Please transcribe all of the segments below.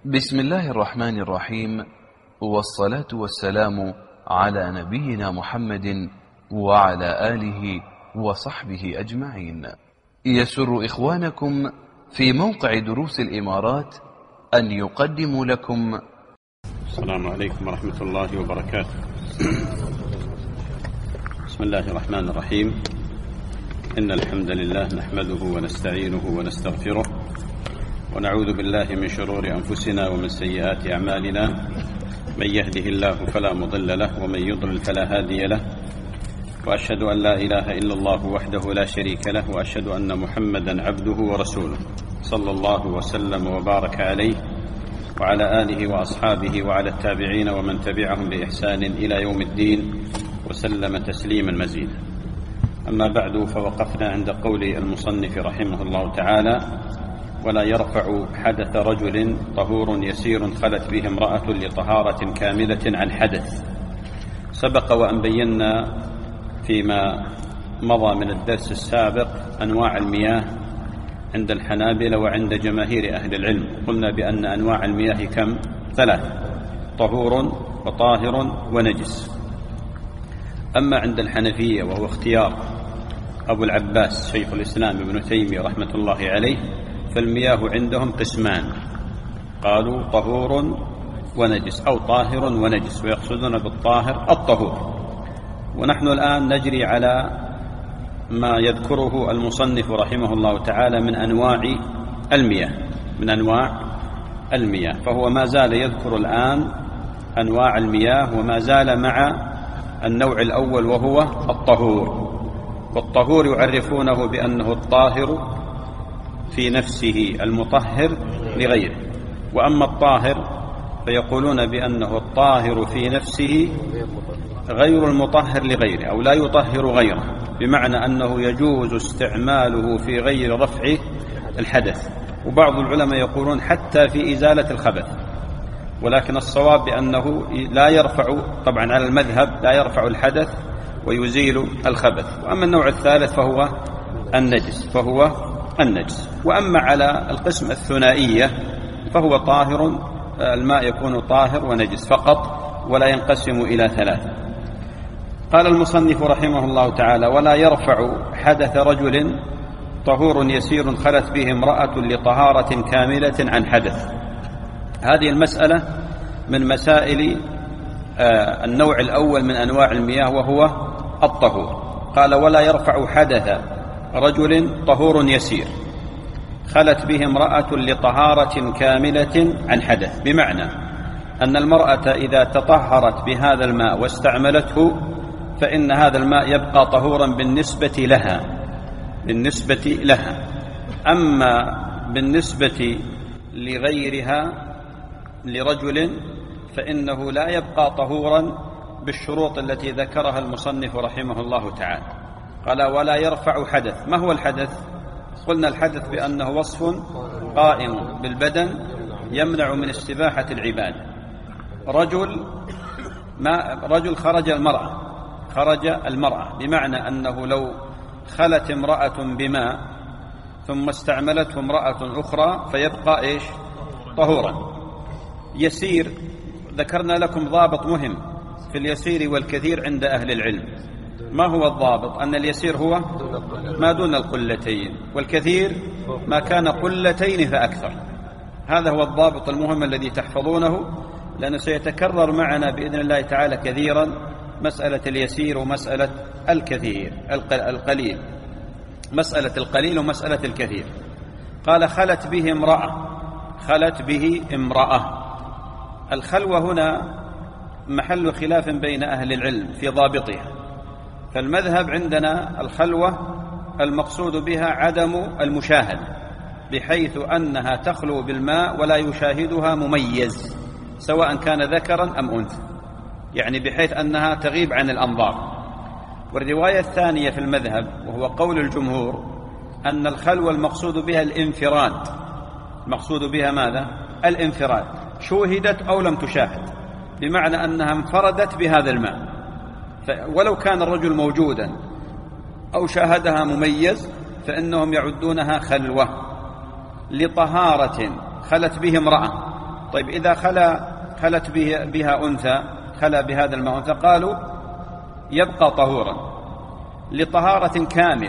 بسم الله الرحمن الرحيم، والصلاة والسلام على نبينا محمد وعلى آله وصحبه أجمعين. يسر إخوانكم في موقع دروس الإمارات أن يقدموا لكم. السلام عليكم ورحمة الله وبركاته. بسم الله الرحمن الرحيم. إن الحمد لله نحمده ونستعينه ونستغفره، ونعوذ بالله من شرور أنفسنا ومن سيئات أعمالنا. من يهده الله فلا مضل له، ومن يضلل فلا هادي له، وأشهد أن لا إله إلا الله وحده لا شريك له، وأشهد أن محمدا عبده ورسوله، صلى الله وسلم وبارك عليه وعلى آله وأصحابه وعلى التابعين ومن تبعهم بإحسان إلى يوم الدين، وسلم تسليما مزيدا. أما بعد، فوقفنا عند قول المصنف رحمه الله تعالى: ولا يرفع حدث رجل طهور يسير خلت به امرأة لطهارة كاملة عن حدث. سبق وأن بينا فيما مضى من الدرس السابق أنواع المياه عند الحنابلة وعند جماهير أهل العلم. قلنا بأن أنواع المياه كم؟ 3: طهور وطاهر ونجس. أما عند الحنفية، وهو اختيار أبو العباس شيخ الإسلام ابن تيمية رحمة الله عليه، فالمياه عندهم قسمان، قالوا طهور ونجس أو طاهر ونجس، ويقصدون بالطاهر الطهور. ونحن الآن نجري على ما يذكره المصنف رحمه الله تعالى من أنواع المياه، فهو ما زال يذكر الآن أنواع المياه، وما زال مع النوع الأول وهو الطهور. والطهور يعرفونه بأنه الطاهر في نفسه المطهر لغيره، وأما الطاهر فيقولون بأنه الطاهر في نفسه غير المطهر لغيره، أو لا يطهر غيره، بمعنى أنه يجوز استعماله في غير رفع الحدث. وبعض العلماء يقولون حتى في إزالة الخبث، ولكن الصواب بأنه لا يرفع، طبعا على المذهب لا يرفع الحدث ويزيل الخبث. وأما النوع الثالث فهو النجس. وأما على القسم الثنائية فهو طاهر، الماء يكون طاهر ونجس فقط، ولا ينقسم إلى 3. قال المصنف رحمه الله تعالى: ولا يرفع حدث رجل طهور يسير خلت به امرأة لطهارة كاملة عن حدث. هذه المسألة من مسائل النوع الأول من أنواع المياه، وهو الطهور. قال: ولا يرفع حدث رجل طهور يسير خلت به امرأة لطهارة كاملة عن حدث، بمعنى أن المرأة إذا تطهرت بهذا الماء واستعملته فإن هذا الماء يبقى طهورا بالنسبة لها. أما بالنسبة لغيرها لرجل فإنه لا يبقى طهورا بالشروط التي ذكرها المصنف رحمه الله تعالى. قال: ولا يرفع حدث. ما هو الحدث؟ قلنا الحدث بأنه وصف قائم بالبدن يمنع من استباحة العبادة. رجل خرج المرأة، بمعنى أنه لو خلت امرأة بماء ثم استعملته امرأة أخرى فيبقى طهورا. يسير، ذكرنا لكم ضابط مهم في اليسير والكثير عند أهل العلم. ما هو الضابط؟ أن اليسير هو ما دون القلتين، والكثير ما كان قلتين فأكثر. هذا هو الضابط المهم الذي تحفظونه، لأنه سيتكرر معنا بإذن الله تعالى كثيرا مسألة اليسير ومسألة القليل، مسألة القليل ومسألة الكثير. قال: خلت به امرأة. الخلوة هنا محل خلاف بين أهل العلم في ضابطها. فالمذهب عندنا الخلوة المقصود بها عدم المشاهدة، بحيث أنها تخلو بالماء ولا يشاهدها مميز سواء كان ذكرا أم أنثى، يعني بحيث أنها تغيب عن الأنظار. والرواية الثانية في المذهب، وهو قول الجمهور، أن الخلوة المقصود بها الانفراد. المقصود بها ماذا؟ الانفراد، شوهدت أو لم تشاهد، بمعنى أنها انفردت بهذا الماء، ولو كان الرجل موجودا أو شاهدها مميز فإنهم يعدونها خلوة. لطهارة خلت به امرأة، طيب إذا خلت بها أنثى، خلا بهذا الماء أنثى، قالوا يبقى طهورا لطهارة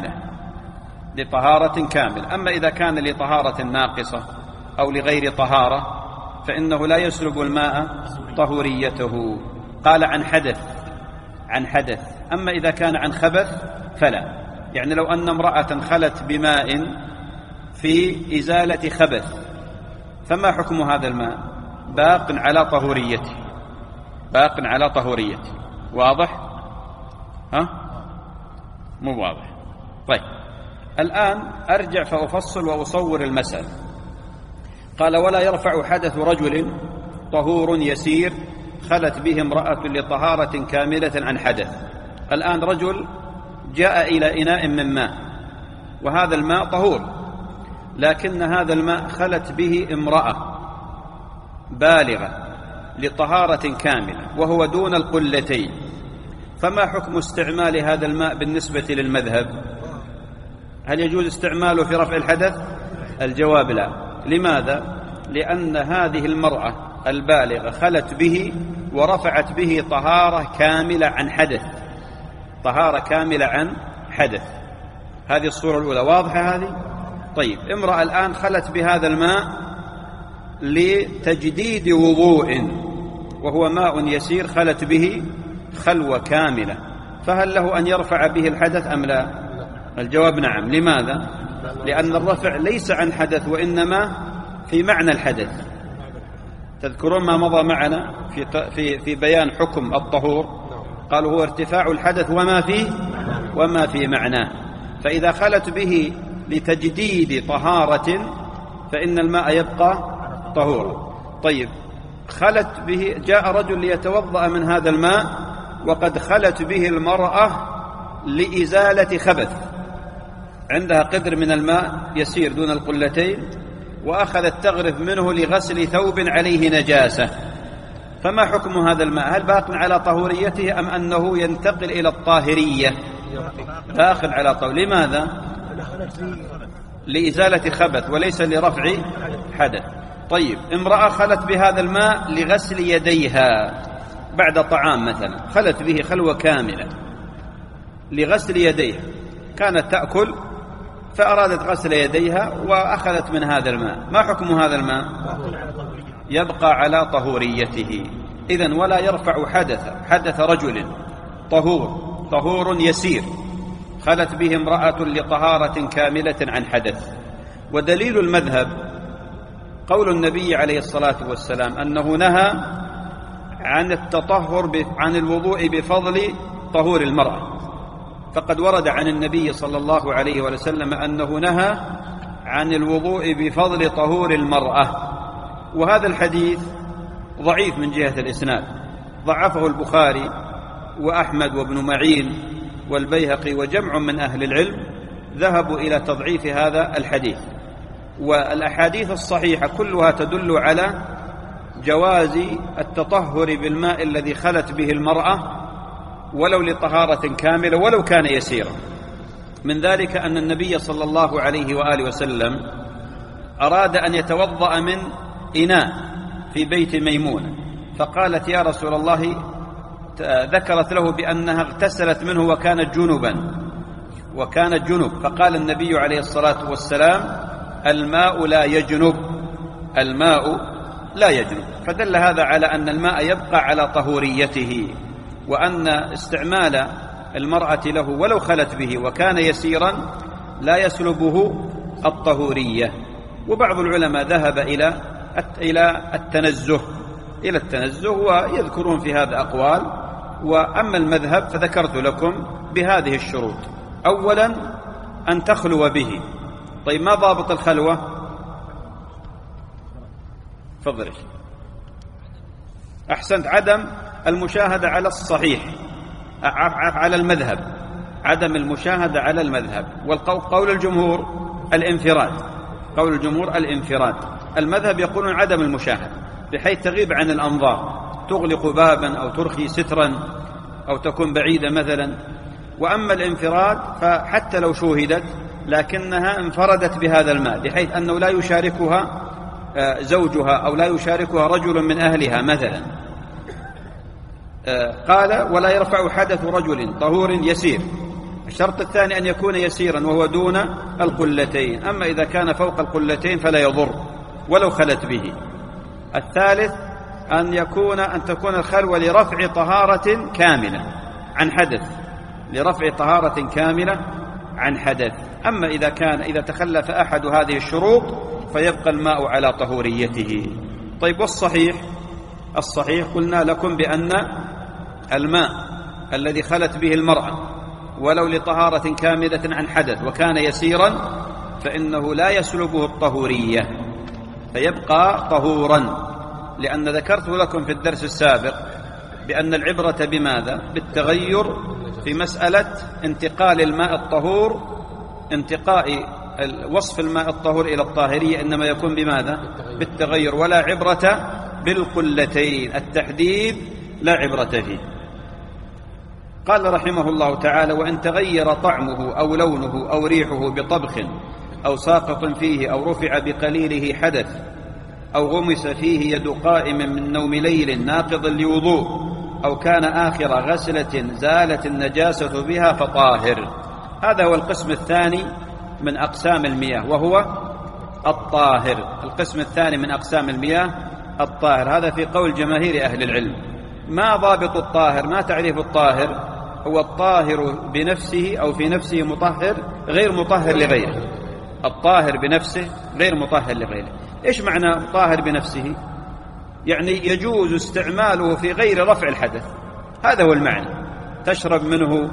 كاملة. أما إذا كان لطهارة ناقصة أو لغير طهارة فإنه لا يسلب الماء طهوريته. قال عن حدث. أما إذا كان عن خبث فلا. يعني لو أن امرأة خلت بماء في إزالة خبث، فما حكم هذا الماء؟ باق على طهوريته. واضح؟ مو واضح؟ طيب الآن أرجع فأفصل وأصور المسألة. قال ولا يرفع حدث رجل طهور يسير خلت به امرأة لطهارة كاملة عن حدث. الآن رجل جاء إلى إناء من ماء، وهذا الماء طهور، لكن هذا الماء خلت به امرأة بالغة لطهارة كاملة وهو دون القلتين، فما حكم استعمال هذا الماء بالنسبة للمذهب؟ هل يجوز استعماله في رفع الحدث؟ الجواب لا. لماذا؟ لأن هذه المرأة البالغة خلت به ورفعت به طهارة كاملة عن حدث. هذه الصورة الأولى. واضحة هذه؟ طيب امرأة الآن خلت بهذا الماء لتجديد وضوء، وهو ماء يسير خلت به خلوة كاملة، فهل له أن يرفع به الحدث أم لا؟ الجواب نعم. لماذا؟ لأن الرفع ليس عن حدث وإنما في معنى الحدث. تذكرون ما مضى معنا في بيان حكم الطهور؟ قالوا هو ارتفاع الحدث وما في معناه. فإذا خلت به لتجديد طهارة فإن الماء يبقى طهورا. طيب خلت به، جاء رجل ليتوضأ من هذا الماء وقد خلت به المرأة لإزالة خبث، عندها قدر من الماء يسير دون القلتين، وأخذت تغرف منه لغسل ثوب عليه نجاسة، فما حكم هذا الماء؟ هل باق على طهوريته أم أنه ينتقل إلى الطاهرية؟ باق على طهوريته. لماذا؟ لإزالة خبث وليس لرفع حدث. طيب امرأة خلت بهذا الماء لغسل يديها بعد طعام مثلا، خلت به خلوة كاملة لغسل يديها، كانت تأكل فأرادت غسل يديها وأخذت من هذا الماء، ما حكم هذا الماء؟ يبقى على طهوريته. إذن ولا يرفع حدث رجل طهور يسير خلت به امرأة لطهارة كاملة عن حدث. ودليل المذهب قول النبي عليه الصلاة والسلام أنه نهى عن التطهر عن الوضوء بفضل طهور المرأة، فقد ورد عن النبي صلى الله عليه وسلم أنه نهى عن الوضوء بفضل طهور المرأة. وهذا الحديث ضعيف من جهة الإسناد، ضعفه البخاري وأحمد وابن معين والبيهقي وجمع من أهل العلم ذهبوا إلى تضعيف هذا الحديث. والأحاديث الصحيحة كلها تدل على جواز التطهر بالماء الذي خلت به المرأة ولو لطهارة كاملة ولو كان يسيرا. من ذلك أن النبي صلى الله عليه وآله وسلم أراد أن يتوضأ من إناء في بيت ميمونة، فقالت يا رسول الله، ذكرت له بأنها اغتسلت منه وكانت جنب، فقال النبي عليه الصلاة والسلام الماء لا يجنب. فدل هذا على أن الماء يبقى على طهوريته، وأن استعمال المرأة له ولو خلت به وكان يسيرا لا يسلبه الطهورية. وبعض العلماء ذهب إلى التنزه ويذكرون في هذا أقوال. وأما المذهب فذكرت لكم بهذه الشروط: أولا أن تخلو به. طيب ما ضابط الخلوة؟ تفضل. أحسنت. عدم المشاهدة على الصحيح، على المذهب، عدم المشاهدة على المذهب. والقول الجمهور الانفراد. المذهب يقولون عدم المشاهدة بحيث تغيب عن الأنظار، تغلق بابا أو ترخي سترا أو تكون بعيدة مثلا. وأما الانفراد فحتى لو شوهدت لكنها انفردت بهذا الماء بحيث أنه لا يشاركها زوجها أو لا يشاركها رجل من أهلها مثلا. قال ولا يرفع حدث رجل طهور يسير. الشرط الثاني أن يكون يسيرا وهو دون القلتين، أما إذا كان فوق القلتين فلا يضر ولو خلت به. الثالث أن تكون الخلوة لرفع طهارة كاملة عن حدث، لرفع طهارة كاملة عن حدث. أما إذا تخلف أحد هذه الشروط فيبقى الماء على طهوريته. طيب الصحيح قلنا لكم بأن الماء الذي خلت به المرأة ولو لطهارة كاملة عن حدث وكان يسيرا فإنه لا يسلبه الطهورية فيبقى طهورا، لأن ذكرت لكم في الدرس السابق بأن العبرة بماذا؟ بالتغير في مسألة انتقال الماء الطهور، انتقاء وصف الماء الطهور إلى الطاهرية إنما يكون بماذا؟ بالتغير، ولا عبرة بالقلتين، التحديد لا عبرة فيه. قال رحمه الله تعالى وإن تغير طعمه أو لونه أو ريحه بطبخ أو ساقط فيه أو رفع بقليله حدث أو غمس فيه يد قائم من نوم ليل ناقض لوضوء أو كان آخر غسلة زالت النجاسة بها فطاهر. هذا هو القسم الثاني من أقسام المياه وهو الطاهر. القسم الثاني من أقسام المياه الطاهر. هذا في قول جماهير أهل العلم. ما ضابط الطاهر؟ ما تعريف الطاهر؟ هو الطاهر بنفسه أو في نفسه مطهر غير مطهر لغيره. الطاهر بنفسه غير مطهر لغيره. إيش معنى طاهر بنفسه؟ يعني يجوز استعماله في غير رفع الحدث، هذا هو المعنى. تشرب منه،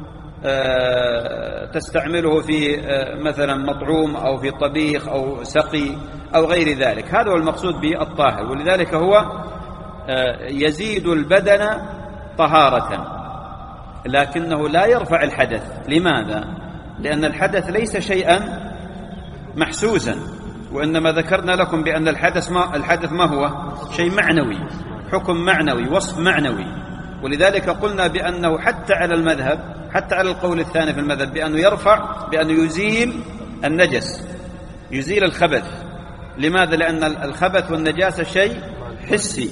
تستعمله في مثلا مطعوم أو في طبيخ أو سقي أو غير ذلك، هذا هو المقصود بالطاهر. ولذلك هو يزيد البدن طهارة لكنه لا يرفع الحدث. لماذا؟ لأن الحدث ليس شيئا محسوسا، وإنما ذكرنا لكم بأن الحدث ما هو؟ شيء معنوي، حكم معنوي، وصف معنوي. ولذلك قلنا بأنه حتى على المذهب، حتى على القول الثاني في المذهب بأنه يرفع، بأنه يزيل النجس، يزيل الخبث. لماذا؟ لأن الخبث والنجاسة شيء حسي،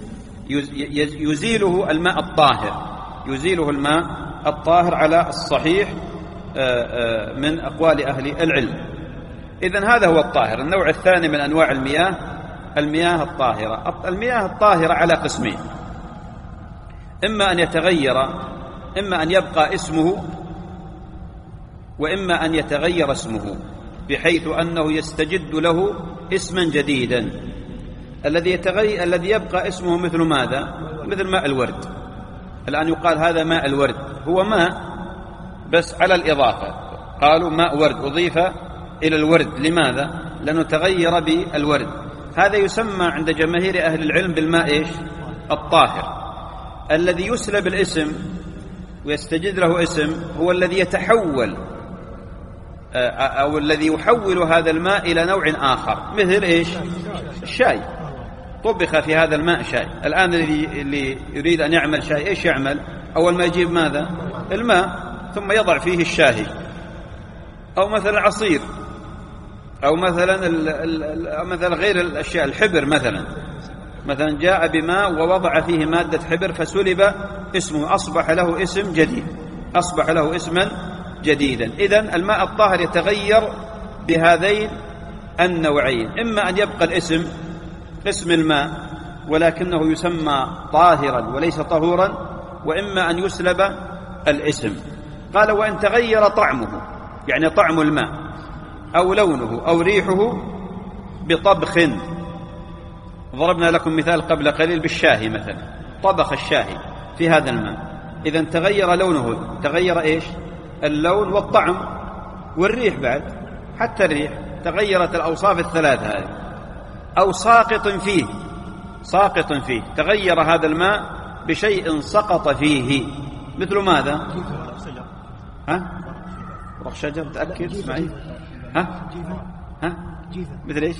يزيله الماء الطاهر، يزيله الماء الطاهر على الصحيح من أقوال أهل العلم. إذن هذا هو الطاهر. النوع الثاني من أنواع المياه المياه الطاهرة. المياه الطاهرة على قسمين: إما أن يتغير، إما أن يبقى اسمه، وإما أن يتغير اسمه بحيث أنه يستجد له اسما جديدا. الذي يبقى اسمه مثل ماذا؟ مثل ماء الورد. الآن يقال هذا ماء الورد، هو ماء بس على الإضافة، قالوا ماء ورد أضيف إلى الورد. لماذا؟ لأنه تغير بالورد. هذا يسمى عند جماهير أهل العلم بالماء إيش؟ الطاهر. الذي يسلب الاسم ويستجد له اسم هو الذي يتحول أو الذي يحول هذا الماء إلى نوع آخر، مثل إيش؟ الشاي. طبخ في هذا الماء شاي. الآن اللي يريد أن يعمل شاي إيش يعمل؟ أول ما يجيب ماذا؟ الماء، ثم يضع فيه الشاهي، أو مثلا عصير، أو مثلا غير الأشياء، الحبر مثلا جاء بماء ووضع فيه مادة حبر فسلب اسمه، أصبح له اسم جديد، أصبح له اسما جديدا. إذن الماء الطاهر يتغير بهذين النوعين: إما أن يبقى الاسم اسم الماء ولكنه يسمى طاهرا وليس طهورا، وإما أن يسلب الاسم. قال وإن تغير طعمه، يعني طعم الماء، أو لونه أو ريحه بطبخ. ضربنا لكم مثال قبل قليل بالشاهي مثلا، طبخ الشاهي في هذا الماء، إذا تغير لونه، تغير إيش؟ اللون والطعم والريح، بعد حتى الريح تغيرت، الأوصاف الثلاث هذه. أو ساقط فيه، تغير هذا الماء بشيء سقط فيه، مثل ماذا؟ ورق شجر، تأكد معي. مثل إيش؟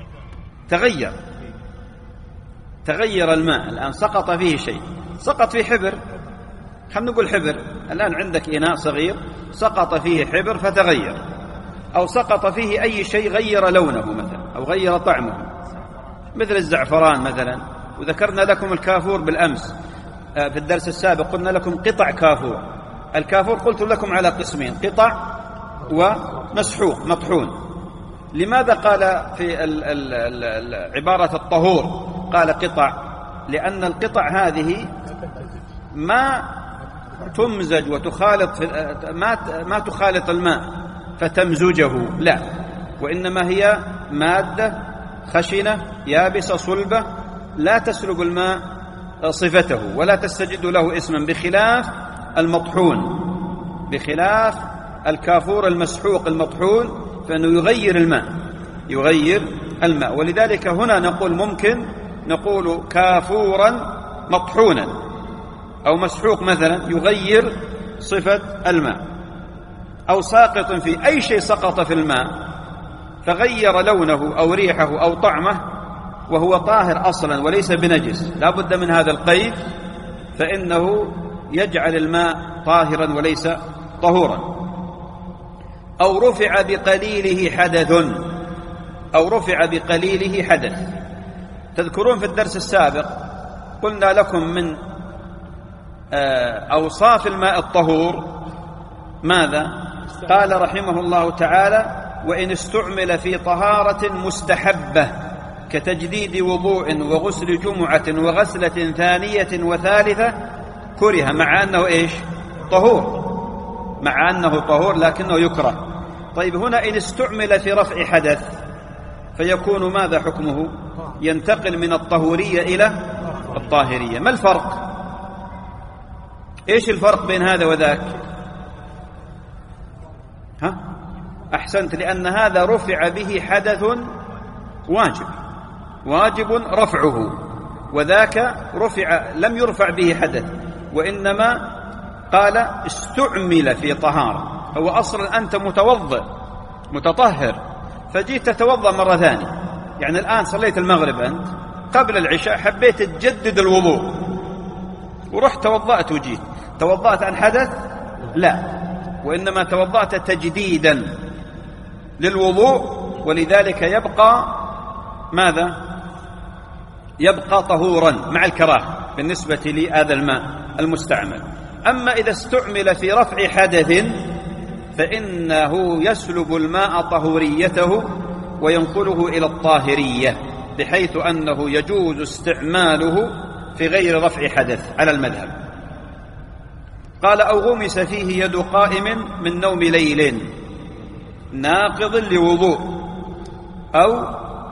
تغير الماء. الآن سقط فيه شيء، سقط فيه حبر، خلينا نقول حبر. الآن عندك إناء صغير سقط فيه حبر فتغير، أو سقط فيه أي شيء غير لونه مثلا أو غير طعمه، مثل الزعفران مثلا. وذكرنا لكم الكافور بالأمس في الدرس السابق، قلنا لكم قطع كافور. الكافور قلت لكم على قسمين: قطع ومسحوق مطحون. لماذا قال في عبارة الطهور قال قطع؟ لأن القطع هذه ما تمزج وتخالط ما تخالط الماء فتمزجه، لا، وإنما هي مادة خشنة يابسة صلبة لا تسلب الماء صفته ولا تستجد له اسما، بخلاف المطحون، بخلاف الكافور المسحوق المطحون، فإنه يغير الماء. ولذلك هنا نقول ممكن نقول كافورا مطحونا أو مسحوق مثلا يغير صفة الماء، أو ساقط في أي شيء سقط في الماء فغير لونه أو ريحه أو طعمه وهو طاهر أصلا وليس بنجس، لا بد من هذا القيد، فإنه يجعل الماء طاهرا وليس طهورا. أو رفع بقليله حدث. تذكرون في الدرس السابق قلنا لكم من أوصاف الماء الطهور ماذا؟ قال رحمه الله تعالى: وإن استعمل في طهارة مستحبة كتجديد وضوء وغسل جمعة وغسلة ثانية وثالثة كره، مع أنه إيش؟ طهور لكنه يكره. طيب هنا إن استعمل في رفع حدث فيكون ماذا حكمه؟ ينتقل من الطهورية إلى الطاهرية. ما الفرق؟ إيش الفرق بين هذا وذاك؟ أحسنت، لأن هذا رفع به حدث واجب رفعه، وذاك لم يرفع به حدث، وإنما قال استعمل في طهارة. هو أصلا أنت متطهر فجيت تتوضأ مرة ثانية، يعني الآن صليت المغرب أنت قبل العشاء حبيت تجدد الوضوء ورحت توضأت وجيت، توضأت عن حدث؟ لا، وإنما توضأت تجديدا للوضوء، ولذلك يبقى ماذا؟ يبقى طهورا مع الكراهة بالنسبة لهذا الماء المستعمل. أما إذا استعمل في رفع حدث فإنه يسلب الماء طهوريته وينقله إلى الطاهرية، بحيث أنه يجوز استعماله في غير رفع حدث على المذهب. قال: أو غمس فيه يد قائم من نوم ليل ناقض لوضوء، أو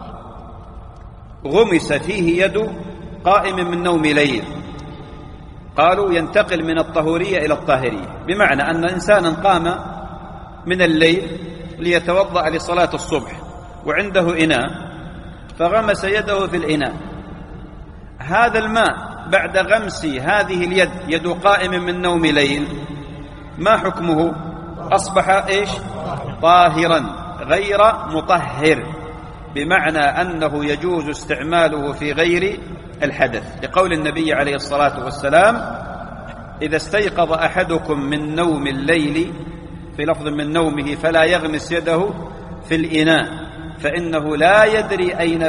غمس فيه يد قائم من نوم ليل، قالوا ينتقل من الطهورية إلى الطاهرية، بمعنى أن إنسانا قام من الليل ليتوضأ لصلاة الصبح وعنده إناء فغمس يده في الإناء، هذا الماء بعد غمس هذه اليد، يد قائم من نوم ليل، ما حكمه؟ أصبح إيش؟ طاهرا غير مطهر، بمعنى أنه يجوز استعماله في غير الحدث، لقول النبي عليه الصلاة والسلام: إذا استيقظ أحدكم من نوم الليل، في لفظ من نومه، فلا يغمس يده في الإناء فإنه لا يدري أين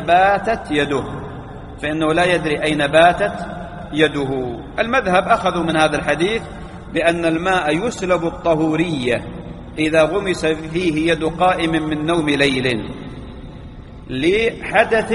باتت يده. المذهب أخذوا من هذا الحديث بأن الماء يسلب الطهورية إذا غمس فيه يد قائم من نوم ليل لحدث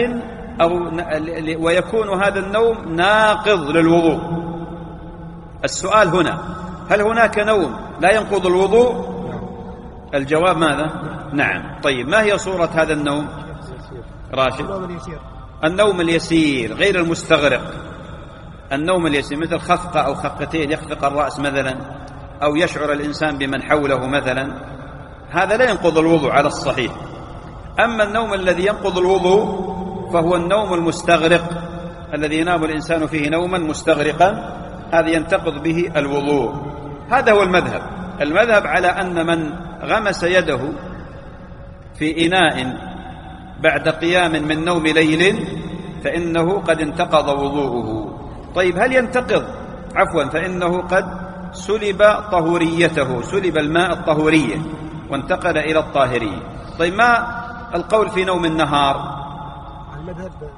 ويكون هذا النوم ناقض للوضوء. السؤال هنا: هل هناك نوم لا ينقض الوضوء؟ الجواب ماذا؟ نعم. طيب ما هي صورة هذا النوم؟ راشد؟ النوم اليسير غير المستغرق. النوم اليسير مثل خفقة أو خفقتين، يخفق الرأس مثلا، أو يشعر الإنسان بمن حوله مثلا، هذا لا ينقض الوضوء على الصحيح. أما النوم الذي ينقض الوضوء فهو النوم المستغرق، الذي ينام الإنسان فيه نوما مستغرقا، هذا ينتقض به الوضوء. هذا هو المذهب على أن من غمس يده في إناء بعد قيام من نوم ليل فإنه قد انتقض وضوءه. طيب هل ينتقض؟ فإنه قد سلب طهوريته، سلب الماء الطهورية وانتقل إلى الطاهرية. طيب ما القول في نوم النهار؟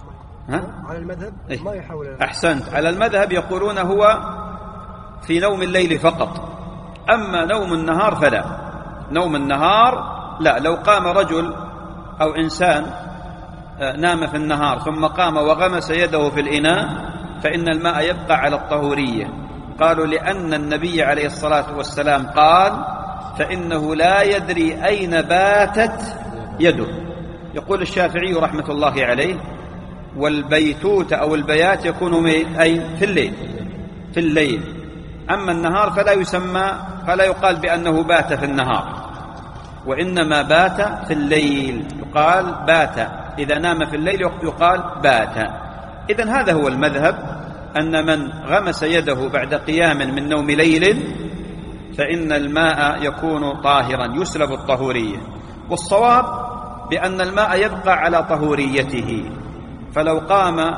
على المذهب ما يحول. أحسنت. على المذهب يقولون هو في نوم الليل فقط، أما نوم النهار فلا. نوم النهار لا. لو قام رجل أو إنسان نام في النهار ثم قام وغمس يده في الإناء فإن الماء يبقى على الطهورية. قالوا لأن النبي عليه الصلاة والسلام قال فإنه لا يدري أين باتت يده. يقول الشافعي رحمة الله عليه والبيتوت أو البيات يكون أي في الليل. أما النهار فلا يسمى، فلا يقال بأنه بات في النهار، وإنما بات في الليل. يقال بات إذا نام في الليل يقال بات. إذن هذا هو المذهب، أن من غمس يده بعد قيام من نوم ليل فإن الماء يكون طاهرا يسلب الطهورية. والصواب بأن الماء يبقى على طهوريته. فلو قام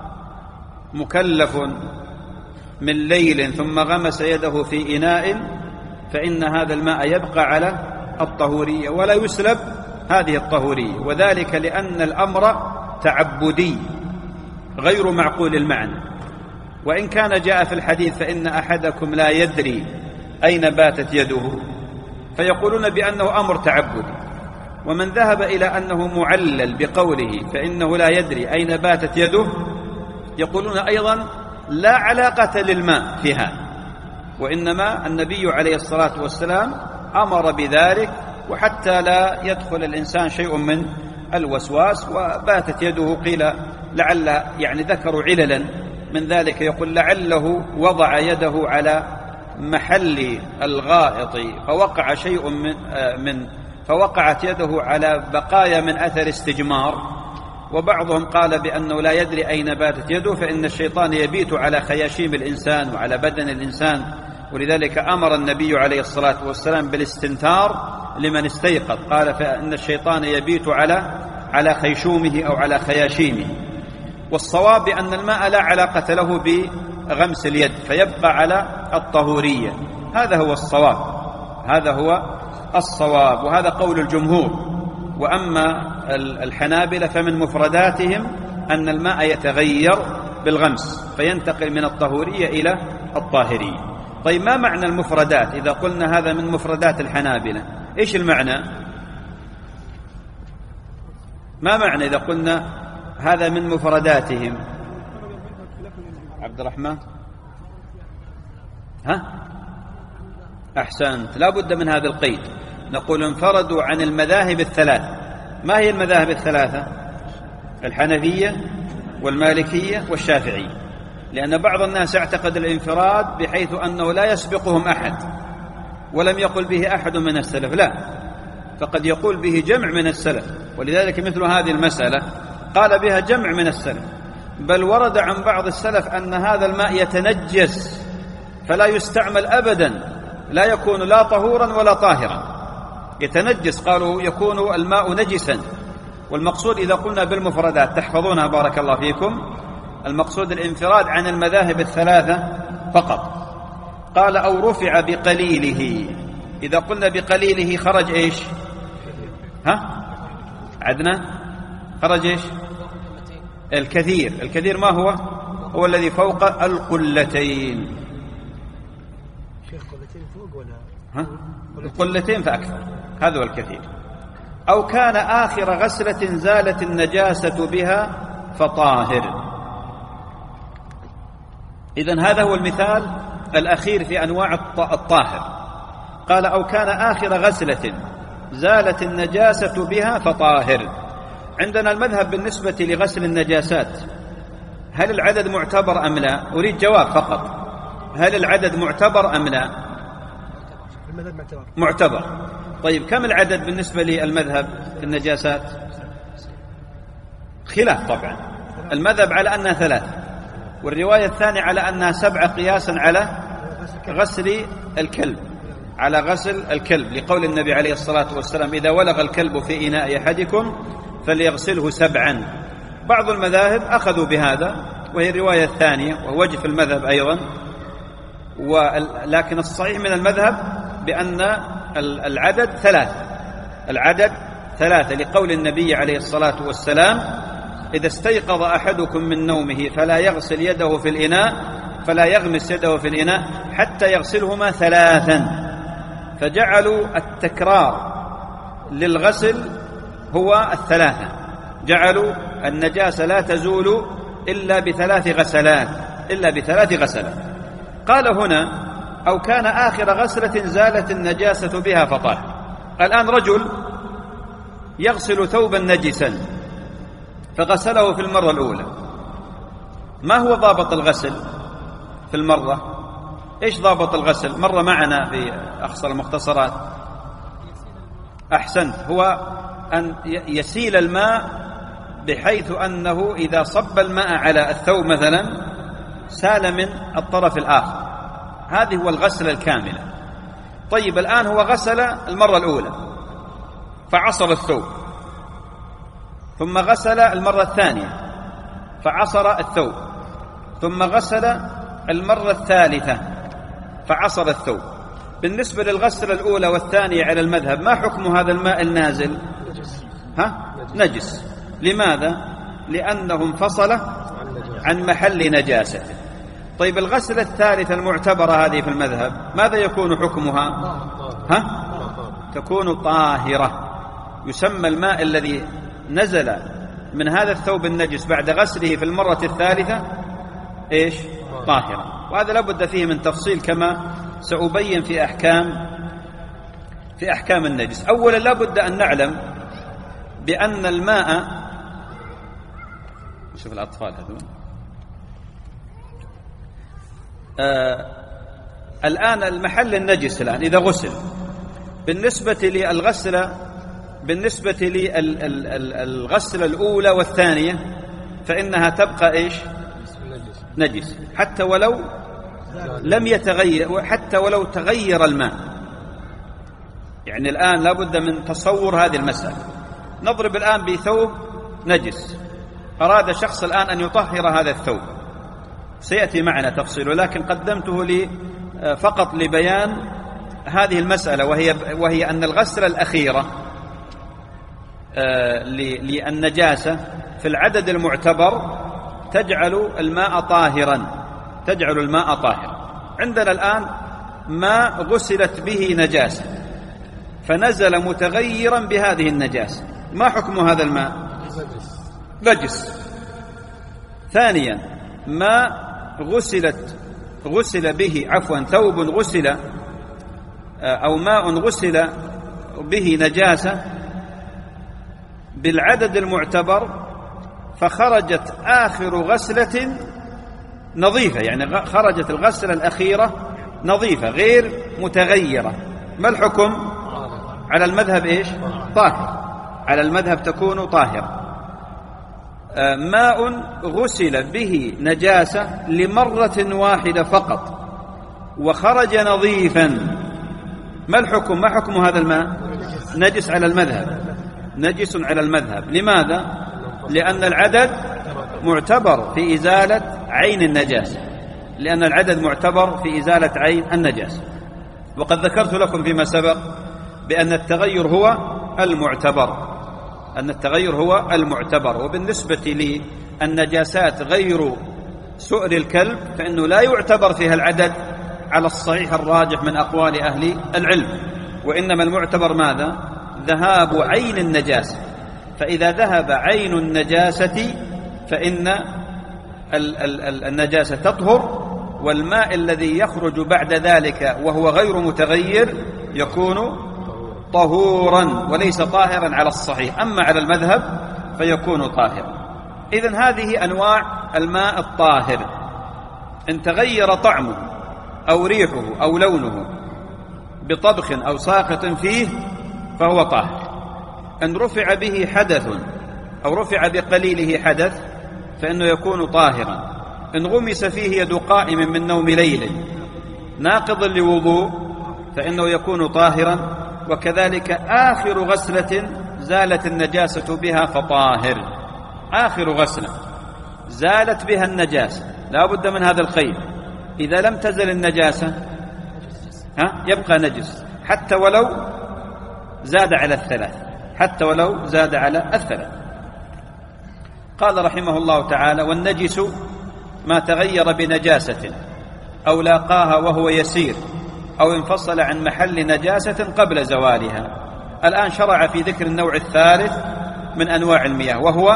مكلف من ليل ثم غمس يده في إناء فإن هذا الماء يبقى على الطهورية ولا يسلب هذه الطهورية، وذلك لأن الأمر تعبدي غير معقول المعنى. وإن كان جاء في الحديث فإن أحدكم لا يدري أين باتت يده، فيقولون بأنه أمر تعبدي. ومن ذهب إلى أنه معلل بقوله فإنه لا يدري أين باتت يده يقولون أيضا لا علاقة للماء في هذا، وإنما النبي عليه الصلاة والسلام أمر بذلك، وحتى لا يدخل الإنسان شيء من الوسواس. وباتت يده قيل لعل يعني ذكروا عللا من ذلك، يقول لعله وضع يده على محل الغائط فوقع شيء فوقعت يده على بقايا من أثر استجمار. وبعضهم قال بأنه لا يدري أين باتت يده، فإن الشيطان يبيت على خياشيم الإنسان وعلى بدن الإنسان، ولذلك أمر النبي عليه الصلاة والسلام بالاستنثار لمن استيقظ، قال فإن الشيطان يبيت على خيشومه أو على خياشيمه. والصواب بأن الماء لا علاقة له بغمس اليد فيبقى على الطهورية. هذا هو الصواب، هذا هو الصواب، وهذا قول الجمهور. وأما الحنابلة فمن مفرداتهم أن الماء يتغير بالغمس فينتقل من الطهورية إلى الطاهرية. طيب ما معنى المفردات؟ إذا قلنا هذا من مفردات الحنابلة إيش المعنى؟ ما معنى إذا قلنا هذا من مفرداتهم؟ عبد الرحمن أحسنت. لا بد من هذا القيد. نقول انفردوا عن المذاهب الثلاث. ما هي المذاهب الثلاثة؟ الحنفية والمالكية والشافعية. لأن بعض الناس اعتقد الانفراد بحيث أنه لا يسبقهم أحد ولم يقل به أحد من السلف، لا، فقد يقول به جمع من السلف، ولذلك مثل هذه المسألة قال بها جمع من السلف. بل ورد عن بعض السلف أن هذا الماء يتنجس فلا يستعمل أبدا، لا يكون لا طهورا ولا طاهرا، يتنجس. قالوا يكون الماء نجسا. والمقصود إذا قلنا بالمفردات تحفظونها بارك الله فيكم، المقصود الانفراد عن المذاهب الثلاثة فقط. قال أو رفع بقليله. إذا قلنا بقليله خرج إيش؟ عدنا خرج إيش؟ الكثير. الكثير ما هو؟ هو الذي فوق القلتين. قلتين فوق ولا القلتين فأكثر، هذا هو الكثير. أو كان آخر غسلة زالت النجاسة بها فطاهر. إذن هذا هو المثال الأخير في أنواع الطاهر. قال أو كان آخر غسلة زالت النجاسة بها فطاهر. عندنا المذهب بالنسبة لغسل النجاسات هل العدد معتبر أم لا؟ أريد جواب فقط. هل العدد معتبر أم لا؟ معتبر. طيب كم العدد بالنسبة للمذهب في النجاسات؟ خلاف طبعا. المذهب على أنها 3، والرواية الثانية على أنها 7 قياسا على غسل الكلب، على غسل الكلب، لقول النبي عليه الصلاة والسلام إذا ولغ الكلب في إناء أحدكم فليغسله 7. بعض المذاهب أخذوا بهذا وهي الرواية الثانية ووجه في المذهب أيضا، لكن الصحيح من المذهب بأن العدد 3. العدد 3 لقول النبي عليه الصلاة والسلام إذا استيقظ أحدكم من نومه فلا يغسل يده في الإناء، فلا يغمس يده في الإناء حتى يغسلهما 3. فجعلوا التكرار للغسل هو 3، جعلوا النجاسة لا تزول إلا ب3 غسلات. قال هنا: أو كان آخر غسلة زالت النجاسة بها فطاهر. الآن رجل يغسل ثوبا نجسا فغسله في المرة الأولى، ما هو ضابط الغسل في المرة؟ إيش ضابط الغسل؟ مر معنا في أخصر المختصرات. أحسنت، هو أن يسيل الماء بحيث أنه إذا صب الماء على الثوب مثلا سال من الطرف الآخر، هذه هو الغسل الكاملة. طيب الآن هو غسل المرة الأولى فعصر الثوب، ثم غسل المرة الثانية فعصر الثوب، ثم غسل المرة الثالثة فعصر الثوب. بالنسبة للغسل الأولى والثانية على المذهب ما حكم هذا الماء النازل؟ نجس. لماذا؟ لأنه انفصل عن محل نجاسته. طيب الغسل الثالثة المعتبرة هذه في المذهب ماذا يكون حكمها؟ تكون طاهرة. يسمى الماء الذي نزل من هذا الثوب النجس بعد غسله في المرة الثالثة إيش؟ طاهرة. وهذا لابد فيه من تفصيل كما سأبين في أحكام النجس. أولا لابد أن نعلم بأن الماء، شوف الأطفال هذول، الآن المحل النجس الآن إذا غسل بالنسبة للغسل الأولى والثانية فإنها تبقى إيش؟ نجس، حتى ولو لم يتغير، حتى ولو تغير الماء. يعني الآن لابد من تصور هذه المسألة. نضرب الآن بثوب نجس، أراد شخص الآن أن يطهر هذا الثوب، سيأتي معنا تفصيله، لكن قدمته فقط لبيان هذه المسألة، وهي أن الغسلة الأخيرة للنجاسة في العدد المعتبر تجعل الماء طاهرا. عندنا الآن ماء غسلت به نجاسة فنزل متغيرا بهذه النجاسة، ما حكم هذا الماء؟ نجس. ثانيا ماء غسل به ثوب غسل أو ماء غسل به نجاسة بالعدد المعتبر فخرجت آخر غسلة نظيفة، يعني خرجت الغسلة الأخيرة نظيفة غير متغيرة، ما الحكم؟ على المذهب إيش؟ طاهر. على المذهب تكون طاهرة. ماء غسل به نجاسة لمرة واحدة فقط وخرج نظيفا، ما الحكم؟ ما حكم هذا الماء؟ نجس على المذهب، نجس على المذهب. لماذا؟ لأن العدد معتبر في إزالة عين النجاسة، لأن العدد معتبر في إزالة عين النجاسة. وقد ذكرت لكم فيما سبق بأن التغير هو المعتبر، وبالنسبة للنجاسات غير سؤر الكلب فإنه لا يعتبر فيها العدد على الصحيح الراجح من أقوال أهل العلم، وإنما المعتبر ماذا؟ ذهاب عين النجاسة. فإذا ذهب عين النجاسة فإن النجاسة تطهر، والماء الذي يخرج بعد ذلك وهو غير متغير يكون طهورا وليس طاهرا على الصحيح، أما على المذهب فيكون طاهرا. إذن هذه أنواع الماء الطاهر: إن تغير طعمه أو ريحه أو لونه بطبخ أو ساقط فيه فهو طاهر. إن رفع به حدث أو رفع بقليله حدث فإنه يكون طاهرا. إن غمس فيه يد قائم من نوم ليل ناقض لوضوء فإنه يكون طاهرا. وكذلك آخر غسلة زالت النجاسة بها فطاهر. آخر غسلة زالت بها النجاسة لا بد من هذا القيد، إذا لم تزل النجاسة يبقى نجس حتى ولو زاد على الثلاث، قال رحمه الله تعالى: والنجس ما تغير بنجاسة أو لاقاها وهو يسير أو انفصل عن محل نجاسة قبل زوالها. الآن شرع في ذكر النوع الثالث من أنواع المياه وهو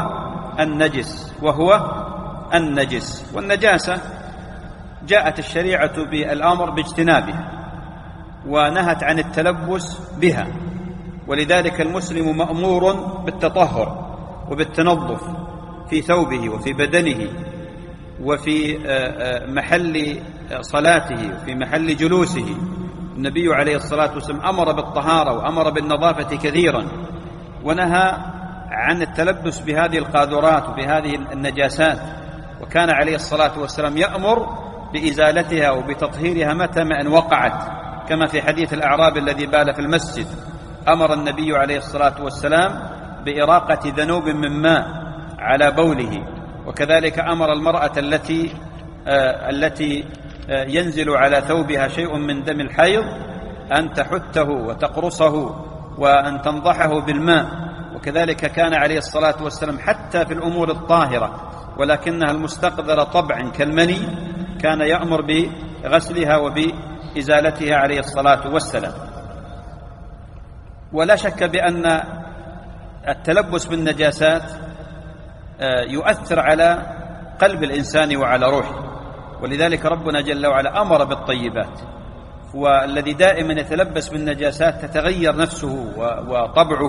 النجس. والنجاسة جاءت الشريعة بالأمر باجتنابها ونهت عن التلبس بها، ولذلك المسلم مأمور بالتطهر وبالتنظف في ثوبه وفي بدنه وفي محل صلاته وفي محل جلوسه. النبي عليه الصلاة والسلام أمر بالطهارة وأمر بالنظافة كثيرا، ونهى عن التلبس بهذه القاذورات وبهذه النجاسات، وكان عليه الصلاة والسلام يأمر بإزالتها وبتطهيرها متى ما أن وقعت، كما في حديث الأعرابي الذي بال في المسجد أمر النبي عليه الصلاة والسلام بإراقة ذنوب من ماء على بوله. وكذلك أمر المرأة التي ينزل على ثوبها شيء من دم الحيض أن تحته وتقرصه وأن تنضحه بالماء. وكذلك كان عليه الصلاة والسلام حتى في الأمور الطاهرة ولكنها المستقذرة طبعا كالمني كان يأمر بغسلها وبإزالتها عليه الصلاة والسلام. ولا شك بأن التلبس بالنجاسات يؤثر على قلب الإنسان وعلى روحه، ولذلك ربنا جل وعلا أمر بالطيبات، والذي دائما يتلبس بالنجاسات تتغير نفسه وطبعه،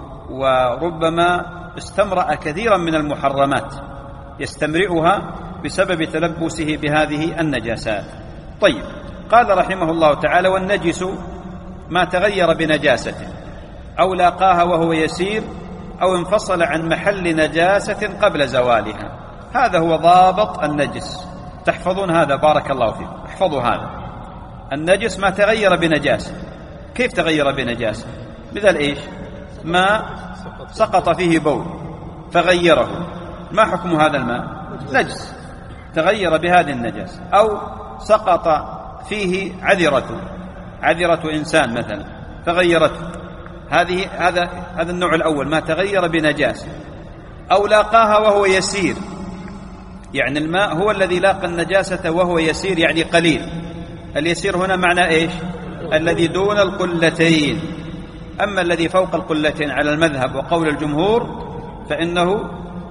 وربما استمرأ كثيرا من المحرمات يستمرئها بسبب تلبسه بهذه النجاسات. طيب، قال رحمه الله تعالى: والنجس ما تغير بنجاسة أو لاقاها وهو يسير أو انفصل عن محل نجاسة قبل زوالها. هذا هو ضابط النجس، تحفظون هذا بارك الله فيكم، احفظوا هذا. النجس ما تغير بنجاسة. كيف تغير بنجاسة؟ مثل إيش؟ ما سقط فيه بول فغيره، ما حكم هذا الماء؟ نجس، تغير بهذه النجاسة. أو سقط فيه عذرة إنسان مثلا فغيرته، هذا النوع الأول ما تغير بنجاسة. أو لاقاها وهو يسير، يعني الماء هو الذي لاقى النجاسة وهو يسير يعني قليل. اليسير هنا معنى إيش؟ الذي دون القلتين. أما الذي فوق القلتين على المذهب وقول الجمهور فإنه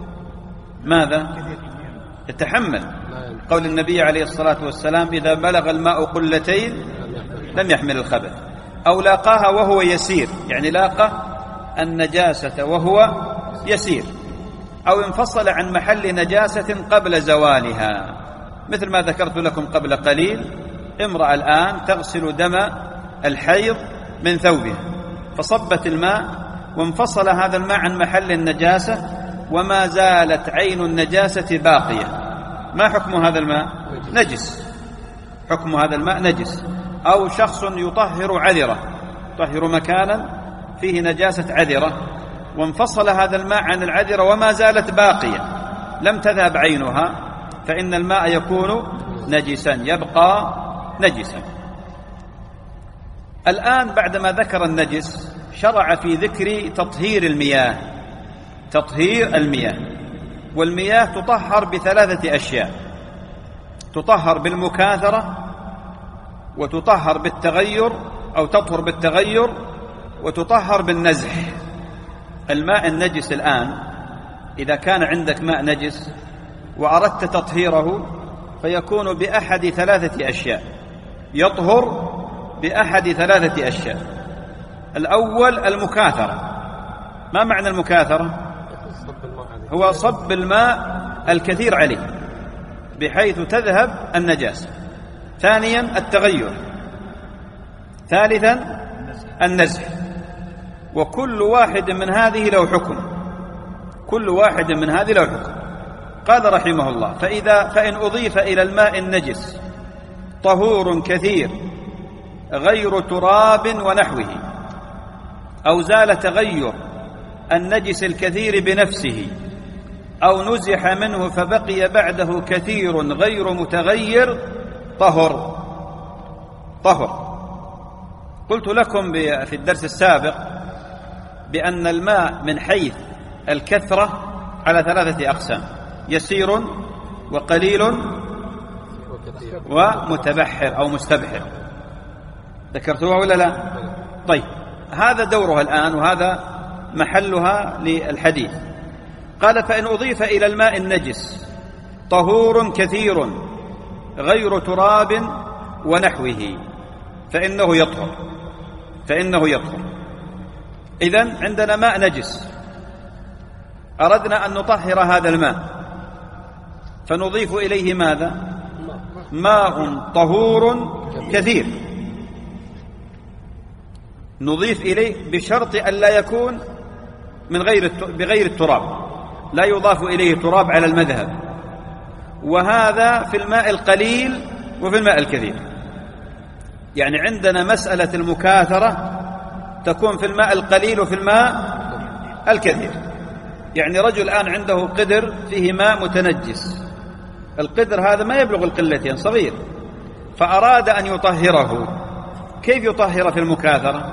ماذا؟ يتحمل قول النبي عليه الصلاة والسلام: إذا بلغ الماء قلتين لم يحمل الخبث. أو لاقاها وهو يسير، يعني لاقى النجاسة وهو يسير. أو انفصل عن محل نجاسة قبل زوالها، مثل ما ذكرت لكم قبل قليل، امرأة الآن تغسل دم الحيض من ثوبها فصبت الماء وانفصل هذا الماء عن محل النجاسة وما زالت عين النجاسة باقية، ما حكم هذا الماء؟ نجس، حكم هذا الماء نجس. أو شخص يطهر عذرة، يطهر مكانا فيه نجاسة عذرة وانفصل هذا الماء عن العذرة وما زالت باقية لم تذهب عينها، فإن الماء يكون نجسا، يبقى نجسا. الآن بعدما ذكر النجس شرع في ذكر تطهير المياه. تطهير المياه، والمياه تطهر بثلاثة أشياء: تطهر بالمكاثرة، وتطهر بالتغير أو تطهر بالتغير، وتطهر بالنزح. الماء النجس الآن إذا كان عندك ماء نجس وأردت تطهيره فيكون بأحد ثلاثة أشياء، يطهر بأحد ثلاثة أشياء. الأول المكاثرة. ما معنى المكاثرة؟ هو صب الماء الكثير عليه بحيث تذهب النجاسة. ثانيا التغير. ثالثا النزح. وكل واحد من هذه له حكم، كل واحد من هذه له حكم. قال رحمه الله: فإن أضيف إلى الماء النجس طهور كثير غير تراب ونحوه، أو زال تغير النجس الكثير بنفسه، أو نزح منه فبقي بعده كثير غير متغير، طهر. قلت لكم في الدرس السابق بأن الماء من حيث الكثرة على 3 أقسام: يسير وقليل ومتبحر أو مستبحر. ذكرتوها ولا لا؟ طيب، هذا دورها الآن وهذا محلها للحديث. قال: فإن أضيف إلى الماء النجس طهور كثير غير تراب ونحوه فإنه يطهر. إذن عندنا ماء نجس، أردنا أن نطهر هذا الماء، فنضيف إليه ماذا؟ ماء طهور كثير، نضيف إليه بشرط أن لا يكون بغير التراب، لا يضاف إليه تراب على المذهب، وهذا في الماء القليل وفي الماء الكثير. يعني عندنا مسألة المكاثرة تكون في الماء القليل وفي الماء الكثير. يعني رجل الآن عنده قدر فيه ماء متنجس، القدر هذا ما يبلغ القلتين، صغير، فأراد أن يطهره. كيف يطهر في المكاثرة؟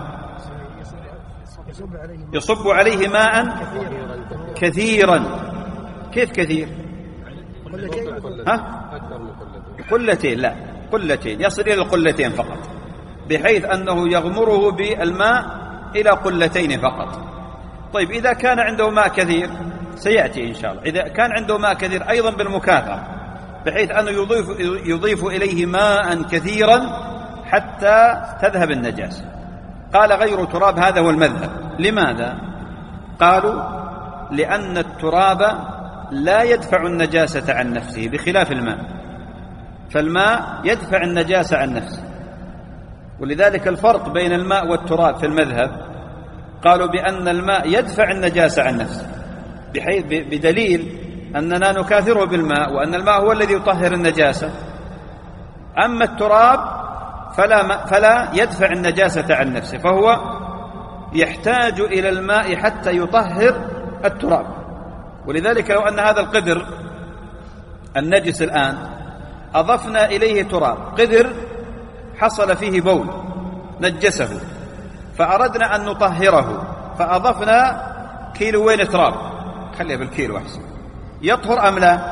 يصب عليه ماء كثيرا. كيف كثير؟ قلتين، لا، قلتين، يصل إلى القلتين فقط، بحيث أنه يغمره بالماء إلى قلتين فقط. طيب، إذا كان عنده ماء كثير، سيأتي إن شاء الله، إذا كان عنده ماء كثير أيضا بالمكاثرة، بحيث أنه يضيف إليه ماء كثيرا حتى تذهب النجاسة. قال: غير تراب، هذا هو المذهب. لماذا؟ قالوا: لأن التراب لا يدفع النجاسة عن نفسه بخلاف الماء، فالماء يدفع النجاسة عن نفسه. ولذلك الفرق بين الماء والتراب في المذهب، قالوا بأن الماء يدفع النجاسة عن نفسه، بحيث بدليل أننا نكاثره بالماء، وأن الماء هو الذي يطهر النجاسة. أما التراب فلا يدفع النجاسة عن نفسه، فهو يحتاج إلى الماء حتى يطهر التراب. ولذلك لو أن هذا القدر النجس الآن أضفنا إليه تراب، قدر حصل فيه بول نجسه، فأردنا أن نطهره، فأضفنا كيلوين تراب، خليها بالكيلو أحسن، يطهر أم لا؟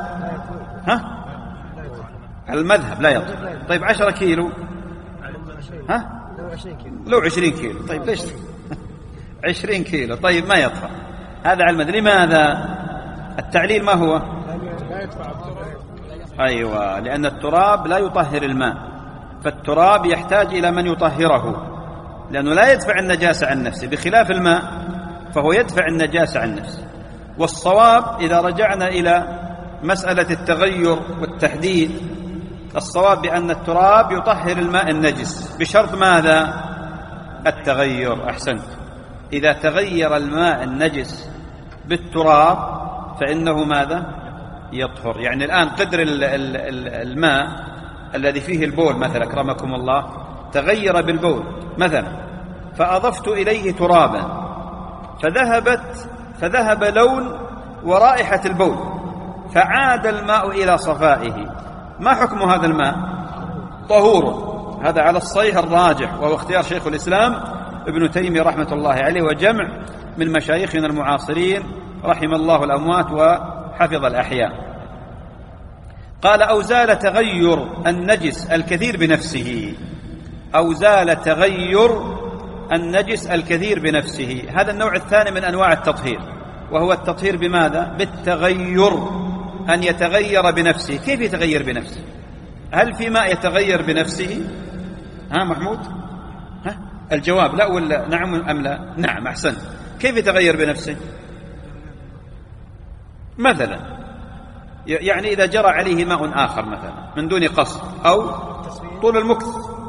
المذهب لا يطهر. طيب، 10 كيلو، لو 20 كيلو، طيب ليش 20 كيلو؟ طيب ما يطهر، هذا على المذهب. لماذا؟ التعليل ما هو؟ أيوة، لأن التراب لا يطهر الماء، فالتراب يحتاج إلى من يطهره، لأنه لا يدفع النجاسة عن نفسه، بخلاف الماء فهو يدفع النجاسة عن نفسه. والصواب إذا رجعنا إلى مسألة التغير والتحديد، الصواب بأن التراب يطهر الماء النجس بشرط ماذا؟ التغير. أحسنت، إذا تغير الماء النجس بالتراب فإنه ماذا؟ يطهر. يعني الآن قدر الماء الذي فيه البول مثلا، أكرمكم الله، تغير بالبول مثلا، فأضفت إليه ترابا، فذهب لون ورائحة البول، فعاد الماء إلى صفائه، ما حكم هذا الماء؟ طهور. هذا على الصحيح الراجح، وهو اختيار شيخ الإسلام ابن تيمية رحمة الله عليه، وجمع من مشايخنا المعاصرين رحم الله الأموات وحفظ الأحياء. قال: أو زال تغير النجس الكثير بنفسه. أو زال تغير النجس الكثير بنفسه، هذا النوع الثاني من أنواع التطهير، وهو التطهير بماذا؟ بالتغير، أن يتغير بنفسه. كيف يتغير بنفسه؟ هل في ماء يتغير بنفسه؟ محمود؟ الجواب لا ولا نعم أم لا؟ نعم، أحسن. كيف يتغير بنفسه؟ مثلا يعني إذا جرى عليه ماء آخر مثلا من دون قصد، أو طول المكث،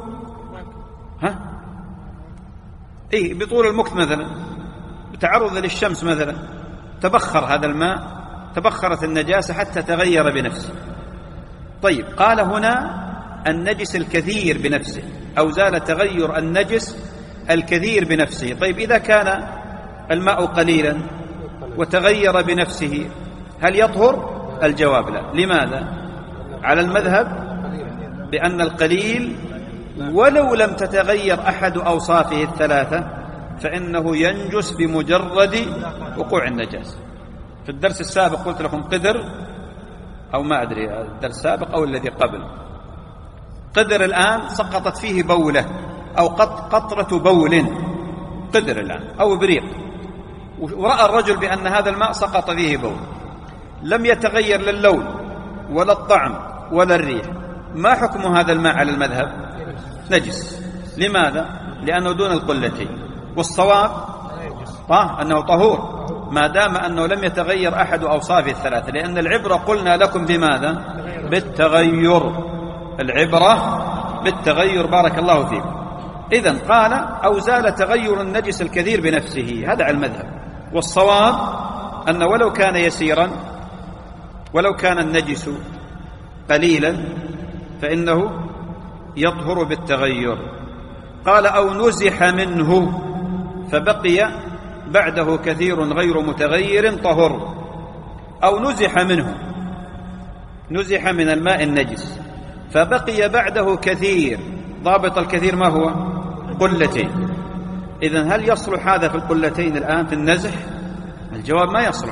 بطول المكث مثلا، بتعرض للشمس مثلا، تبخر هذا الماء، تبخرت النجاسة حتى تغير بنفسه. طيب، قال هنا النجس الكثير بنفسه، أو زال تغير النجس الكثير بنفسه. طيب، إذا كان الماء قليلا وتغير بنفسه هل يطهر؟ الجواب لا. لماذا؟ على المذهب بأن القليل ولو لم تتغير أحد أوصافه الثلاثة فإنه ينجس بمجرد وقوع النجاسة. في الدرس السابق قلت لكم قدر، أو ما أدري الدرس السابق أو الذي قبل، قدر الآن سقطت فيه بولة أو قطرة بول، قدر الآن أو بريق، ورأى الرجل بأن هذا الماء سقط فيه بول، لم يتغير لا اللون ولا الطعم ولا الريح، ما حكم هذا الماء على المذهب؟ نجس. لماذا؟ لأنه دون القلتين، والصواب أنه طهور ما دام أنه لم يتغير أحد أوصافه الثلاثة، لأن العبرة قلنا لكم بماذا؟ بالتغير، العبرة بالتغير، بارك الله فيكم. إذن قال أو زال تغير النجس الكثير بنفسه، هذا على المذهب. والصواب أن ولو كان يسيرا، ولو كان النجس قليلا، فإنه يطهر بالتغير. قال أو نزح منه فبقي بعده كثير غير متغير طهر. أو نزح منه، نزح من الماء النجس فبقي بعده كثير، ضابط الكثير ما هو؟ قلتين. إذن هل يصلح هذا في القلتين الآن في النزح؟ الجواب ما يصلح،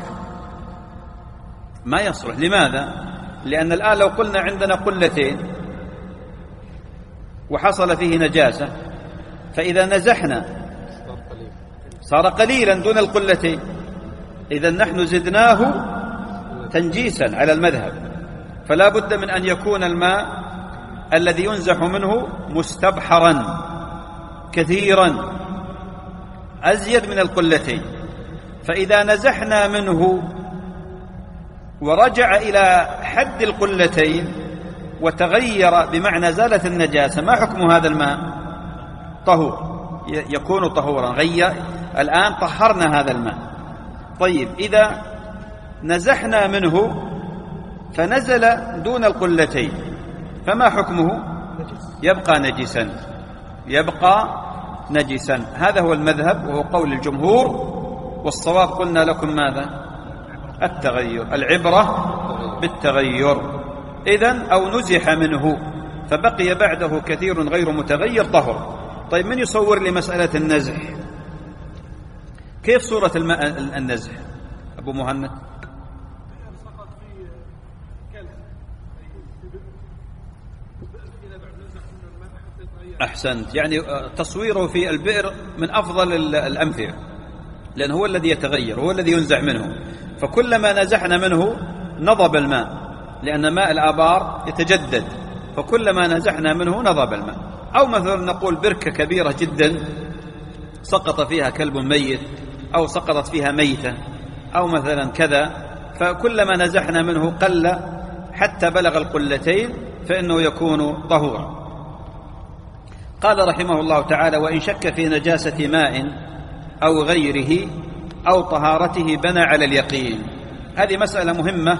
ما يصلح. لماذا؟ لأن الآن لو قلنا عندنا قلتين وحصل فيه نجاسة، فإذا نزحنا صار قليلا دون القلتين، إذن نحن زدناه تنجيسا على المذهب، فلا بد من أن يكون الماء الذي ينزح منه مستبحرا كثيرا أزيد من القلتين. فإذا نزحنا منه ورجع إلى حد القلتين وتغير بمعنى زالت النجاسة، ما حكم هذا الماء؟ طهور، يكون طهورا. غير الآن طهرنا هذا الماء. طيب إذا نزحنا منه فنزل دون القلتين فما حكمه؟ يبقى نجسا، يبقى نجسا. هذا هو المذهب وهو قول الجمهور، والصواب قلنا لكم ماذا؟ التغير، العبرة بالتغير. إذن أو نزح منه فبقي بعده كثير غير متغير طهر. طيب من يصور لي مسألة النزح؟ كيف صورة النزح أبو مهند؟ أحسنت، يعني تصويره في البئر من أفضل الأمثلة، لأن هو الذي يتغير، هو الذي ينزع منه، فكلما نزحنا منه نضب الماء، لأن ماء الآبار يتجدد، فكلما نزحنا منه نضب الماء. أو مثلا نقول بركة كبيرة جدا سقط فيها كلب ميت، أو سقطت فيها ميتة، أو مثلا كذا، فكلما نزحنا منه قل حتى بلغ القلتين فإنه يكون طهورا. قال رحمه الله تعالى وإن شك في نجاسة ماء أو غيره أو طهارته بنى على اليقين. هذه مسألة مهمة،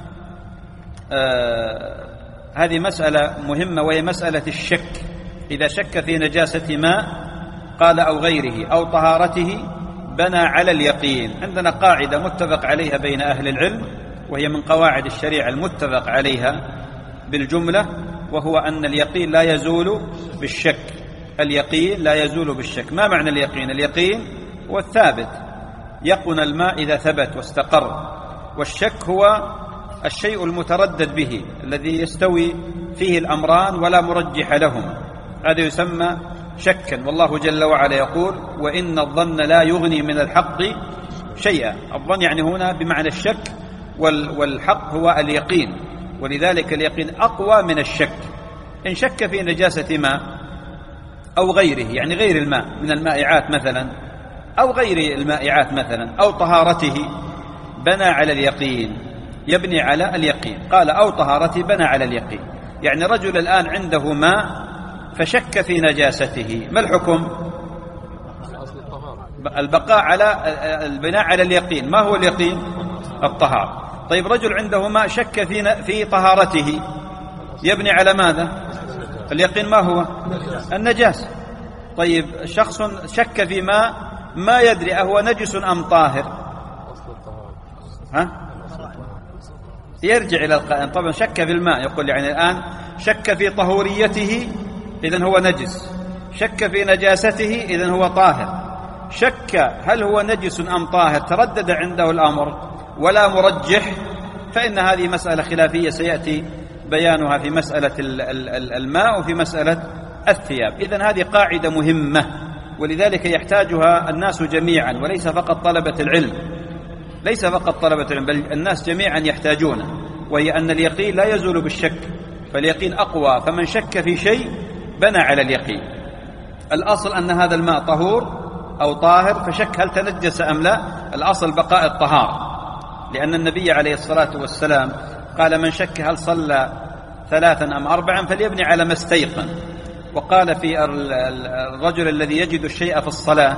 هذه مسألة مهمة، وهي مسألة الشك. إذا شك في نجاسة ماء قال أو غيره أو طهارته بنى على اليقين. عندنا قاعدة متفق عليها بين أهل العلم، وهي من قواعد الشريعة المتفق عليها بالجملة، وهو أن اليقين لا يزول بالشك. اليقين لا يزول بالشك. ما معنى اليقين؟ اليقين هو الثابت، يقن الماء إذا ثبت واستقر، والشك هو الشيء المتردد به الذي يستوي فيه الأمران ولا مرجح لهم، هذا يسمى شكا. والله جل وعلا يقول وإن الظن لا يغني من الحق شيئا. الظن يعني هنا بمعنى الشك، والحق هو اليقين، ولذلك اليقين أقوى من الشك. إن شك في نجاسة ماء أو غيره، يعني غير الماء من المائعات مثلا، أو غير المائعات مثلا، أو طهارته بنى على اليقين، يبني على اليقين. قال أو طهارته بنى على اليقين، يعني رجل الآن عنده ماء فشك في نجاسته، ما الحكم؟ البقاء على البناء على اليقين. ما هو اليقين؟ الطهارة. طيب رجل عنده ماء شك في طهارته، يبني على ماذا؟ اليقين ما هو؟ النجاسة. طيب شخص شك في ماء ما يدري أهو نجس أم طاهر، يرجع إلى القائم. طبعا شك في الماء، يقول يعني الآن شك في طهوريته إذن هو نجس، شك في نجاسته إذن هو طاهر. شك هل هو نجس أم طاهر، تردد عنده الأمر، ولا مرجح، فإن هذه مسألة خلافية سيأتي بيانها في مسألة الماء وفي مسألة الثياب. إذن هذه قاعدة مهمة، ولذلك يحتاجها الناس جميعا، وليس فقط طلبة العلم، ليس فقط طلبة العلم، بل الناس جميعا يحتاجونه، وهي أن اليقين لا يزول بالشك، فاليقين أقوى، فمن شك في شيء بنى على اليقين. الأصل أن هذا الماء طهور أو طاهر، فشك هل تنجس أم لا، الأصل بقاء الطهارة، لأن النبي عليه الصلاة والسلام قال من شك هل صلى 3 أم 4 فليبني على ما استيقن. وقال في الرجل الذي يجد الشيء في الصلاة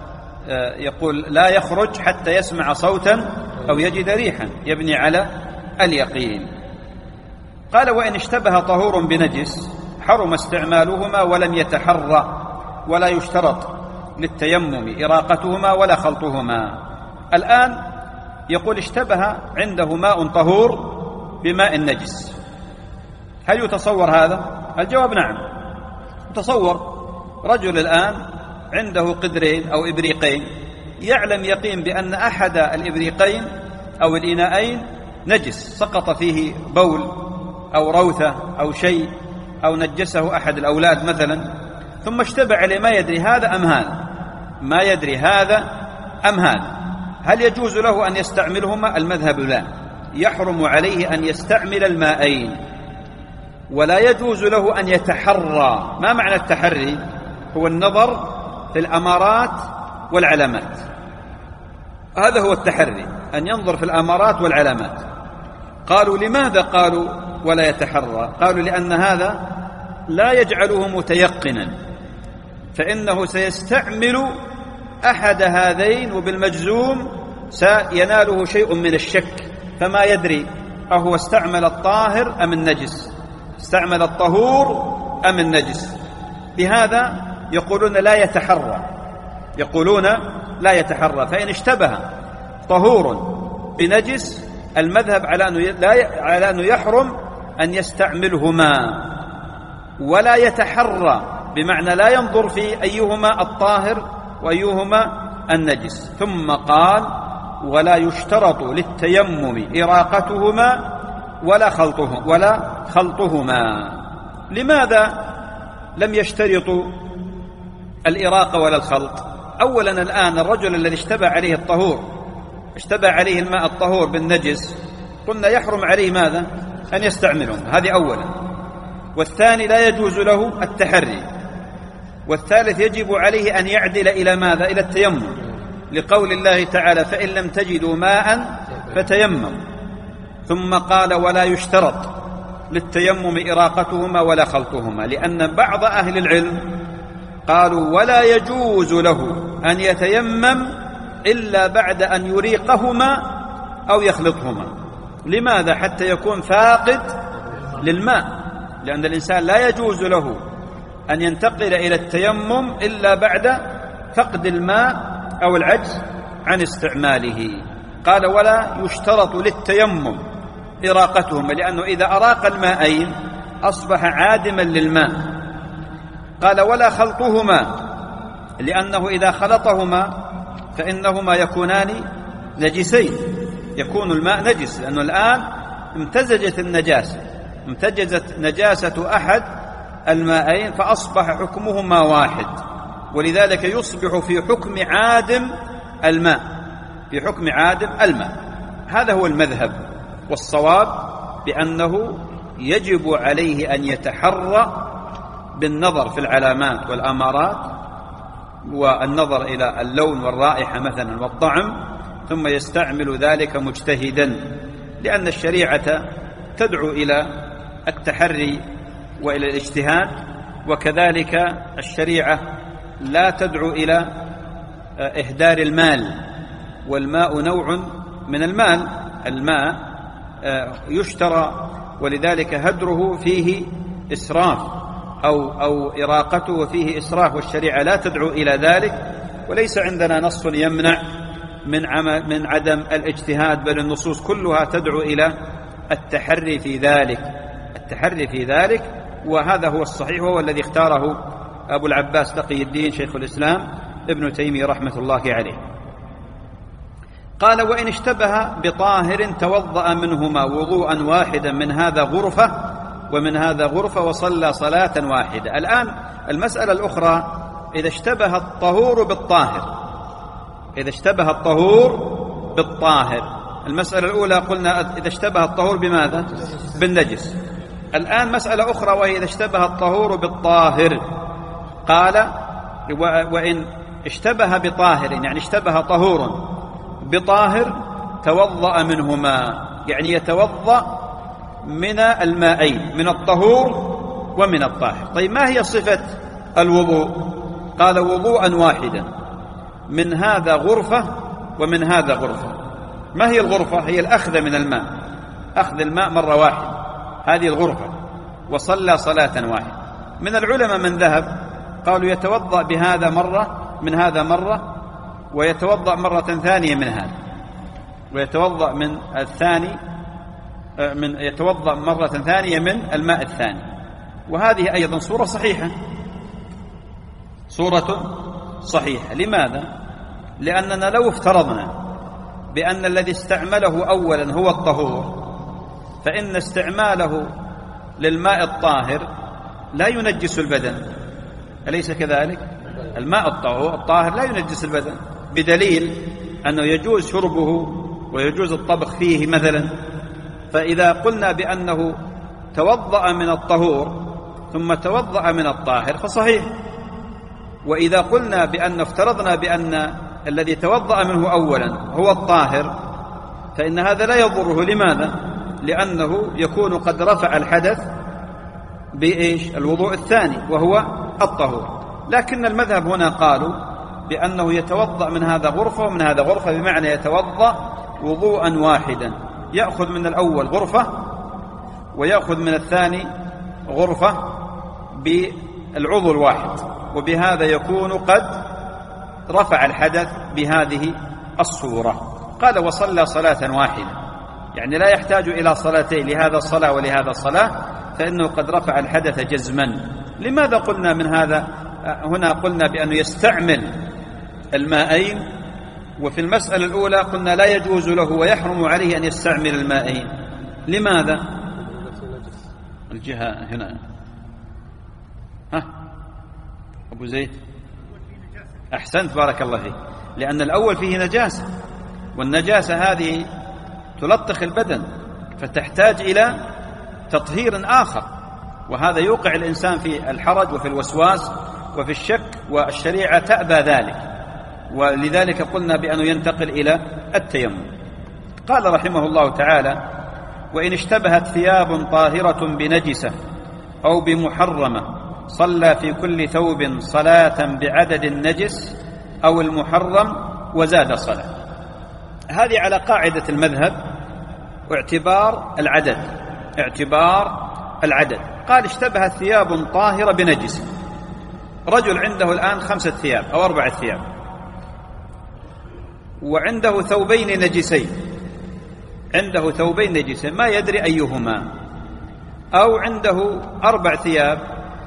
يقول لا يخرج حتى يسمع صوتا أو يجد ريحا، يبني على اليقين. قال وإن اشتبه طهور بنجس حرم استعمالهما ولم يتحرى، ولا يشترط للتيمم إراقتهما ولا خلطهما. الآن يقول اشتبه عنده ماء طهور بماء نجس، هل يتصور هذا؟ الجواب نعم. تصور رجل الآن عنده قدرين أو إبريقين، يعلم يقين بأن أحد الإبريقين أو الإناءين نجس، سقط فيه بول أو روثة أو شيء، أو نجسه أحد الأولاد مثلا، ثم اشتبه عليه ما يدري هذا أم هذا، ما يدري هذا أم هذا، هل يجوز له أن يستعملهما؟ المذهب لا، يحرم عليه أن يستعمل الماءين، ولا يجوز له أن يتحرى. ما معنى التحري؟ هو النظر في الأمارات والعلامات، هذا هو التحري، أن ينظر في الأمارات والعلامات. قالوا لماذا قالوا ولا يتحرى؟ قالوا لأن هذا لا يجعله متيقنا، فإنه سيستعمل أحد هذين وبالمجزوم سيناله شيء من الشك، فما يدري أهو استعمل الطاهر أم النجس، استعمل الطهور أم النجس. بهذا يقولون لا يتحرى، يقولون لا يتحرى. فإن اشتبه طهور بنجس المذهب على أنه يحرم أن يستعملهما، ولا يتحرى بمعنى لا ينظر في أيهما الطاهر وأيهما النجس. ثم قال ولا يشترط للتيمم إراقتهما ولا خلطهما. لماذا لم يشترطوا الإراقة ولا الخلط؟ أولا الآن الرجل الذي اشتبه عليه الطهور، اشتبه عليه الماء الطهور بالنجس، قلنا يحرم عليه ماذا؟ أن يستعملهم، هذه أولا. والثاني لا يجوز له التحري. والثالث يجب عليه أن يعدل إلى ماذا؟ إلى التيمم، لقول الله تعالى فإن لم تجدوا ماء فتيمموا. ثم قال ولا يشترط للتيمم إراقتهما ولا خلطهما، لأن بعض أهل العلم قالوا ولا يجوز له أن يتيمم إلا بعد أن يريقهما أو يخلطهما. لماذا؟ حتى يكون فاقد للماء، لأن الإنسان لا يجوز له أن ينتقل إلى التيمم إلا بعد فقد الماء أو العجز عن استعماله. قال ولا يشترط للتيمم إراقتهما، لأنه إذا أراق الماءين أصبح عادما للماء. قال ولا خلطهما، لأنه إذا خلطهما فإنهما يكونان نجسين، يكون الماء نجس، لأنه الآن امتزجت النجاسة، امتزجت نجاسة أحد الماءين فأصبح حكمهما واحد، ولذلك يصبح في حكم عادم الماء، في حكم عادم الماء. هذا هو المذهب، والصواب بأنه يجب عليه أن يتحرى بالنظر في العلامات والأمارات، والنظر إلى اللون والرائحة مثلا والطعم، ثم يستعمل ذلك مجتهدا، لأن الشريعة تدعو إلى التحري وإلى الاجتهاد، وكذلك الشريعة لا تدعو إلى إهدار المال، والماء نوع من المال، الماء يشترى، ولذلك هدره فيه إسراف أو إراقته فيه إسراف، والشريعة لا تدعو إلى ذلك. وليس عندنا نص يمنع من عدم الاجتهاد، بل النصوص كلها تدعو إلى التحري في ذلك، التحري في ذلك، وهذا هو الصحيح، وهو الذي اختاره أبو العباس تقي الدين شيخ الإسلام ابن تيمية رحمة الله عليه. قال: وإن اشتبه بطاهر توضأ منهما وضوءا واحدا من هذا غرفة ومن هذا غرفة وصلى صلاة واحدة. الآن المسألة الأخرى: إذا اشتبه الطهور بالطاهر، إذا اشتبه الطهور بالطاهر. المسألة الأولى قلنا إذا اشتبه الطهور بماذا؟ بالنجس. الآن مسألة أخرى وهي إذا اشتبه الطهور بالطاهر. قال: وإن اشتبه بطاهر، يعني اشتبه طهور بطاهر توضأ منهما، يعني يتوضأ من المائين، من الطهور ومن الطاهر. طيب ما هي صفة الوضوء؟ قال: وضوءا واحدا من هذا غرفة ومن هذا غرفة. ما هي الغرفة؟ هي الأخذ من الماء، أخذ الماء مرة واحدة، هذه الغرفة، وصلى صلاة واحدة. من العلماء من ذهب قالوا يتوضأ بهذا مرة، من هذا مرة، ويتوضأ مرة ثانية من هذا، ويتوضأ من الثاني يتوضأ مرة ثانية من الماء الثاني. وهذه أيضا صورة صحيحة، صورة صحيحة. لماذا؟ لأننا لو افترضنا بأن الذي استعمله أولا هو الطهور، فإن استعماله للماء الطاهر لا ينجس البدن، أليس كذلك؟ الماء الطاهر لا ينجس البدن، بدليل أنه يجوز شربه ويجوز الطبخ فيه مثلا. فإذا قلنا بأنه توضأ من الطهور ثم توضأ من الطاهر فصحيح. وإذا قلنا بأن افترضنا بأن الذي توضأ منه أولا هو الطاهر، فإن هذا لا يضره. لماذا؟ لأنه يكون قد رفع الحدث بإيش؟ الوضوء الثاني وهو الطهور. لكن المذهب هنا قالوا بأنه يتوضأ من هذا غرفة ومن هذا غرفة، بمعنى يتوضأ وضوءا واحدا، يأخذ من الأول غرفة ويأخذ من الثاني غرفة بالعضو الواحد، وبهذا يكون قد رفع الحدث بهذه الصورة. قال: وصلى صلاة واحدة، يعني لا يحتاج إلى صلاتين، لهذا الصلاة ولهذا الصلاة، فإنه قد رفع الحدث جزما. لماذا قلنا من هذا؟ هنا قلنا بأنه يستعمل المائين، وفي المسألة الأولى قلنا لا يجوز له ويحرم عليه أن يستعمل المائين. لماذا؟ الجهة هنا أبو زيد، أحسنت بارك الله فيك. لأن الأول فيه نجاسة، والنجاسة هذه تلطخ البدن، فتحتاج إلى تطهير آخر، وهذا يوقع الإنسان في الحرج وفي الوسواس وفي الشك، والشريعة تأبى ذلك، ولذلك قلنا بأنه ينتقل إلى التيمم. قال رحمه الله تعالى: وإن اشتبهت ثياب طاهرة بنجسة أو بمحرمة صلى في كل ثوب صلاة بعدد النجس أو المحرم وزاد صلاة. هذه على قاعدة المذهب واعتبار العدد، اعتبار العدد. قال: اشتبهت ثياب طاهرة بنجسة. رجل عنده الآن 5 ثياب أو 4 ثياب، وعنده ثوبين نجسين، عنده ثوبين نجسين ما يدري أيهما، أو عنده 4 ثياب،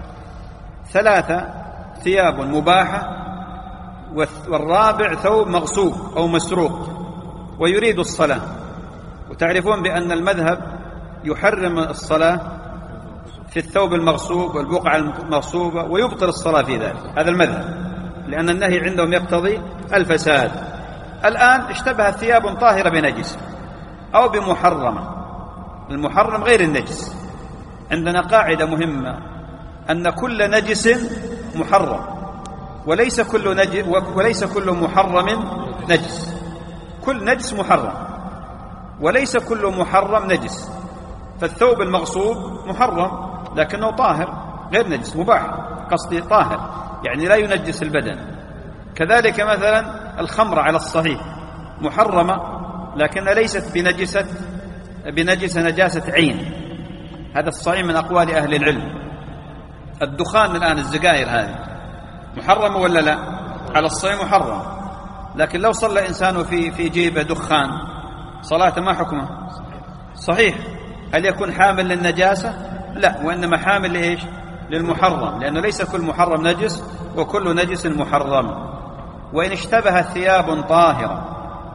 3 ثياب مباحة والرابع ثوب مغصوب أو مسروق، ويريد الصلاة. وتعرفون بأن المذهب يحرم الصلاة في الثوب المغصوب والبقعة المغصوبة، ويبطل الصلاة في ذلك، هذا المذهب، لأن النهي عندهم يقتضي الفساد. الآن اشتبهت ثياب طاهرة بنجس أو بمحرمة. المحرم غير النجس. عندنا قاعدة مهمة أن كل نجس محرم، وليس كل محرم نجس. كل نجس محرم، وليس كل محرم نجس. فالثوب المغصوب محرم لكنه طاهر غير نجس، مباح، قصدي طاهر يعني لا ينجس البدن. كذلك مثلا الخمر على الصحيح محرمة لكن ليست بنجسة نجاسة عين، هذا الصحيح من أقوال أهل العلم. الدخان الآن، الزجاير هذه محرمة ولا لا؟ على الصحيح محرم، لكن لو صلى إنسان في جيبه دخان صلاته ما حكمه؟ صحيح. هل يكون حامل للنجاسة؟ لا، وإنما حامل لإيش؟ للمحرم، لأنه ليس كل محرم نجس وكل نجس محرم. وإن اشتبهت ثياب طاهرة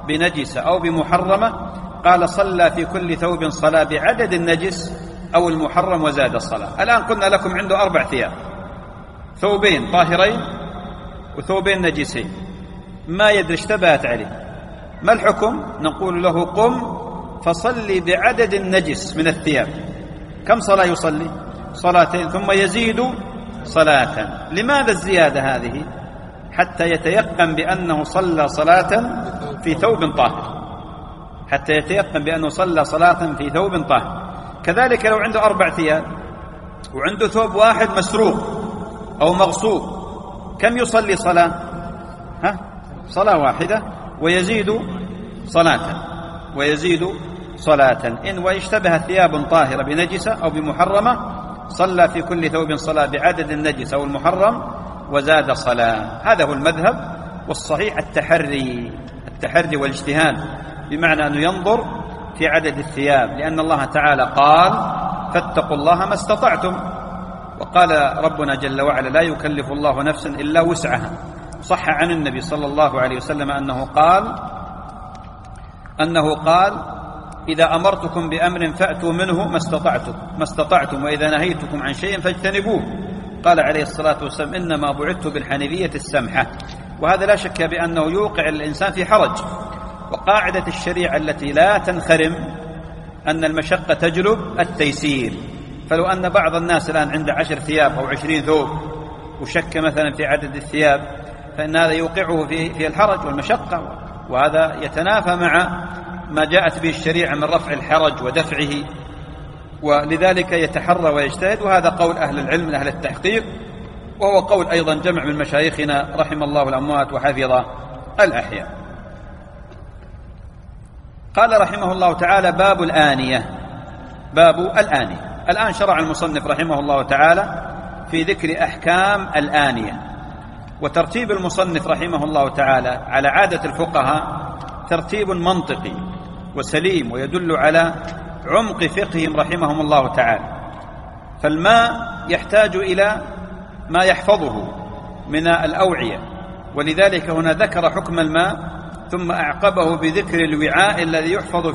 بنجسة أو بمحرمة قال صلى في كل ثوب صلاة بعدد النجس أو المحرم وزاد الصلاة. الآن قلنا لكم عنده 4 ثياب، ثوبين طاهرين وثوبين نجسين، ما يدري اشتبهت عليه، ما الحكم؟ نقول له قم فصلي بعدد النجس من الثياب. كم صلاة يصلي؟ صلاتين، ثم يزيد صلاة. لماذا الزيادة هذه؟ حتى يتيقن بأنه صلى صلاة في ثوب طاهر، حتى يتيقن بأنه صلى صلاة في ثوب طاهر. كذلك لو عنده 4 ثياب وعنده ثوب واحد مسروق أو مغصوب، كم يصلي صلاة؟ صلاة واحدة ويزيد صلاة. إن واشتبه ثياب طاهرة بنجسة أو بمحرمة صلى في كل ثوب صلاة بعدد النجس أو المحرم وزاد صلاة. هذا هو المذهب، والصحيح التحري والاجتهاد، بمعنى أنه ينظر في عدد الثياب، لأن الله تعالى قال فاتقوا الله ما استطعتم، وقال ربنا جل وعلا لا يكلف الله نفسا إلا وسعها. صح عن النبي صلى الله عليه وسلم أنه قال إذا أمرتكم بأمر فأتوا منه ما استطعتم وإذا نهيتكم عن شيء فاجتنبوه. قال عليه الصلاة والسلام إنما بعثت بالحنيفية السمحة. وهذا لا شك بأنه يوقع الإنسان في حرج. وقاعدة الشريعة التي لا تنخرم أن المشقة تجلب التيسير. فلو أن بعض الناس الآن عنده 10 ثياب أو 20 ثوب وشك مثلا في عدد الثياب، فإن هذا يوقعه في الحرج والمشقة، وهذا يتنافى مع ما جاءت به الشريعة من رفع الحرج ودفعه، ولذلك يتحرى ويجتهد. وهذا قول أهل العلم من أهل التحقيق، وهو قول أيضا جمع من مشايخنا رحم الله الأموات وحفظ الأحياء. قال رحمه الله تعالى باب الآنية. الآن شرع المصنف رحمه الله تعالى في ذكر أحكام الآنية. وترتيب المصنف رحمه الله تعالى على عادة الفقهاء ترتيب منطقي وسليم، ويدل على عمق فقههم رحمهم الله تعالى. فالماء يحتاج إلى ما يحفظه من الأوعية، ولذلك هنا ذكر حكم الماء ثم أعقبه بذكر الوعاء الذي يحفظ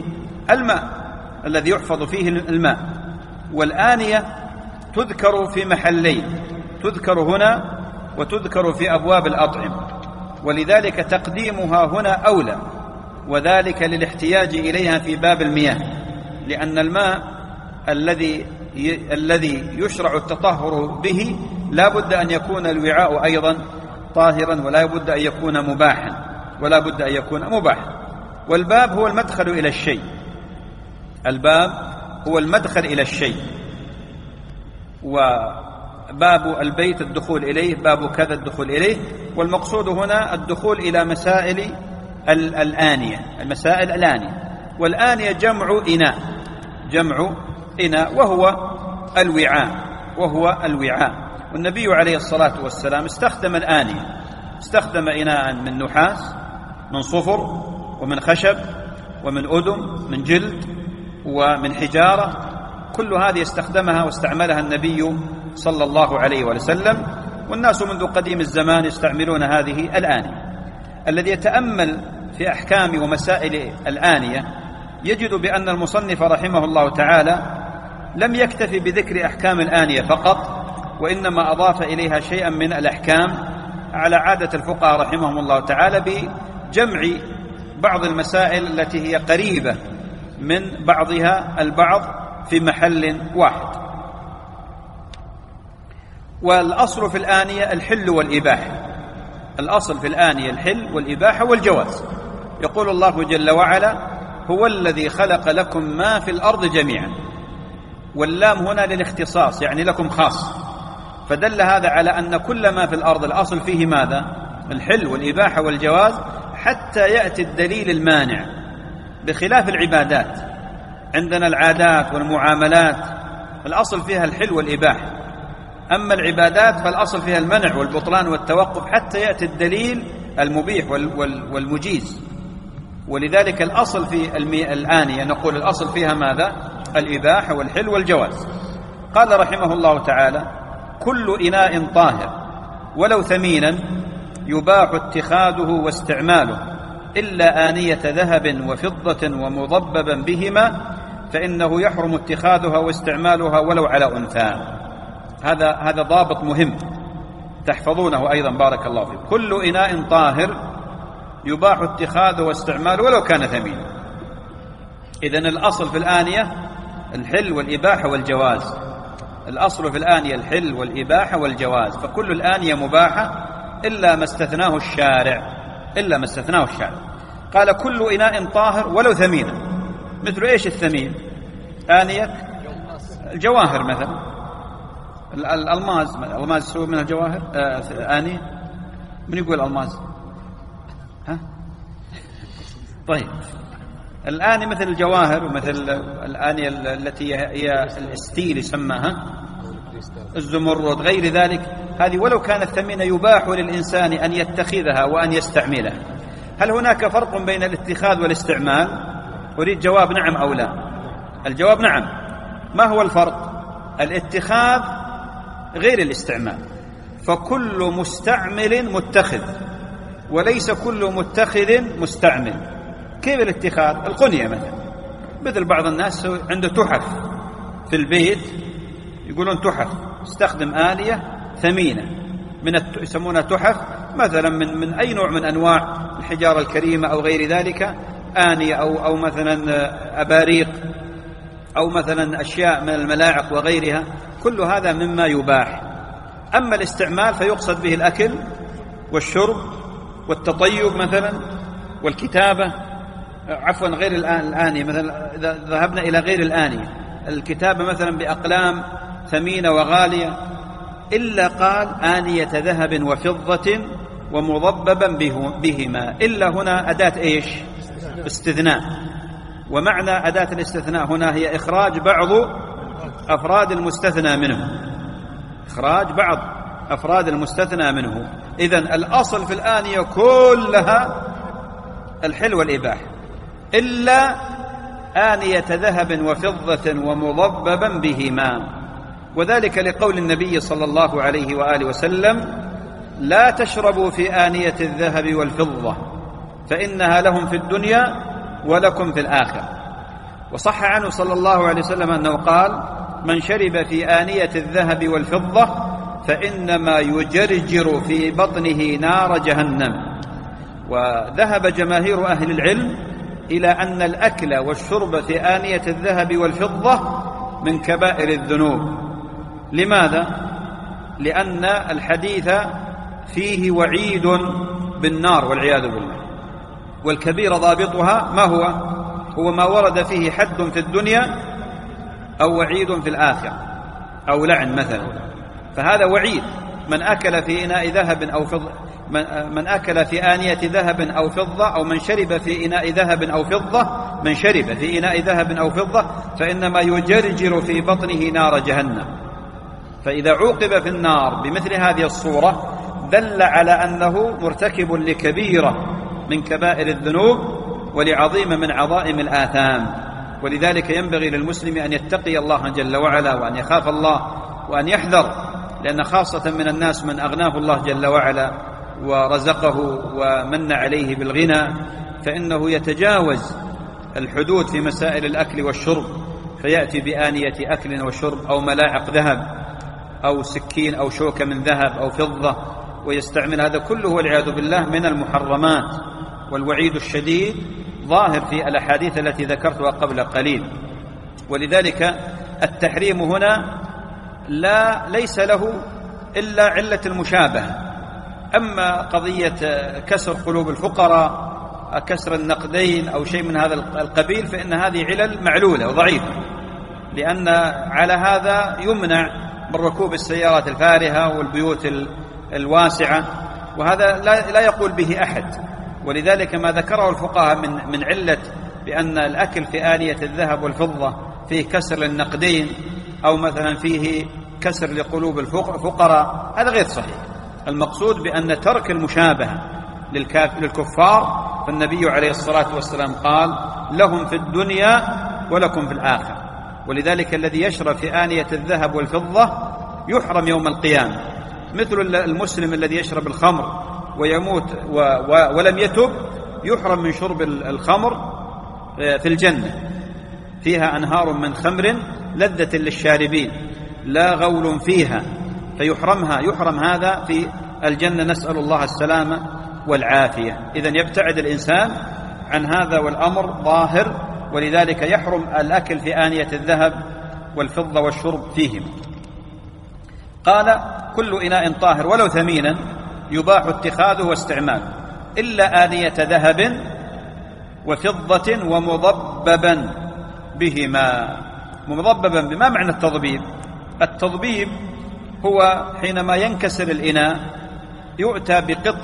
فيه الماء. والآنية تذكر في محلين، تذكر هنا وتذكر في أبواب الأطعمة، ولذلك تقديمها هنا أولى، وذلك للاحتياج إليها في باب المياه، لأن الماء الذي يشرع التطهر به لا بد أن يكون الوعاء أيضا طاهرا، ولا بد أن يكون مباحا. والباب هو المدخل إلى الشيء، وباب البيت الدخول إليه، باب كذا الدخول إليه. والمقصود هنا الدخول إلى مسائل الآنية. والآنية جمع إناء وهو الوعاء. والنبي عليه الصلاة والسلام استخدم الآنية، استخدم إناء من نحاس، من صفر، ومن خشب، ومن أدم، من جلد، ومن حجارة. كل هذه استخدمها واستعملها النبي صلى الله عليه وسلم، والناس منذ قديم الزمان يستعملون هذه الآنية. الذي يتأمل في أحكام ومسائل الآنية يجد بأن المصنف رحمه الله تعالى لم يكتفي بذكر أحكام الآنية فقط، وإنما أضاف إليها شيئا من الأحكام على عادة الفقهاء رحمهم الله تعالى بجمع بعض المسائل التي هي قريبة من بعضها البعض في محل واحد. والأصل في الآنية الحل والإباحة والجواز. يقول الله جل وعلا هو الذي خلق لكم ما في الأرض جميعا، واللام هنا للاختصاص، يعني لكم خاص، فدل هذا على أن كل ما في الأرض الأصل فيه ماذا؟ الحل والإباحة والجواز، حتى يأتي الدليل المانع، بخلاف العبادات. عندنا العادات والمعاملات الأصل فيها الحل والإباحة، أما العبادات فالأصل فيها المنع والبطلان والتوقف حتى يأتي الدليل المبيح والمجيز. ولذلك الأصل في الآنية نقول الأصل فيها ماذا؟ الإباحة والحل والجواز. قال رحمه الله تعالى كل إناء طاهر ولو ثمينا يباح اتخاذه واستعماله إلا آنية ذهب وفضة ومضببا بهما فإنه يحرم اتخاذها واستعمالها ولو على أنثى. هذا ضابط مهم تحفظونه أيضا بارك الله فيكم. كل إناء طاهر يباح اتخاذه واستعماله ولو كان ثمينا. إذن الأصل في الآنية الحل والإباحة والجواز. الأصل في الآنية الحل والإباحة والجواز، فكل الآنية مباحة إلا ما استثناه الشارع. قال كل إناء طاهر ولو ثمينا. مثل إيش الثمين؟ آنية الجواهر مثلا، الألماس يسوي منها جواهر. آنية من يقول ألماس؟ ها؟ طيب الآنية مثل الجواهر ومثل الآنية التي هي الستيل يسمىها الزمرد غير ذلك، هذه ولو كانت ثمينة يباح للإنسان أن يتخذها وأن يستعملها. هل هناك فرق بين الاتخاذ والاستعمال؟ أريد جواب نعم أو لا. الجواب نعم. ما هو الفرق؟ الاتخاذ غير الاستعمال، فكل مستعمل متخذ وليس كل متخذ مستعمل. كيف الاتخاذ؟ القنية مثل بعض الناس عنده تحف في البيت، يقولون تحف، استخدم آنية ثمينة يسمونها تحف مثلا من أي نوع من أنواع الحجارة الكريمة أو غير ذلك، آنية أو مثلا أباريق أو مثلا أشياء من الملاعق وغيرها، كل هذا مما يباح. أما الاستعمال فيقصد به الأكل والشرب والتطيب مثلا والكتابة، عفوا غير الآنية. مثلا إذا ذهبنا إلى غير الآنية، الكتابة مثلا بأقلام ثمينة وغالية، إلا قال آنية ذهب وفضة ومضببا بهما، إلا هنا أداة إيش؟ استثناء. ومعنى أداة الاستثناء هنا هي إخراج بعض أفراد المستثنى منه، إخراج بعض أفراد المستثنى منه. إذن الأصل في الآنية كلها الحل والإباحة إلا آنية ذهب وفضة ومضببا بهما، وذلك لقول النبي صلى الله عليه وآله وسلم: لا تشربوا في آنية الذهب والفضة فإنها لهم في الدنيا ولكم في الآخرة. وصح عنه صلى الله عليه وسلم أنه قال: من شرب في آنية الذهب والفضة فإنما يجرجر في بطنه نار جهنم. وذهب جماهير أهل العلم إلى أن الأكل والشرب في آنية الذهب والفضة من كبائر الذنوب. لماذا؟ لأن الحديث فيه وعيد بالنار والعياذ بالله، والكبير ضابطها ما هو؟ هو ما ورد فيه حد في الدنيا أو وعيد في الآخرة أو لعن مثلا، فهذا وعيد. من أكل في إناء ذهب أو فضة، من أكل في آنية ذهب أو فضة، أو من شرب في إناء ذهب أو فضة، من شرب في إناء ذهب أو فضة فإنما يجرجر في بطنه نار جهنم. فإذا عوقب في النار بمثل هذه الصورة دل على أنه مرتكب لكبيرة من كبائر الذنوب ولعظيم من عظائم الآثام. ولذلك ينبغي للمسلم أن يتقي الله جل وعلا وأن يخاف الله وأن يحذر، لأن خاصة من الناس من أغناه الله جل وعلا ورزقه ومن عليه بالغنى فإنه يتجاوز الحدود في مسائل الأكل والشرب، فيأتي بآنية أكل وشرب أو ملاعق ذهب أو سكين أو شوكة من ذهب أو فضة ويستعمل. هذا كله والعياذ بالله من المحرمات، والوعيد الشديد ظاهر في الأحاديث التي ذكرتها قبل قليل. ولذلك التحريم هنا ليس له إلا علة المشابهة. أما قضية كسر قلوب الفقراء، كسر النقدين أو شيء من هذا القبيل، فإن هذه علل معلولة وضعيفة، لأن على هذا يمنع من ركوب السيارات الفارهة والبيوت الواسعة، وهذا لا يقول به أحد. ولذلك ما ذكره الفقهاء من علة بأن الأكل في آنية الذهب والفضة فيه كسر للنقدين أو مثلا فيه كسر لقلوب الفقراء، هذا غير صحيح. المقصود بأن ترك المشابهة للكفار، فالنبي عليه الصلاة والسلام قال: لهم في الدنيا ولكم في الآخرة. ولذلك الذي يشرب في آنية الذهب والفضة يحرم يوم القيامة، مثل المسلم الذي يشرب الخمر ويموت ولم يتب يحرم من شرب الخمر في الجنة، فيها أنهار من خمر لذة للشاربين لا غول فيها، يحرم هذا في الجنة، نسأل الله السلامة والعافية. إذن يبتعد الإنسان عن هذا، والأمر ظاهر، ولذلك يحرم الأكل في آنية الذهب والفضة والشرب فيهم. قال: كل إناء طاهر ولو ثمينا يباح اتخاذه واستعماله إلا آنية ذهب وفضة ومضببا بهما. مضببا بما معنى التضبيب؟ التضبيب هو حينما ينكسر الإناء يؤتى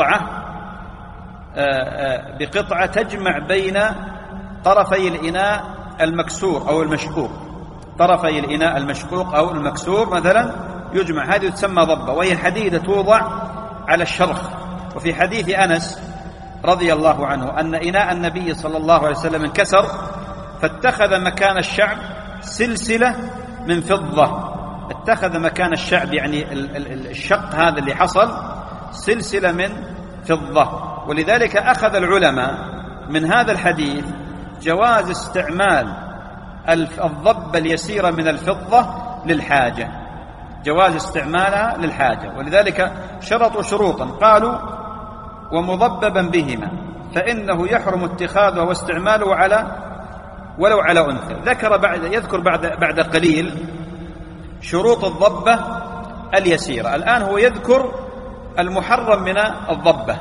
بقطعة تجمع بين طرفي الإناء المكسور أو المشقوق، طرفي الإناء المشقوق أو المكسور مثلا يجمع، هذه تسمى ضبة، وهي حديدة توضع على الشرخ. وفي حديث أنس رضي الله عنه أن إناء النبي صلى الله عليه وسلم انكسر فاتخذ مكان الشعب سلسلة من فضة، اتخذ مكان الشعب يعني الشق هذا اللي حصل سلسلة من فضة. ولذلك أخذ العلماء من هذا الحديث جواز استعمال الضبة اليسيرة من الفضة للحاجة، جواز استعمالها للحاجة، ولذلك شرطوا شروطا، قالوا: ومضببا بهما فإنه يحرم اتخاذه واستعماله ولو على أنثى. يذكر بعد قليل شروط الضبة اليسيرة. الآن هو يذكر المحرم من الضبة،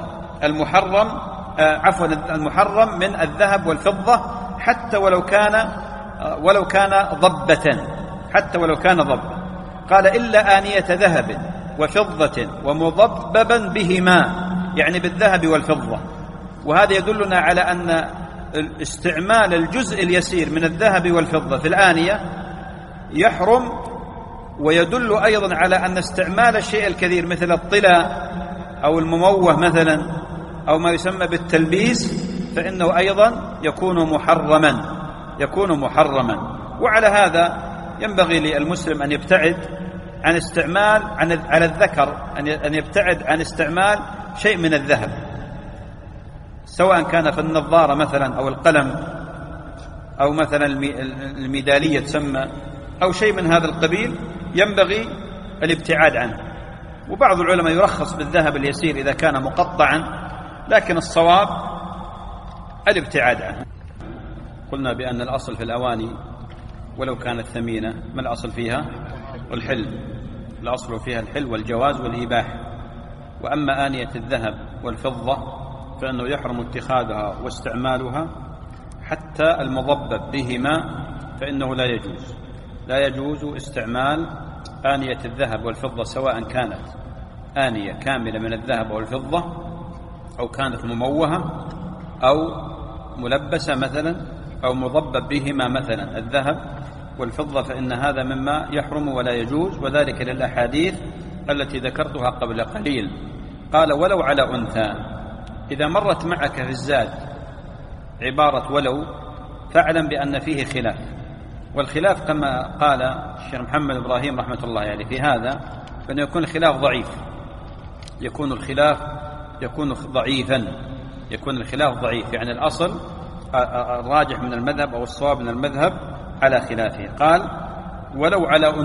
المحرم من الذهب والفضة حتى ولو كان ضبة، حتى ولو كان ضبة. قال: إلا آنية ذهب وفضة ومضببا بهما، يعني بالذهب والفضة. وهذا يدلنا على أن استعمال الجزء اليسير من الذهب والفضة في الآنية يحرم، ويدل أيضا على أن استعمال الشيء الكثير مثل الطلا أو المموه مثلا أو ما يسمى بالتلبيس فإنه أيضا يكون محرما. وعلى هذا ينبغي للمسلم أن يبتعد عن استعمال على الذكر أن يبتعد عن استعمال شيء من الذهب، سواء كان في النظارة مثلا أو القلم أو مثلا الميدالية تسمى أو شيء من هذا القبيل، ينبغي الابتعاد عنه. وبعض العلماء يرخص بالذهب اليسير إذا كان مقطعا، لكن الصواب الابتعاد عنه. قلنا بأن الأصل في الأواني ولو كانت ثمينة، ما الأصل فيها؟ الحل، الأصل فيها الحل والجواز والإباحة. وأما آنية الذهب والفضة فإنه يحرم اتخاذها واستعمالها، حتى المضبب بهما فإنه لا يجوز استعمال آنية الذهب والفضة، سواء كانت آنية كاملة من الذهب والفضة أو كانت مموهة أو ملبسة مثلا أو مضبب بهما مثلا الذهب والفضة، فإن هذا مما يحرم ولا يجوز، وذلك للأحاديث التي ذكرتها قبل قليل. قال: ولو على أنثى. إذا مرت معك في الزاد عبارة ولو فاعلم بأن فيه خلاف، والخلاف كما قال الشيخ محمد إبراهيم رحمة الله عليه في هذا فإنه يكون الخلاف ضعيف، يكون الخلاف ضعيفا، يعني الأصل الراجح من المذهب أو الصواب من المذهب على خلافه. قال: ولو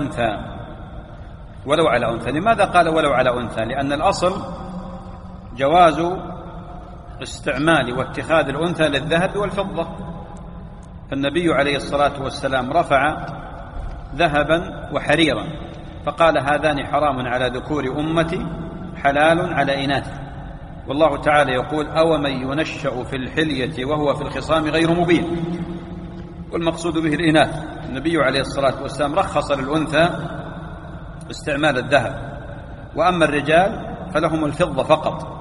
على أنثى. لماذا قال ولو على أنثى؟ لأن الأصل جواز استعمال واتخاذ الأنثى للذهب والفضة، فالنبي عليه الصلاة والسلام رفع ذهبا وحريرا فقال: هذان حرام على ذكور أمتي حلال على إناث. والله تعالى يقول: أومن ينشأ في الحلية وهو في الخصام غير مبين. والمقصود به الإناث. النبي عليه الصلاة والسلام رخص للأنثى استعمال الذهب، وأما الرجال فلهم الفضة فقط،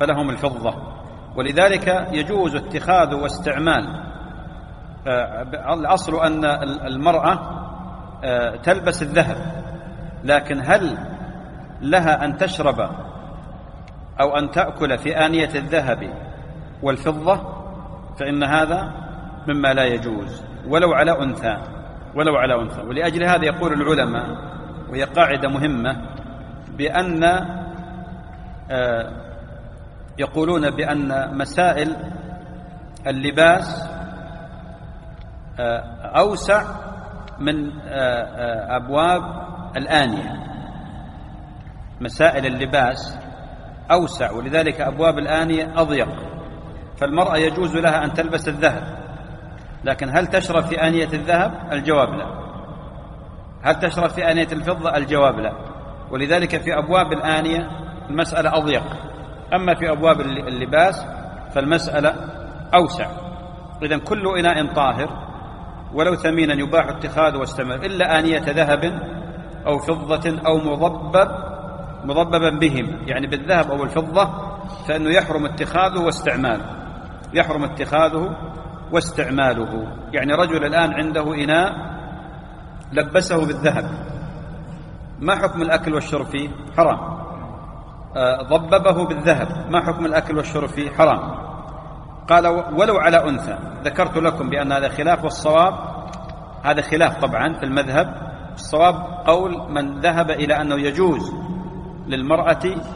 ولذلك يجوز اتخاذ واستعمال. الأصل أن المرأة تلبس الذهب، لكن هل لها أن تشرب أو أن تأكل في آنية الذهب والفضة؟ فإن هذا مما لا يجوز ولو على أنثى. ولأجل هذا يقول العلماء، وهي قاعدة مهمة، يقولون بأن مسائل اللباس أوسع من أبواب الآنية. مسائل اللباس أوسع، ولذلك أبواب الآنية أضيق. فالمرأة يجوز لها أن تلبس الذهب، لكن هل تشرب في آنية الذهب؟ الجواب لا. هل تشرب في آنية الفضة؟ الجواب لا. ولذلك في أبواب الآنية المسألة أضيق، أما في أبواب اللباس فالمسألة أوسع. إذن كل إناء طاهر ولو ثمينا يباح اتخاذه واستعماله، إلا آنية ذهب أو فضة أو مضببا بهم، يعني بالذهب أو الفضة، فإنه يحرم اتخاذه واستعماله. يحرم اتخاذه واستعماله. يعني رجل الآن عنده إناء لبسه بالذهب، ما حكم الأكل والشرب فيه؟ حرام. ضببه بالذهب، ما حكم الأكل والشرب فيه؟ حرام. قال ولو على أنثى. ذكرت لكم بأن هذا خلاف، والصواب هذا خلاف طبعا في المذهب. الصواب قول من ذهب إلى أنه يجوز للمرأة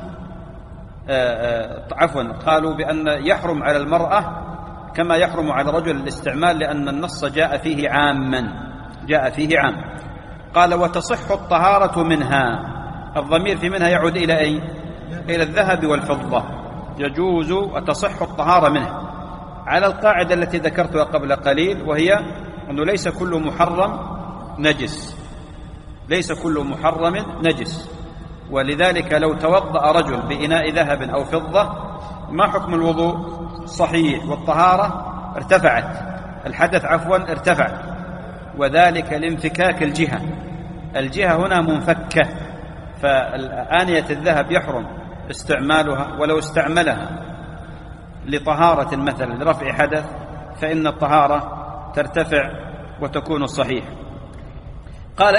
قالوا بأن يحرم على المرأة كما يحرم على الرجل الاستعمال، لأن النص جاء فيه عام. قال وتصح الطهارة منها. الضمير في منها يعود إلى أي؟ إلى الذهب والفضة. يجوز وتصح الطهارة منها على القاعدة التي ذكرتها قبل قليل، وهي أنه ليس كل محرم نجس. ليس كل محرم نجس. ولذلك لو توضأ رجل بإناء ذهب أو فضة ما حكم الوضوء؟ صحيح، والطهارة ارتفعت، الحدث ارتفع، وذلك لانفكاك الجهة هنا منفكة. فآنية الذهب يحرم استعمالها، ولو استعملها لطهارة مثلا لرفع حدث فإن الطهارة ترتفع وتكون صحيحة. قال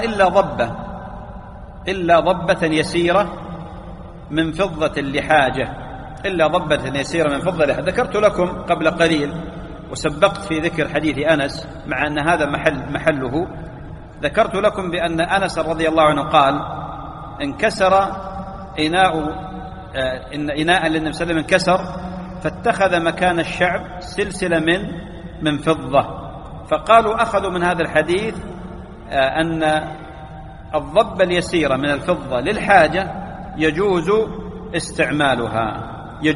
إلا ضبة يسيرة من فضة لحاجة. إلا ضبة يسيرة من فضة لحاجة. ذكرت لكم قبل قليل وسبقت في ذكر حديث أنس، مع أن هذا محله. ذكرت لكم بأن أنس رضي الله عنه قال انكسر إناء للنبي صلى الله عليه وسلم، انكسر فاتخذ مكان الشعب سلسلة من فضة. فقالوا أخذوا من هذا الحديث أن الضبة اليسيرة من الفضة للحاجة يجوز استعمالها.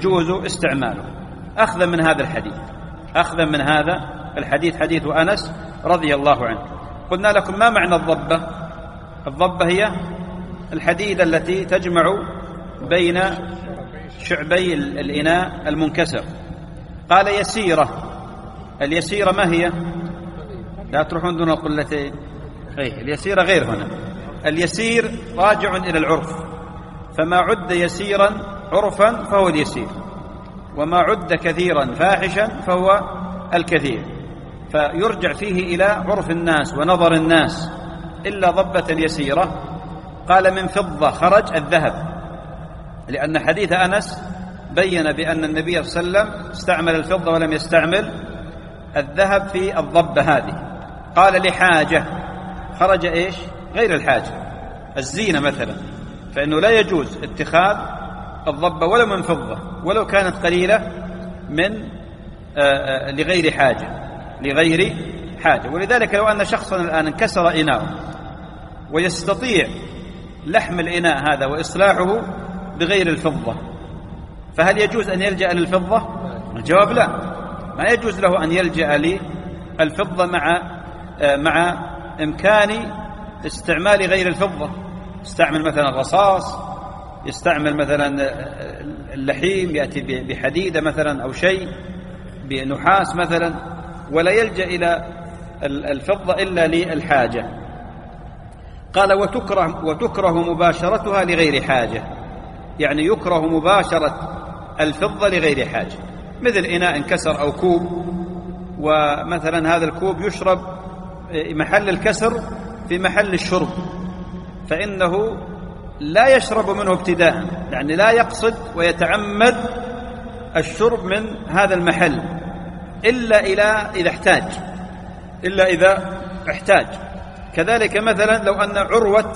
أخذا من هذا الحديث، حديث أنس رضي الله عنه. قلنا لكم ما معنى الضبة؟ الضبة هي الحديدة التي تجمع بين شعبي الإناء المنكسر. قال يسيرة. اليسيرة ما هي؟ لا تروحون دون القلتين. اليسيرة غير هنا. اليسير راجع إلى العرف، فما عد يسيرا عرفا فهو اليسير، وما عد كثيرا فاحشا فهو الكثير، فيرجع فيه إلى عرف الناس ونظر الناس. إلا ضبة يسيرة. قال من فضة خرج الذهب، لأن حديث أنس بين بأن النبي صلى الله عليه وسلم استعمل الفضة ولم يستعمل الذهب في الضبة هذه. قال لحاجة خرج إيش؟ غير الحاجة، الزينة مثلا، فإنه لا يجوز اتخاذ الضبة ولو من فضة ولو كانت قليلة من لغير حاجة. ولذلك لو أن شخصا الآن انكسر إناء ويستطيع لحم الإناء هذا وإصلاحه بغير الفضة، فهل يجوز أن يلجأ للفضة؟ الجواب لا، ما يجوز له أن يلجأ للفضة مع إمكان استعمال غير الفضة. يستعمل مثلا الرصاص، يستعمل مثلا اللحيم، يأتي بحديدة مثلا أو شيء بنحاس مثلا، ولا يلجأ إلى الفضة إلا للحاجة. قال وتكره مباشرتها لغير حاجة، يعني يكره مباشرة الفضة لغير حاجة، مثل إناء انكسر أو كوب، ومثلا هذا الكوب يشرب محل الكسر في محل الشرب، فإنه لا يشرب منه ابتداء، يعني لا يقصد ويتعمد الشرب من هذا المحل إلا إذا احتاج. كذلك مثلا لو أن عروة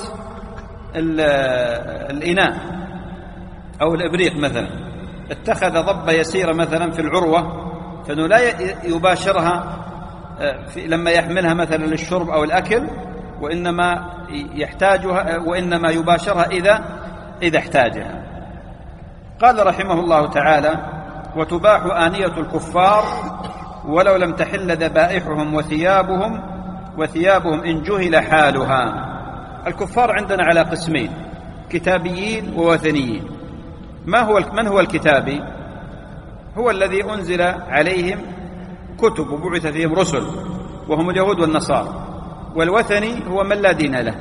الإناء أو الإبريق مثلا اتخذ ضبة يسيرة مثلا في العروة، فإنه لا يباشرها لما يحملها مثلا للشرب أو الأكل، وإنما يحتاجها، وإنما يباشرها إذا احتاجها. قال رحمه الله تعالى: وتباح آنية الكفار ولو لم تحل ذبائحهم وثيابهم إن جهل حالها. الكفار عندنا على قسمين: كتابيين ووثنيين. من هو الكتابي؟ هو الذي أنزل عليهم كتب وبعث فيهم رسل، وهم اليهود والنصارى. والوثني هو من لا دين له.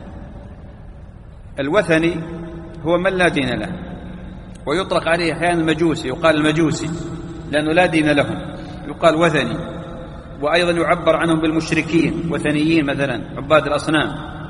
الوثني هو من لا دين له، ويطلق عليه أحيانا المجوسي، يقال المجوسي لأنه لا دين لهم، يقال وثني. وأيضا يعبر عنهم بالمشركين، وثنيين مثلا عباد الأصنام.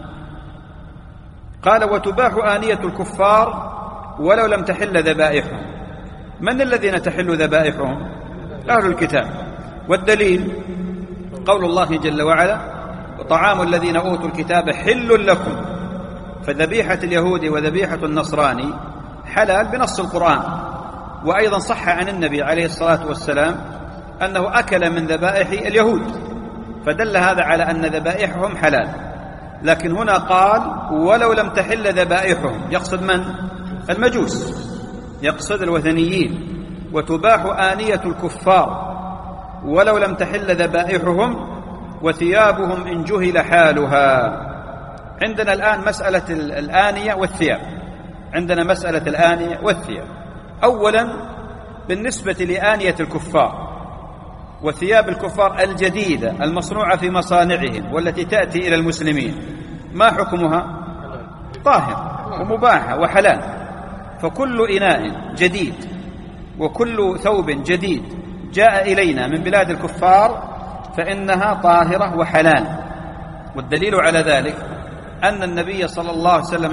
قال: وتباح آنية الكفار ولو لم تحل ذبائحهم. من الذين تحل ذبائحهم؟ أهل الكتاب. والدليل قول الله جل وعلا: وطعام الذين أوتوا الكتاب حل لكم. فذبيحة اليهود وذبيحة النصراني حلال بنص القرآن. وأيضا صح عن النبي عليه الصلاة والسلام أنه أكل من ذبائح اليهود، فدل هذا على أن ذبائحهم حلال. لكن هنا قال: ولو لم تحل ذبائحهم، يقصد من؟ المجوس، يقصد الوثنيين. وتباح آنية الكفار ولو لم تحل ذبائحهم وثيابهم إن جهل حالها. عندنا الآن مسألة الآنية والثياب. عندنا مسألة الآنية والثياب. أولا بالنسبة لآنية الكفار وثياب الكفار الجديدة المصنوعة في مصانعهم والتي تأتي إلى المسلمين، ما حكمها؟ طاهر ومباحة وحلال. فكل إناء جديد وكل ثوب جديد جاء إلينا من بلاد الكفار فإنها طاهرة وحلال. والدليل على ذلك أن النبي صلى الله عليه وسلم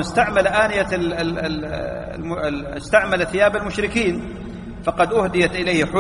استعمل ثياب المشركين، فقد أهديت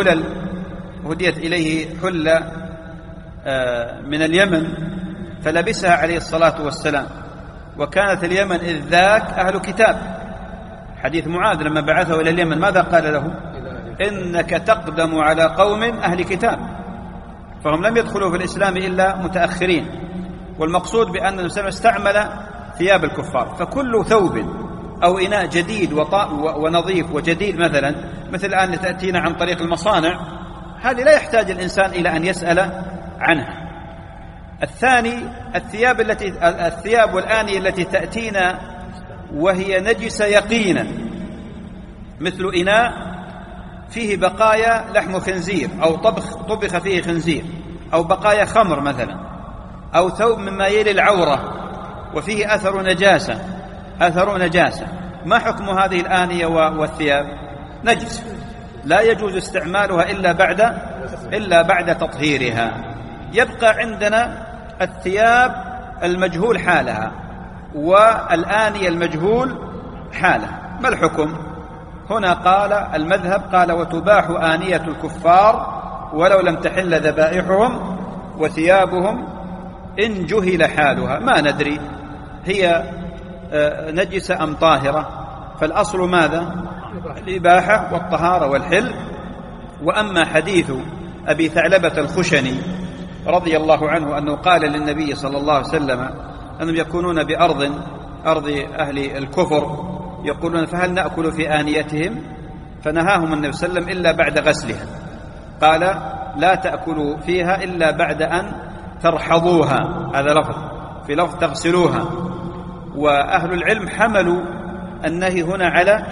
إليه حلة من اليمن فلبسها عليه الصلاة والسلام. وكانت اليمن إذ ذاك أهل كتاب. حديث معاذ لما بعثه إلى اليمن ماذا قال له؟ إنك تقدم على قوم أهل كتاب. فهم لم يدخلوا في الإسلام إلا متأخرين. والمقصود بأن الإسلام استعمل ثياب الكفار. فكل ثوب أو إناء جديد ونظيف وجديد مثل الآن تأتينا عن طريق المصانع، هذه لا يحتاج الإنسان إلى أن يسأل عنها. الثاني الثياب والآنية التي تأتينا وهي نجسة يقينا، مثل إناء فيه بقايا لحم خنزير أو طبخ فيه خنزير، أو بقايا خمر مثلا، أو ثوب مما يلي العورة وفيه أثر نجاسة. ما حكم هذه الآنية والثياب؟ نجس، لا يجوز استعمالها إلا بعد تطهيرها. يبقى عندنا الثياب المجهول حالها والآنية المجهول حالها. ما الحكم؟ هنا قال المذهب قال: وتباح آنية الكفار ولو لم تحل ذبائحهم وثيابهم إن جهل حالها. ما ندري هي نجسة أم طاهرة، فالأصل ماذا؟ الإباحة والطهارة والحل. وأما حديث أبي ثعلبة الخشني رضي الله عنه أنه قال للنبي صلى الله عليه وسلم أنهم يكونون بأرض أهل الكفر يقولون: فهل نأكل في آنيتهم؟ فنهاهم النبي صلى الله عليه وسلم إلا بعد غسلها. قال: لا تأكلوا فيها إلا بعد أن ترحضوها. هذا لفظ، في لفظ تغسلوها. وأهل العلم حملوا النهي هنا على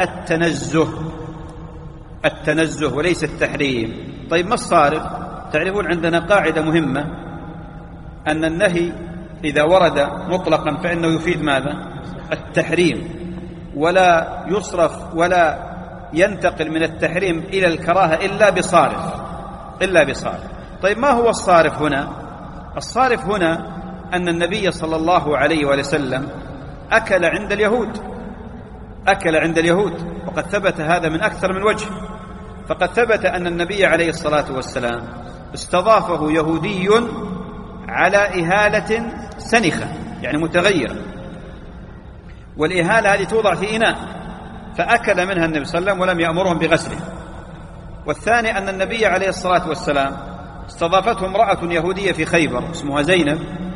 التنزه وليس التحريم. طيب ما الصارف؟ تعرفون عندنا قاعدة مهمة أن النهي إذا ورد مطلقا فإنه يفيد ماذا؟ التحريم، ولا يصرف ولا ينتقل من التحريم إلى الكراهة إلا بصارف. طيب ما هو الصارف هنا؟ الصارف هنا أن النبي صلى الله عليه وسلم أكل عند اليهود، وقد ثبت هذا من أكثر من وجه. فقد ثبت أن النبي عليه الصلاة والسلام استضافه يهودي على إهالة سنخة، يعني متغيرة، والإهالة هذه توضع في إناء، فأكل منها النبي صلى الله عليه وسلم ولم يأمرهم بغسله. والثاني أن النبي عليه الصلاة والسلام استضافته امرأة يهودية في خيبر اسمها زينب،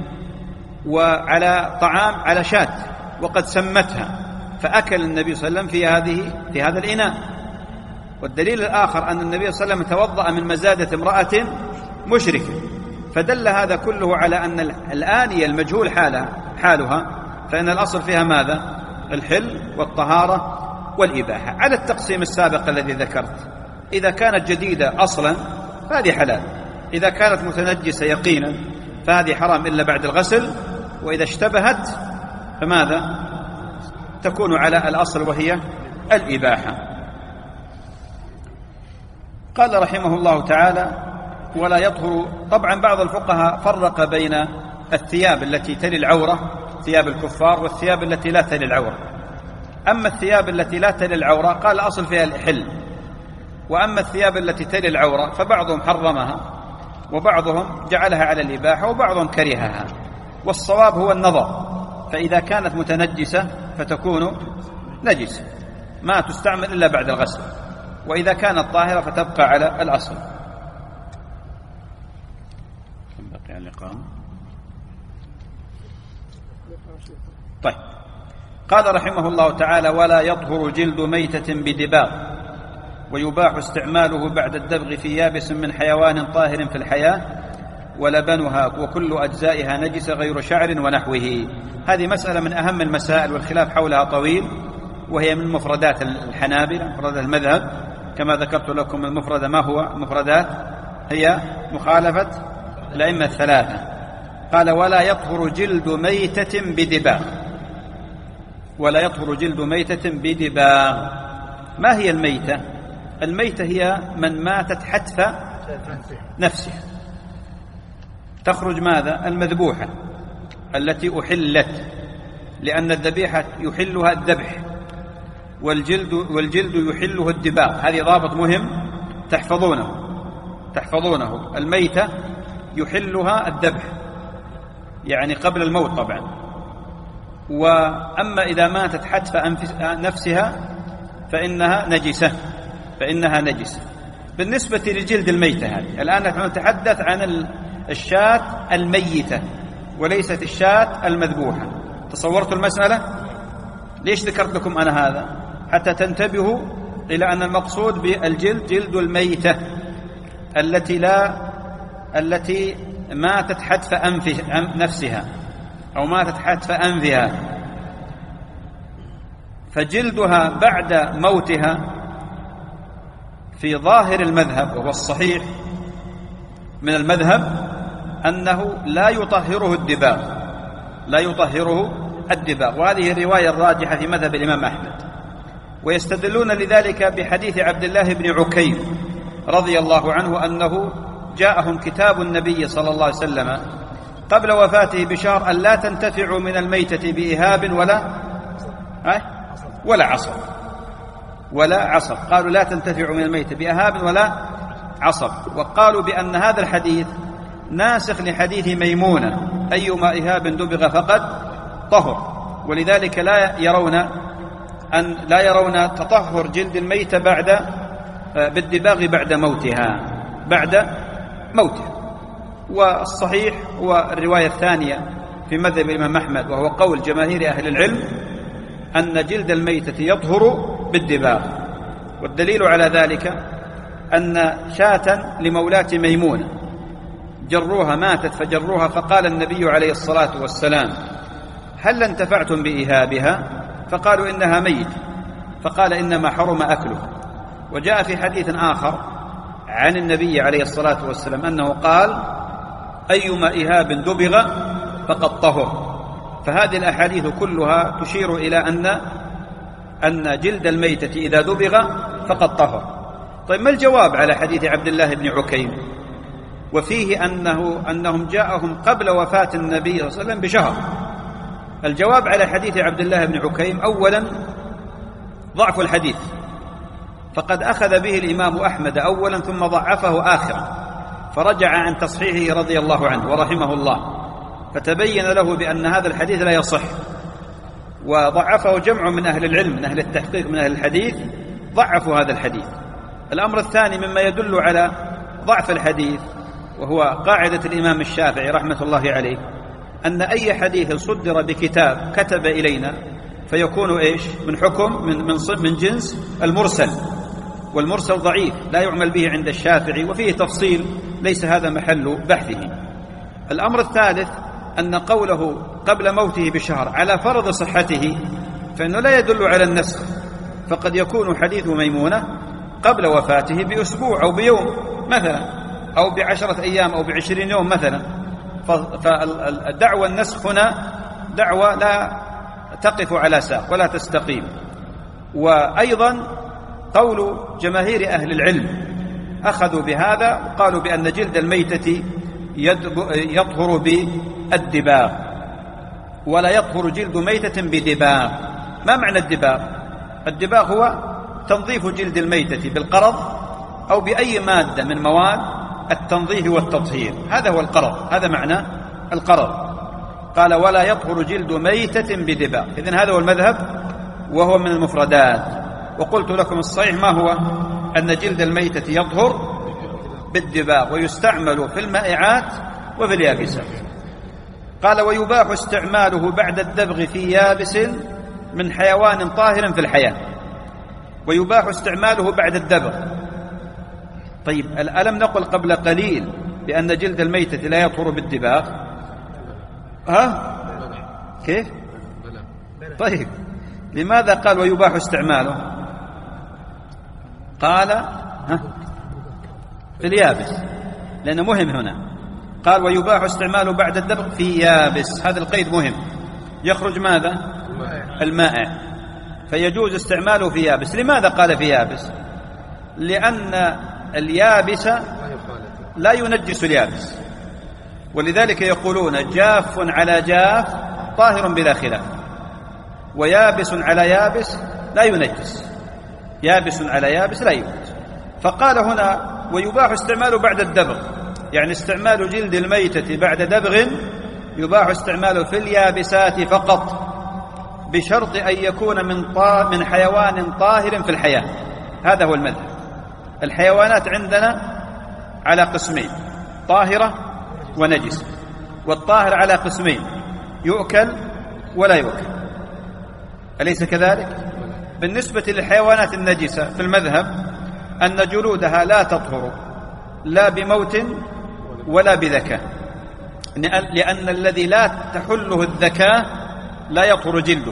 وعلى طعام على شاة وقد سمتها، فأكل النبي صلى الله عليه وسلم في هذا الإناء. والدليل الآخر أن النبي صلى الله عليه وسلم توضأ من مزادة امرأة مشركة، فدل هذا كله على أن الآنية المجهول حالها فإن الأصل فيها ماذا؟ الحل والطهارة والإباحة، على التقسيم السابق الذي ذكرت. إذا كانت جديدة أصلا فهذه حلال، إذا كانت متنجسة يقينا فهذه حرام إلا بعد الغسل، وإذا اشتبهت فماذا؟ تكون على الأصل وهي الإباحة. قال رحمه الله تعالى: ولا يطهر. طبعا بعض الفقهاء فرق بين الثياب التي تلي العورة، ثياب الكفار، والثياب التي لا تلي العورة. أما الثياب التي لا تلي العورة قال الأصل فيها الحل، وأما الثياب التي تلي العورة فبعضهم حرمها وبعضهم جعلها على الإباحة وبعضهم كرهها، والصواب هو النظر. فإذا كانت متنجسة فتكون نجسة ما تستعمل إلا بعد الغسل، وإذا كانت طاهرة فتبقى على الأصل. طيب، قال رحمه الله تعالى: ولا يطهر جلد ميتة بدباغ، ويباح استعماله بعد الدبغ في يابس من حيوان طاهر في الحياة، ولبنها وكل أجزائها نجسة غير شعر ونحوه. هذه مسألة من أهم المسائل والخلاف حولها طويل، وهي من مفردات الحنابلة، مفردات المذهب. كما ذكرت لكم المفردة ما هو المفردات؟ هي مخالفة الأئمة الثلاثة. قال: ولا يطهر جلد ميتة بدباغ. ولا يطهر جلد ميتة بدباغ. ما هي الميتة؟ الميتة هي من ماتت حتف نفسها، تخرج ماذا؟ المذبوحة التي أحلت، لأن الذبيحة يحلها الذبح، والجلد يحله الدباغ. هذه ضابط مهم تحفظونه. الميتة يحلها الذبح، يعني قبل الموت طبعا. وأما إذا ماتت حتف نفسها فإنها نجسة. بالنسبة لجلد الميتة هذه، الآن نحن نتحدث عن الشاة الميتة وليست الشاة المذبوحة. تصورت المسألة؟ ليش ذكرت لكم أنا هذا؟ حتى تنتبهوا إلى أن المقصود بالجلد جلد الميتة التي ماتت حتف نفسها أو ماتت حتف أنفها، فجلدها بعد موتها في ظاهر المذهب، وهو الصحيح من المذهب، أنه لا يطهره الدباغ، وهذه الرواية الراجحة في مذهب الإمام أحمد. ويستدلون لذلك بحديث عبد الله بن عكيم رضي الله عنه أنه جاءهم كتاب النبي صلى الله عليه وسلم قبل وفاته بشهر أن لا تنتفعوا من الميتة بإهاب ولا عصب. قالوا لا تنتفعوا من الميتة بإهاب ولا عصب، وقالوا بأن هذا الحديث ناسخ لحديث ميمونة: أيما إهاب دبغ فقد طهر. ولذلك لا يرون تطهر جلد الميتة بالدباغ بعد موتها. والصحيح هو الرواية الثانية في مذهب الإمام أحمد، وهو قول جماهير أهل العلم، أن جلد الميتة يطهر بالدباغ. والدليل على ذلك أن شاة لمولاة ميمونة ماتت فجروها، فقال النبي عليه الصلاة والسلام: هل انتفعتم بإهابها؟ فقالوا إنها ميت، فقال: إنما حرم أكلها. وجاء في حديث آخر عن النبي عليه الصلاة والسلام أنه قال: أيما إهاب دبغ فقد طهر. فهذه الأحاديث كلها تشير إلى أن جلد الميتة إذا دبغ فقد طهر. طيب، ما الجواب على حديث عبد الله بن عكيم؟ وفيه أنهم جاءهم قبل وفاة النبي صلى الله عليه وسلم بشهر. الجواب على حديث عبد الله بن عكيم: أولا ضعف الحديث، فقد أخذ به الإمام أحمد أولا ثم ضعفه آخرا، فرجع عن تصحيحه رضي الله عنه ورحمه الله، فتبين له بأن هذا الحديث لا يصح. وضعفه جمع من أهل العلم، من أهل التحقيق، من أهل الحديث، ضعفوا هذا الحديث. الأمر الثاني مما يدل على ضعف الحديث، وهو قاعدة الإمام الشافعي رحمة الله عليه، أن أي حديث صدر بكتاب كتب إلينا فيكون إيش؟ من حكم من جنس المرسل، والمرسل ضعيف لا يعمل به عند الشافعي، وفيه تفصيل ليس هذا محل بحثه. الأمر الثالث أن قوله قبل موته بشهر على فرض صحته فإنه لا يدل على النسخ، فقد يكون حديث ميمونة قبل وفاته بأسبوع أو بيوم مثلا، أو ب10 أيام أو ب20 يوم مثلا، فالدعوة النسخ هنا دعوة لا تقف على ساق ولا تستقيم. وأيضا قول جماهير أهل العلم أخذوا بهذا وقالوا بأن جلد الميتة يطهر بالدباغ، ولا يطهر جلد ميتة بدباغ. ما معنى الدباغ؟ الدباغ هو تنظيف جلد الميتة بالقرض أو بأي مادة من مواد التنظيف والتطهير، هذا هو القرض، هذا معنى القرض. قال ولا يطهر جلد ميتة بدباغ، إذن هذا هو المذهب وهو من المفردات. وقلت لكم الصحيح ما هو؟ أن جلد الميتة يطهر بالدباغ ويستعمل في المائعات وفي اليابسات. قال ويباح استعماله بعد الدبغ في يابس من حيوان طاهر في الحياة. ويباح استعماله بعد الدبغ. طيب ألم نقل قبل قليل بأن جلد الميتة لا يطهر بالدباغ؟ كيف؟ طيب لماذا قال ويباح استعماله؟ قال في اليابس، لأنه مهم هنا. قال ويباح استعماله بعد الدبغ في يابس، هذا القيد مهم. يخرج ماذا؟ المائع، فيجوز استعماله في يابس. لماذا قال في يابس؟ لأن اليابس لا ينجس اليابس، ولذلك يقولون جاف على جاف طاهر بلا خلاف، ويابس على يابس لا ينجس، يابس على يابس لا ينجس. فقال هنا ويباح استعماله بعد الدبغ، يعني استعمال جلد الميتة بعد دبغ يباح استعماله في اليابسات فقط، بشرط أن يكون من حيوان طاهر في الحياة. هذا هو المذهب. الحيوانات عندنا على قسمين، طاهرة ونجسة، والطاهر على قسمين، يؤكل ولا يؤكل، أليس كذلك؟ بالنسبة للحيوانات النجسة في المذهب أن جلودها لا تطهر لا بموت ولا بذكاء، لأن الذي لا تحله الذكاء لا يطهر جلده،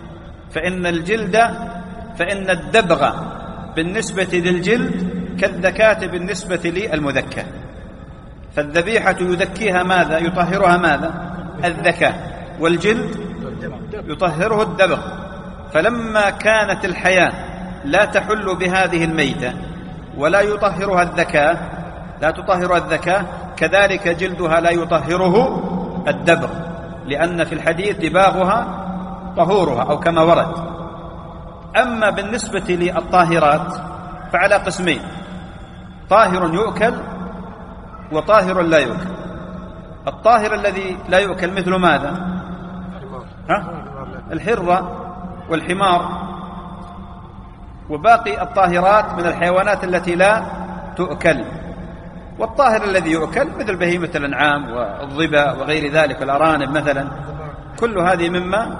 فإن الدبغ بالنسبة للجلد كالذكاة بالنسبة للمذكى. فالذبيحة يذكيها ماذا؟ يطهرها ماذا؟ الذكاة، والجلد يطهره الدبغ. فلما كانت الحياة لا تحل بهذه الميتة ولا يطهرها الذكاة، لا تطهر الذكاة، كذلك جلدها لا يطهره الدبغ، لأن في الحديث دباغها طهورها أو كما ورد. أما بالنسبة للطاهرات فعلى قسمين، طاهر يؤكل وطاهر لا يؤكل. الطاهر الذي لا يؤكل مثل ماذا؟ الحرة والحمار، وباقي الطاهرات من الحيوانات التي لا تؤكل. والطاهر الذي يؤكل مثل بهيمة الأنعام والظبا وغير ذلك، الأرانب مثلا، كل هذه مما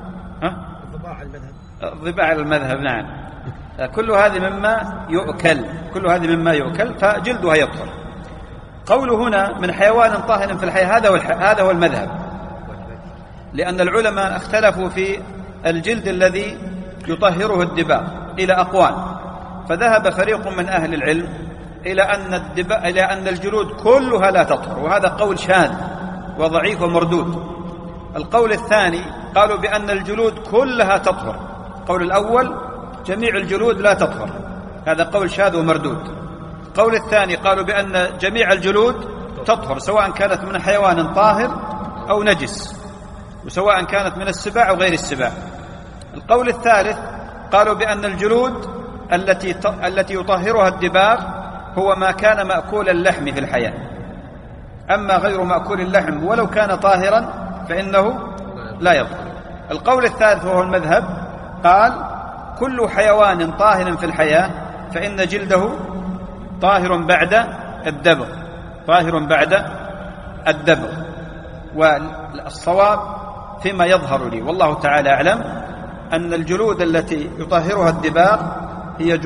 الضباع على المذهب، نعم، كل هذه مما يؤكل، كل هذه مما يؤكل، فجلدها يطهر. قوله هنا من حيوان طاهر في الحياة هذا هو المذهب، لأن العلماء اختلفوا في الجلد الذي يطهره الدباغ إلى أقوال، فذهب فريق من أهل العلم إلى أن الجلود كلها لا تطهر، وهذا قول شاذ وضعيف ومردود. القول الثاني قالوا بأن الجلود كلها تطهر. القول الأول جميع الجلود لا تطهر، هذا قول شاذ ومردود. القول الثاني قالوا بأن جميع الجلود تطهر، سواء كانت من حيوان طاهر أو نجس، وسواء كانت من السباع أو غير السباع. القول الثالث قالوا بأن الجلود التي يطهرها الدباغ هو ما كان مأكول اللحم في الحياة، أما غير مأكول اللحم ولو كان طاهرا فإنه لا يطهر. القول الثالث وهو المذهب قال كل حيوان طاهر في الحياة فإن جلده طاهر بعد الدبغ، طاهر بعد الدبغ. والصواب فيما يظهر لي والله تعالى أعلم أن الجلود التي يطهرها الدباغ هي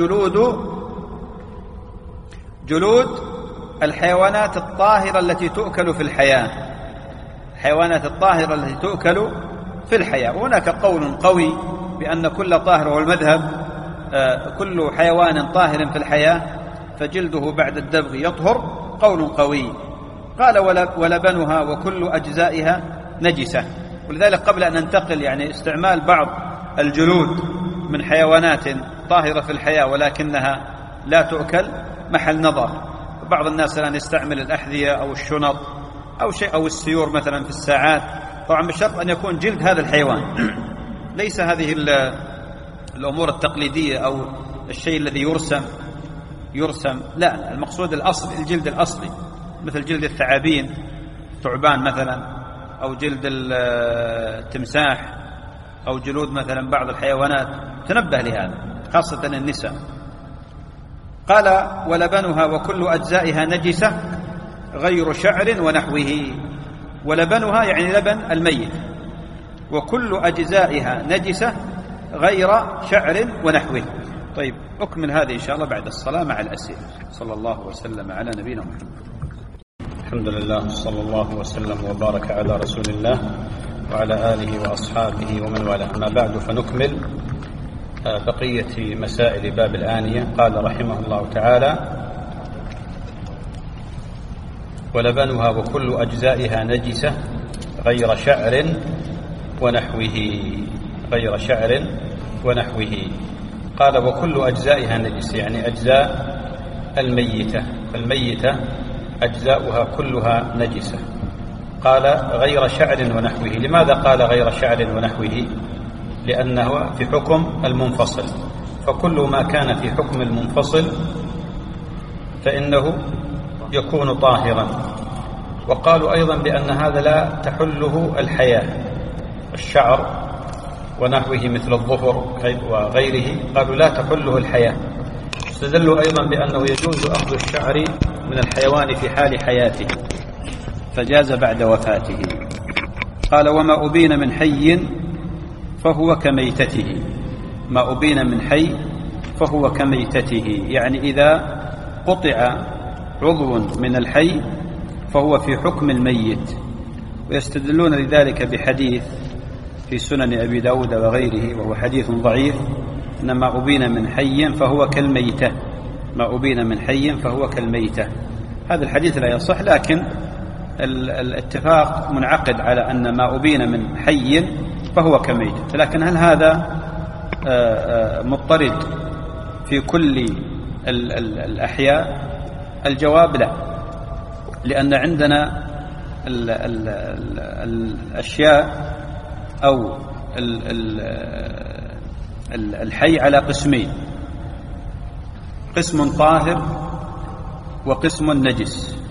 جلود الحيوانات الطاهرة التي تؤكل في الحياة، الحيوانات الطاهرة التي تؤكل في الحياة. وهناك قول قوي بأن كل طاهر، والمذهب كل حيوان طاهر في الحياة فجلده بعد الدبغ يطهر، قول قوي. قال ولبنها وكل أجزائها نجسة. ولذلك قبل أن ننتقل استعمال بعض الجلود من حيوانات طاهرة في الحياة ولكنها لا تؤكل محل نظر. بعض الناس الآن يستعمل الأحذية أو الشنط أو شيء أو السيور مثلا في الساعات، طبعا بشرط أن يكون جلد هذا الحيوان، ليس هذه الأمور التقليدية أو الشيء الذي يرسم، لا، المقصود الأصل، الجلد الأصلي، مثل جلد الثعابين، ثعبان مثلا، أو جلد التمساح، أو جلود مثلا بعض الحيوانات. تنبه لهذا خاصة النساء. قال ولبنها وكل أجزائها نجسة غير شعر ونحوه. ولبنها يعني لبن الميت، وكل أجزائها نجسة غير شعر ونحوه. طيب، أكمل هذه إن شاء الله بعد الصلاة مع الأسئلة. صلى الله وسلم على نبينا محمد. الحمد لله، صلى الله وسلم وبارك على رسول الله وعلى آله وأصحابه ومن والاه. أما بعد، فنكمل بقية مسائل باب الآنية. قال رحمه الله تعالى: ولبنها وكل أجزائها نجسة غير شعر ونحوه. غير شعر ونحوه. قال وكل أجزائها نجسة، يعني أجزاء الميتة، الميتة أجزاؤها كلها نجسة. قال غير شعر ونحوه. لماذا قال غير شعر ونحوه؟ لأنه في حكم المنفصل، فكل ما كان في حكم المنفصل فإنه يكون طاهرا. وقالوا أيضا بأن هذا لا تحله الحياة، الشعر ونحوه مثل الظفر وغيره، قالوا لا تحله الحياة. استدلوا أيضا بأنه يجوز أخذ الشعر من الحيوان في حال حياته فجاز بعد وفاته. قال وما أبين من حي فهو كميتته. ما أبين من حي فهو كميتته، يعني إذا قطع عضو من الحي فهو في حكم الميت. ويستدلون لذلك بحديث في سنن أبي داود وغيره، وهو حديث ضعيف، إن ما أبين من حي فهو كالميتة. ما أبين من حي فهو كالميتة. هذا الحديث لا يصح، لكن الاتفاق منعقد على أن ما أبين من حي فهو كميتة. لكن هل هذا مضطرد في كل الأحياء؟ الجواب لا، لأن عندنا الأشياء أو الحي على قسمين: قسم طاهر وقسم نجس.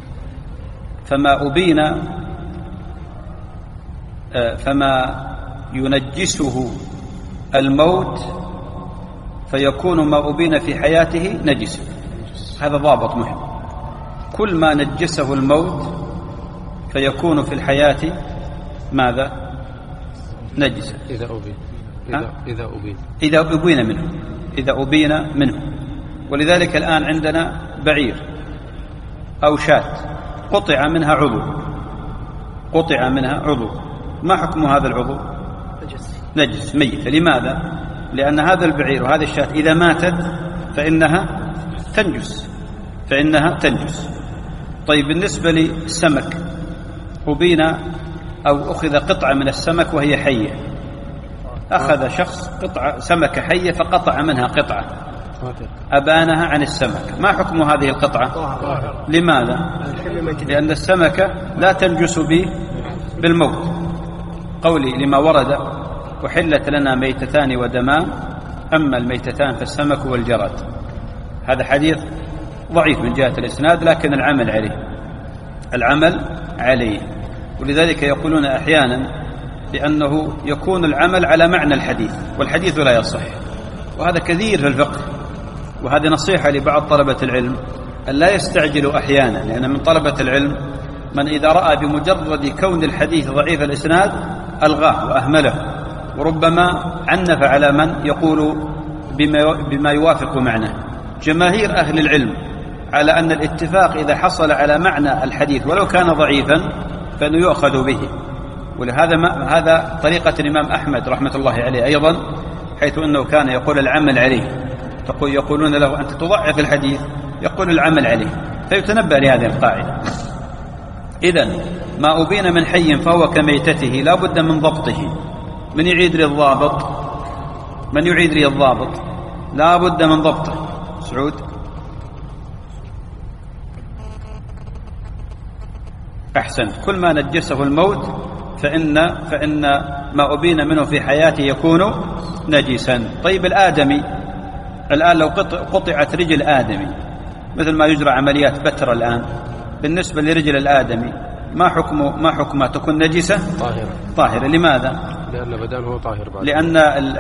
فما ينجسه الموت فيكون ما أبين في حياته نجسا. هذا ضابط مهم. كل ما نجسه الموت فيكون في الحياة ماذا؟ نجسا. إذا أبين منه. ولذلك الآن عندنا بعير أو شاة قطع منها عضو، ما حكم هذا العضو؟ نجس، ميت. لماذا؟ لأن هذا البعير وهذه الشاة إذا ماتت فإنها تنجس. طيب، بالنسبة للسمك، أبين أو أخذ قطعة من السمك وهي حية، أخذ شخص قطعة سمكة حية فقطع منها قطعة، أبانها عن السمك، ما حكم هذه القطعة؟ لماذا؟ لأن السمكة لا تنجس بالموت، قولي لما ورد: وحلت لنا ميتتان ودمان، أما الميتتان فالسمك والجراد. هذا حديث ضعيف من جهة الإسناد، لكن العمل عليه. ولذلك يقولون أحيانا بأنه يكون العمل على معنى الحديث، والحديث لا يصح، وهذا كثير في الفقه. وهذه نصيحة لبعض طلبة العلم أن لا يستعجلوا أحيانا، لأن من طلبة العلم من إذا رأى بمجرد كون الحديث ضعيف الإسناد ألغاه وأهمله، وربما عنف على من يقول بما يوافق معناه. جماهير أهل العلم على أن الاتفاق إذا حصل على معنى الحديث ولو كان ضعيفا فإنه يؤخذ به. ولهذا هذا طريقة الإمام أحمد رحمة الله عليه أيضا، حيث أنه كان يقول العمل عليه. يقولون له أنت تضعف الحديث، يقول العمل عليه، فيتنبأ لهذه القاعدة. إذن ما أبين من حي فهو كميتته لا بد من ضبطه. من يعيد لي الضابط؟ من يعيد لي الضابط؟ لا بد من ضبطه. سعود. أحسن. كل ما نجسه الموت فإن ما أبين منه في حياته يكون نجسا. طيب الآدمي الآن لو قطعت رجل آدمي مثل ما يجرى عمليات بتر الآن، بالنسبة لرجل الآدمي ما حكمها تكون نجسة؟ طاهرة. لماذا؟ لأن بدنه طاهر بعد. لأن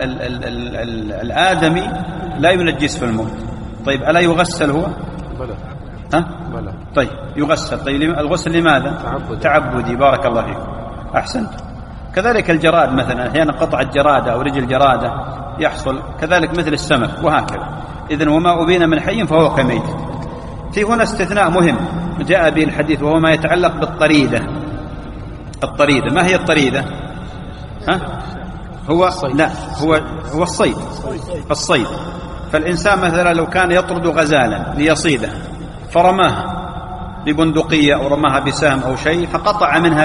الآدمي لا ينجس في الموت. طيب ألا يغسل هو؟ بلى. بلى. طيب يغسل. طيب الغسل لماذا؟ تعبدي. بارك الله فيك. أحسنت. كذلك الجراد مثلا، أحيانا قطع الجرادة أو رجل جرادة يحصل، كذلك مثل السمك وهكذا. إذن وما أبين من حي فهو كميت. في هنا استثناء مهم جاء به الحديث، وهو ما يتعلق بالطريدة. الطريدة ما هي الطريدة؟ هو لا هو الصيد. فالإنسان مثلا لو كان يطرد غزالا ليصيده فرماها ببندقية أو رماها بسهم أو شيء فقطع منها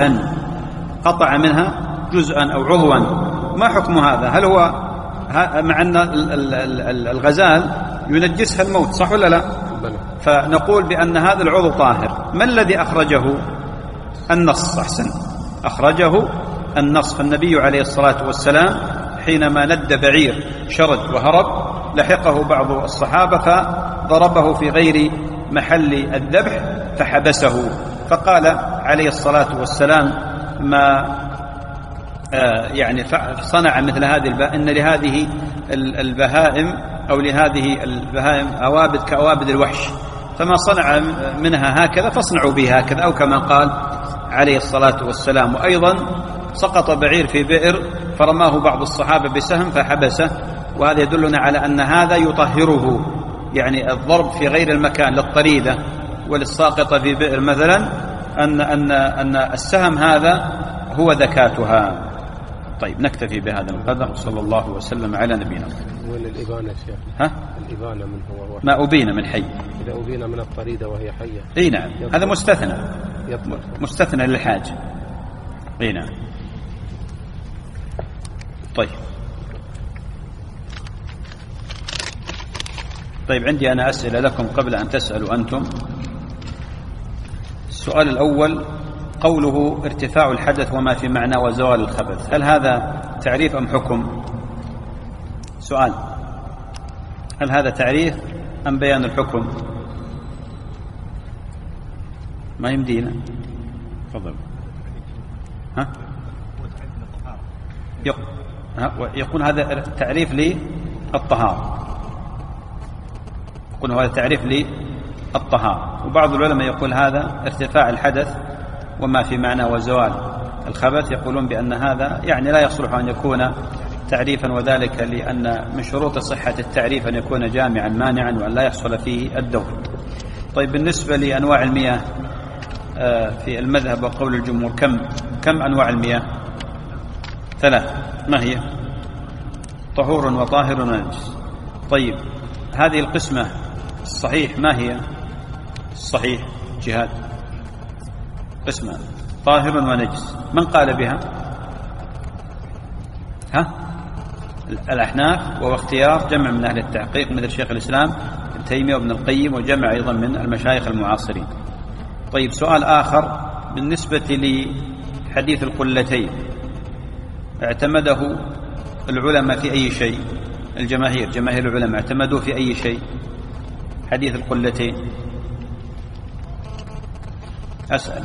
جزءا أو عضوا، ما حكم هذا؟ هل هو مع أن الغزال ينجسها الموت، صح ولا لا؟ فنقول بأن هذا العضو طاهر. ما الذي أخرجه؟ النص. أحسن. أخرجه النص. فالنبي عليه الصلاة والسلام حينما ند بعير شرد وهرب لحقه بعض الصحابة فضربه في غير محل الذبح فحبسه، فقال عليه الصلاة والسلام ما يعني صنع مثل هذه إن لهذه البهائم أو لهذه البهائم أوابد كأوابد الوحش، فما صنع منها هكذا فاصنعوا به هكذا، أو كما قال عليه الصلاة والسلام. وأيضا سقط بعير في بئر فرماه بعض الصحابة بسهم فحبسه، وهذا يدلنا على أن هذا يطهره، يعني الضرب في غير المكان للطريدة وللساقطة في بئر مثلا أن السهم هذا هو ذكاتها. طيب نكتفي بهذا القدر. صلى الله وسلم على نبينا. وين الإبانة يا شيخ؟ الإبانة من هو ما أبين من حي. إذا أبين من الطريدة وهي حية. إيه نعم، هذا مستثنى للحاج. إيه نعم. طيب عندي أنا أسئلة لكم قبل أن تسألوا أنتم. السؤال الأول: قوله ارتفاع الحدث وما في معنى وزوال الخبث، هل هذا تعريف أم حكم؟ سؤال: هل هذا تعريف أم بيان الحكم؟ ما يمدينا. تفضل. يقول هذا تعريف للطهارة، يقول هذا تعريف للطهارة. وبعض العلماء يقول هذا ارتفاع الحدث وما في معنى وزوال الخبث، يقولون بأن هذا يعني لا يصلح أن يكون تعريفا، وذلك لأن من شروط صحة التعريف أن يكون جامعا مانعا وأن لا يحصل فيه الدور. طيب بالنسبة لأنواع المياه في المذهب وقول الجمهور كم أنواع المياه؟ 3. ما هي؟ طهور وطاهر ونجس. طيب هذه القسمة الصحيح ما هي؟ الصحيح جهاد قسمة طاهر ونجس، من قال بها؟ الأحناف، وهو اختيار جمع من أهل التحقيق مثل شيخ الإسلام ابن تيمية وابن القيم وجمع أيضا من المشايخ المعاصرين. طيب سؤال آخر: بالنسبة لحديث القلتين اعتمده العلماء في أي شيء؟ جماهير العلماء اعتمدوا في أي شيء حديث القلتين؟ أسأل.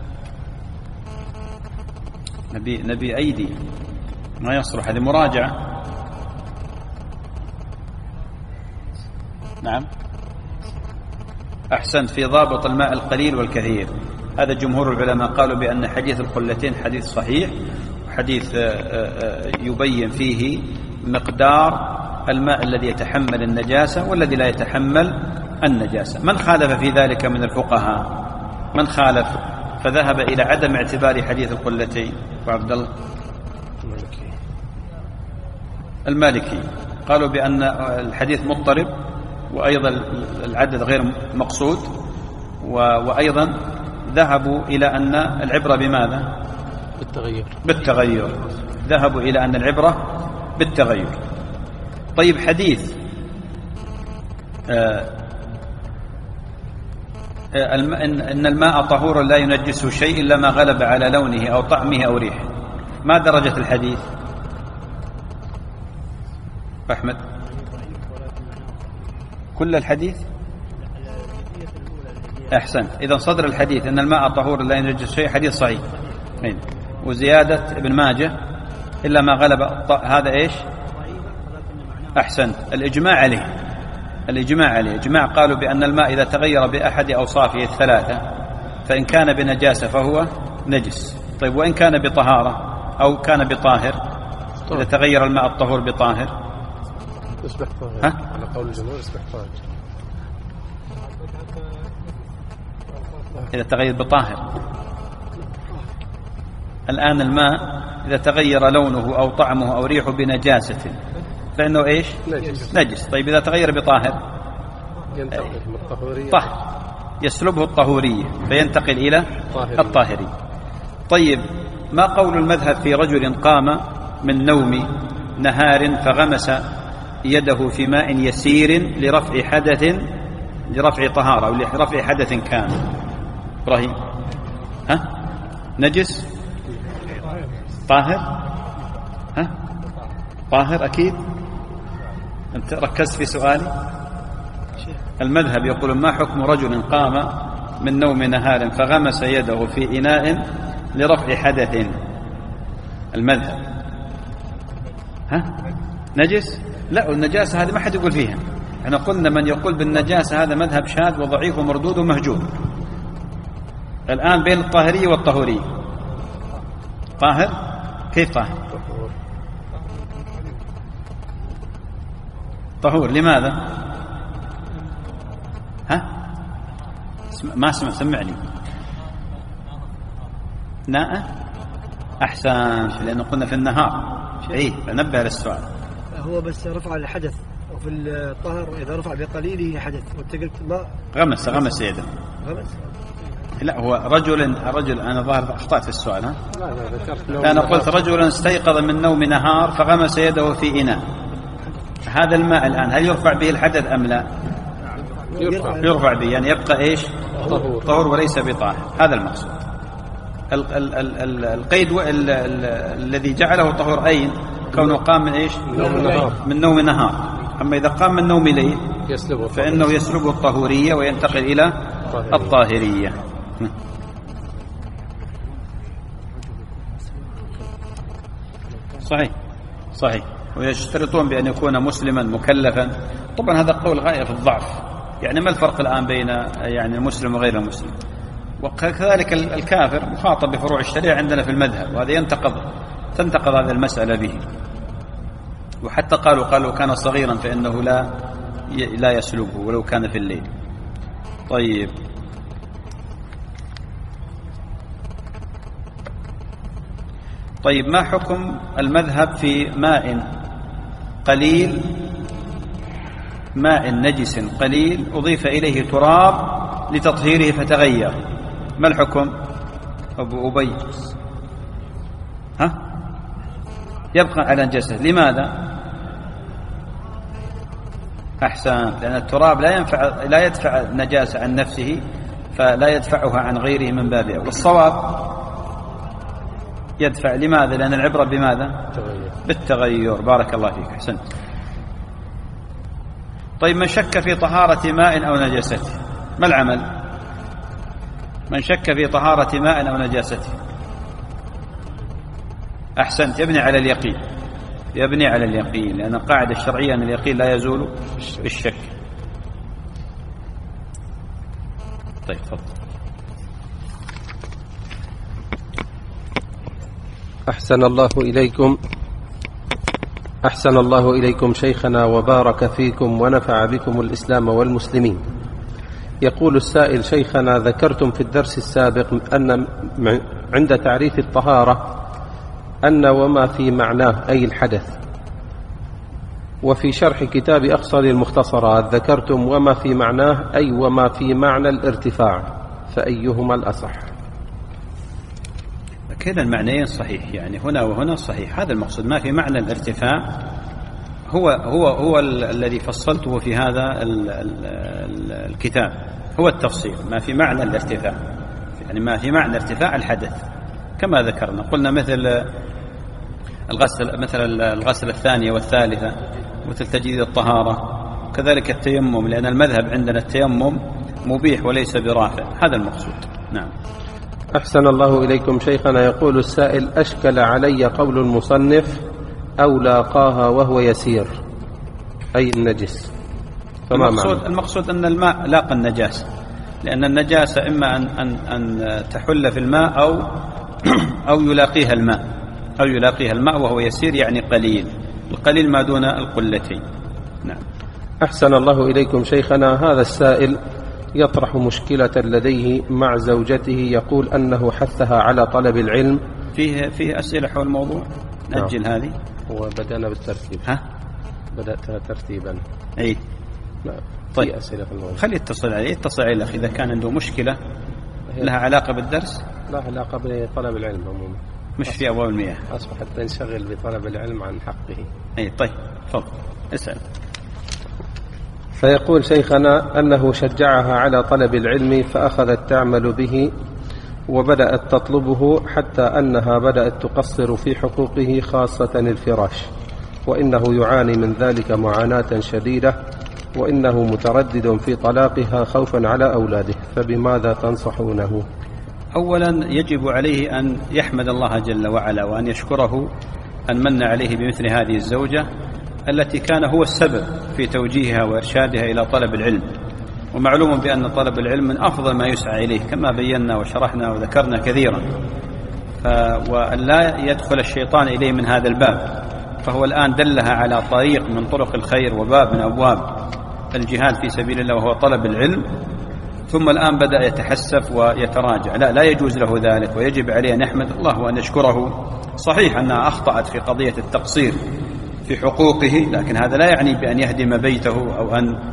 نبي أيدي ما يصلح، هذه مراجعة. نعم أحسنت، في ضابط الماء القليل والكثير. هذا جمهور العلماء قالوا بأن حديث القلتين حديث صحيح، حديث يبين فيه مقدار الماء الذي يتحمل النجاسة والذي لا يتحمل النجاسة. من خالف في ذلك من الفقهاء؟ من خالف فذهب إلى عدم اعتبار حديث القلتين؟ وعبد الله المالكي قالوا بأن الحديث مضطرب، وأيضا العدد غير مقصود، وأيضا ذهبوا إلى أن العبرة بماذا؟ بالتغير. ذهبوا إلى أن العبرة بالتغير. طيب حديث إن الماء طهور لا ينجسه شيء إلا ما غلب على لونه أو طعمه أو ريحه، ما درجة الحديث أحمد؟ كل الحديث؟ أحسنت. إذا صدر الحديث إن الماء طهور لا ينجس شيء حديث صحيح، وزيادة ابن ماجه إلا ما غلب هذا إيش؟ أحسنت. الإجماع عليه، إجماع قالوا بأن الماء إذا تغير بأحد أوصافه الثلاثة فإن كان بنجاسة فهو نجس. طيب وإن كان بطهارة أو كان بطاهر؟ إذا تغير الماء الطهور بطاهر يصبح طاهر. على قول الجمهور يصبح طاهر. إذا تغير بطاهر. الآن الماء إذا تغير لونه أو طعمه أو ريحه بنجاسة فإنه إيش؟ نجس. طيب إذا تغير بطاهر طهر، يسلبه الطهورية فينتقل إلى الطاهري. طيب ما قول المذهب في رجل قام من نوم نهار فغمس يده في ماء يسير لرفع طهارة أو لرفع حدث كان؟ إبراهيم نجس؟ طاهر؟ طاهر أكيد. أنت ركزت في سؤالي. المذهب يقول ما حكم رجل قام من نوم نهار فغمس يده في إناء لرفع حدث؟ المذهب نجس؟ لا، النجاسة هذه ما حد يقول فيها. احنا قلنا من يقول بالنجاسة هذا مذهب شاذ وضعيف ومردود ومهجور. الآن بين الطاهرية والطهورية. طاهر؟ كيف طاهر؟ طهور. لماذا؟ ما سمعني. ناء؟ أحسن، لأنه قلنا في النهار. فنبه للسؤال. هو بس رفع الحدث، وفي الطهر إذا رفع بقليله حدث. وانت قلت ما غمس يده. لا، هو رجل أنا ظاهر أخطأت في السؤال. أنا قلت رجل استيقظ من نوم نهار فغمس يده في إناء. هذا الماء الآن هل يرفع به الحدث أم لا؟ يرفع به، يعني يبقى إيش؟ طهور وليس بطاهر. هذا المقصود. القيد الذي جعله طهور أين؟ كونه قام من إيش؟ من نوم نهار. أما إذا قام من نوم ليل فإنه يسلبه الطهورية وينتقل إلى الطاهرية. صحيح. ويشترطون بأن يكون مسلما مكلفا. طبعا هذا قول غاية في الضعف. يعني ما الفرق الآن بين يعني المسلم وغير المسلم؟ وكذلك الكافر مخاطب بفروع الشريعة عندنا في المذهب، وهذا تنتقض هذه المسألة به. وحتى قالوا كان صغيرا فإنه لا يسلبه ولو كان في الليل. طيب ما حكم المذهب في ماء نجس قليل أضيف إليه تراب لتطهيره فتغير؟ ما الحكم أبو أبي؟ يبقى على نجاسة. لماذا؟ أحسن، لأن التراب لا يدفع النجاسة عن نفسه، فلا يدفعها عن غيره من باب أولى. والصواب يدفع. لماذا؟ لأن العبرة بماذا؟ بالتغير. بارك الله فيك، أحسنت. طيب من شك في طهارة ماء أو نجاسته ما العمل؟ من شك في طهارة ماء أو نجاسته. أحسنت، يبني على اليقين، لأن القاعدة الشرعية أن اليقين لا يزول بالشك. طيب تفضل. أحسن الله إليكم شيخنا وبارك فيكم ونفع بكم الإسلام والمسلمين. يقول السائل: شيخنا، ذكرتم في الدرس السابق أن عند تعريف الطهارة أن وما في معناه أي الحدث، وفي شرح كتاب أخصر المختصرات ذكرتم وما في معناه أي وما في معنى الارتفاع، فأيهما الأصح؟ كلا المعنيين صحيح، يعني هنا وهنا صحيح. هذا المقصود، ما في معنى الارتفاع هو الذي فصلته في هذا الكتاب، هو التفصيل. ما في معنى الارتفاع، يعني ما في معنى ارتفاع الحدث كما ذكرنا. قلنا مثل الغسل الثانية والثالثة، مثل تجديد الطهارة، كذلك التيمم، لأن المذهب عندنا التيمم مبيح وليس برافع. هذا المقصود. نعم. أحسن الله إليكم شيخنا. يقول السائل: أشكل علي قول المصنف أو لاقاها وهو يسير، أي النجس، فما معنى؟ المقصود أن الماء لاقى النجاسة، لأن النجاسة إما أن تحل في الماء أو يلاقيها الماء وهو يسير، يعني قليل. القليل ما دون القلتين. نعم. أحسن الله إليكم شيخنا. هذا السائل يطرح مشكلة لديه مع زوجته، يقول أنه حثها على طلب العلم. فيه أسئلة حول الموضوع، نأجل هذه وبدأنا بالترتيب. بدأت ترتيبا. أي نعم. طيب، أسئلة في الموضوع. خلي يتصل عليه الأخ إذا كان عنده مشكلة لها علاقة بالدرس، لا علاقة بطلب العلم عموما، مش في أبواب المياه. أصبحت تنشغل بطلب العلم عن حقه. أي طيب، تفضل اسأل. فيقول شيخنا أنه شجعها على طلب العلم فأخذت تعمل به وبدأت تطلبه، حتى أنها بدأت تقصر في حقوقه خاصة الفراش، وإنه يعاني من ذلك معاناة شديدة، وإنه متردد في طلاقها خوفا على أولاده، فبماذا تنصحونه؟ أولا يجب عليه أن يحمد الله جل وعلا وأن يشكره أن من عليه بمثل هذه الزوجة التي كان هو السبب في توجيهها وإرشادها إلى طلب العلم. ومعلوم بأن طلب العلم من أفضل ما يسعى إليه كما بينا وشرحنا وذكرنا كثيرا، وأن لا يدخل الشيطان إليه من هذا الباب. فهو الآن دلها على طريق من طرق الخير وباب من أبواب الجهاد في سبيل الله وهو طلب العلم، ثم الآن بدأ يتحسف ويتراجع. لا يجوز له ذلك، ويجب عليه أن يحمد الله وأن يشكره. صحيح أنها أخطأت في قضية التقصير في حقوقه، لكن هذا لا يعني بأن يهدم بيته أو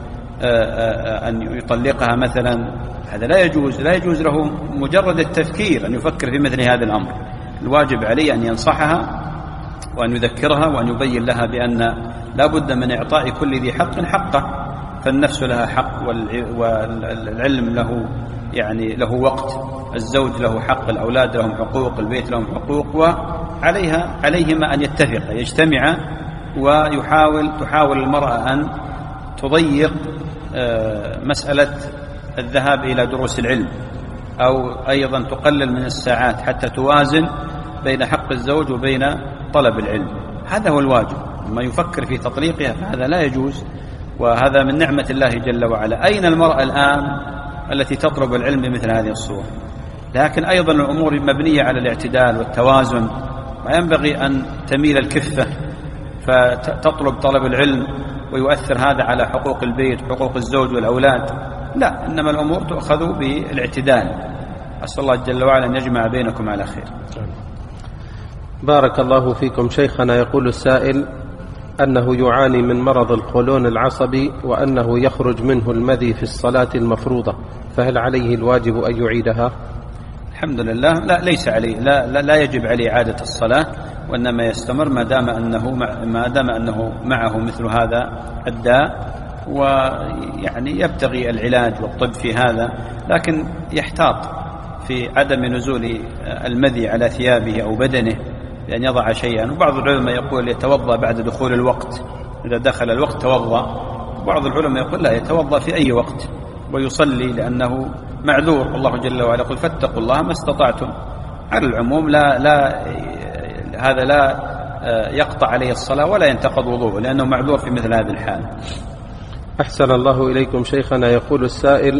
أن يطلقها مثلا. هذا لا يجوز له مجرد التفكير أن يفكر في مثل هذا الأمر. الواجب عليه أن ينصحها وأن يذكرها وأن يبين لها بأن لا بد من إعطاء كل ذي حق حقه، فالنفس لها حق، والعلم له وقت، الزوج له حق، الأولاد لهم حقوق، البيت لهم حقوق، عليهما أن يجتمعا، تحاول المرأة أن تضيق مسألة الذهاب إلى دروس العلم، أو أيضا تقلل من الساعات حتى توازن بين حق الزوج وبين طلب العلم. هذا هو الواجب. ما يفكر في تطليقها فهذا لا يجوز، وهذا من نعمة الله جل وعلا. أين المرأة الآن التي تطلب العلم بمثل هذه الصورة؟ لكن أيضا الأمور مبنية على الاعتدال والتوازن، ما ينبغي أن تميل الكفة فتطلب طلب العلم ويؤثر هذا على حقوق البيت وحقوق الزوج والأولاد. لا، إنما الأمور تؤخذ بالاعتدال. أسأل الله جل وعلا أن يجمع بينكم على خير. بارك الله فيكم شيخنا. يقول السائل أنه يعاني من مرض القولون العصبي، وأنه يخرج منه المذي في الصلاة المفروضة، فهل عليه الواجب أن يعيدها؟ الحمد لله، لا، ليس عليه، لا يجب عليه إعادة الصلاة، وإنما يستمر ما دام أنه معه مثل هذا الداء، ويعني يبتغي العلاج والطب في هذا، لكن يحتاط في عدم نزول المذي على ثيابه أو بدنه بأن يضع شيئا. وبعض العلماء يقول يتوضأ بعد دخول الوقت، إذا دخل الوقت توضأ. وبعض العلماء يقول لا، يتوضأ في أي وقت ويصلي لأنه معذور. الله جل وعلا يقول فاتقوا الله ما استطعتم. على العموم هذا لا يقطع عليه الصلاة ولا ينتقض وضوءه، لأنه معذور في مثل هذه الحال. أحسن الله إليكم شيخنا. يقول السائل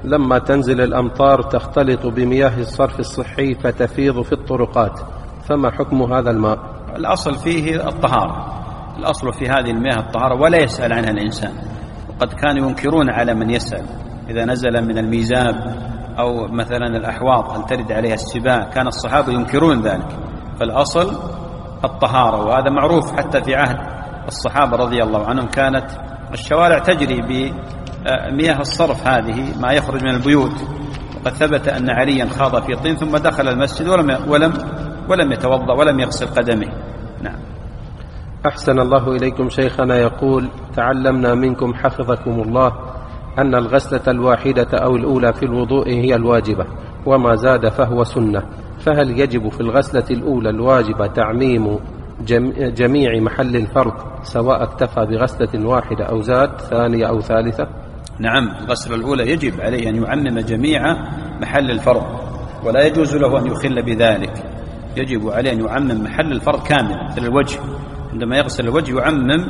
لما تنزل الأمطار تختلط بمياه الصرف الصحي فتفيض في الطرقات، فما حكم هذا الماء؟ الأصل فيه الطهارة، الأصل في هذه المياه الطهارة ولا يسأل عنها الإنسان. وقد كانوا ينكرون على من يسأل إذا نزل من الميزاب أو مثلا الأحواض أن ترد عليها السباع، كان الصحابة ينكرون ذلك. فالأصل الطهارة، وهذا معروف حتى في عهد الصحابة رضي الله عنهم كانت الشوارع تجري بمياه الصرف هذه ما يخرج من البيوت. وقد ثبت أن عليا خاض في طين ثم دخل المسجد ولم يتوضأ ولم يغسل قدمه. نعم. أحسن الله إليكم شيخنا، يقول: تعلمنا منكم حفظكم الله أن الغسلة الواحدة أو الأولى في الوضوء هي الواجبة، وما زاد فهو سنة، فهل يجب في الغسلة الأولى الواجبة تعميم جميع محل الفرض سواء اكتفى بغسلة واحدة أو زاد ثانية أو ثالثة؟ نعم، الغسلة الأولى يجب عليه أن يعمم جميع محل الفرض، ولا يجوز له أن يخل بذلك. يجب عليه أن يعمم محل الفرض كاملا، مثل الوجه، عندما يغسل الوجه يعمم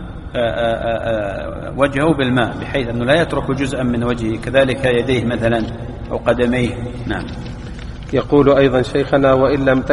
وجهه بالماء بحيث أنه لا يترك جزءا من وجهه، كذلك يديه مثلا أو قدميه. نعم. يقول أيضا شيخنا: وإن لم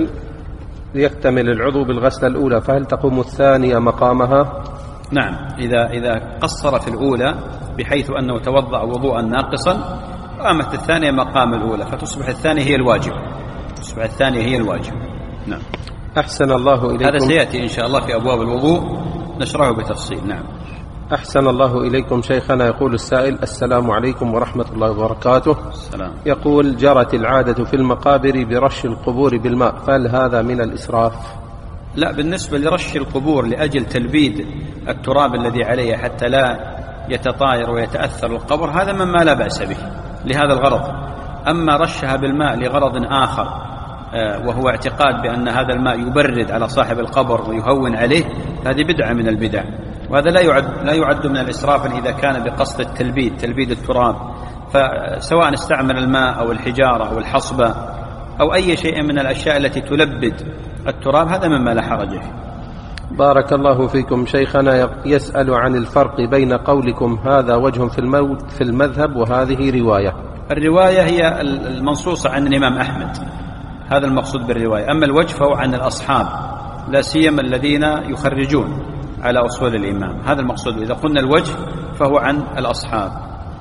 يكتمل العضو بالغسلة الأولى فهل تقوم الثانية مقامها؟ نعم، إذا قصر في الأولى بحيث أنه توضأ وضوءا ناقصا قامت الثانية مقام الأولى، فتصبح الثانية هي الواجب، تصبح الثانية هي الواجب. نعم. أحسن الله إليكم. هذا سيأتي إن شاء الله في أبواب الوضوء نشرحه بتفصيل. نعم. أحسن الله إليكم شيخنا، يقول السائل: السلام عليكم ورحمة الله وبركاته. السلام. يقول: جرت العادة في المقابر برش القبور بالماء، فهل هذا من الإسراف؟ لا، بالنسبة لرش القبور لأجل تلبيد التراب الذي عليه حتى لا يتطاير ويتأثر القبر، هذا مما لا بأس به لهذا الغرض. أما رشها بالماء لغرض آخر وهو اعتقاد بأن هذا الماء يبرد على صاحب القبر ويهون عليه، هذه بدعة من البدع، وهذا لا يعد من الإسراف إذا كان بقصد تلبيد التراب. فسواء استعمل الماء أو الحجارة أو الحصبة أو أي شيء من الأشياء التي تلبد التراب، هذا مما لا حرج فيه. بارك الله فيكم شيخنا، يسأل عن الفرق بين قولكم هذا وجه في المذهب وهذه رواية. الرواية هي المنصوصة عن الإمام أحمد، هذا المقصود بالرواية. أما الوجه فهو عن الأصحاب، لا سيما الذين يخرجون على أصول الإمام، هذا المقصود. إذا قلنا الوجه فهو عن الأصحاب.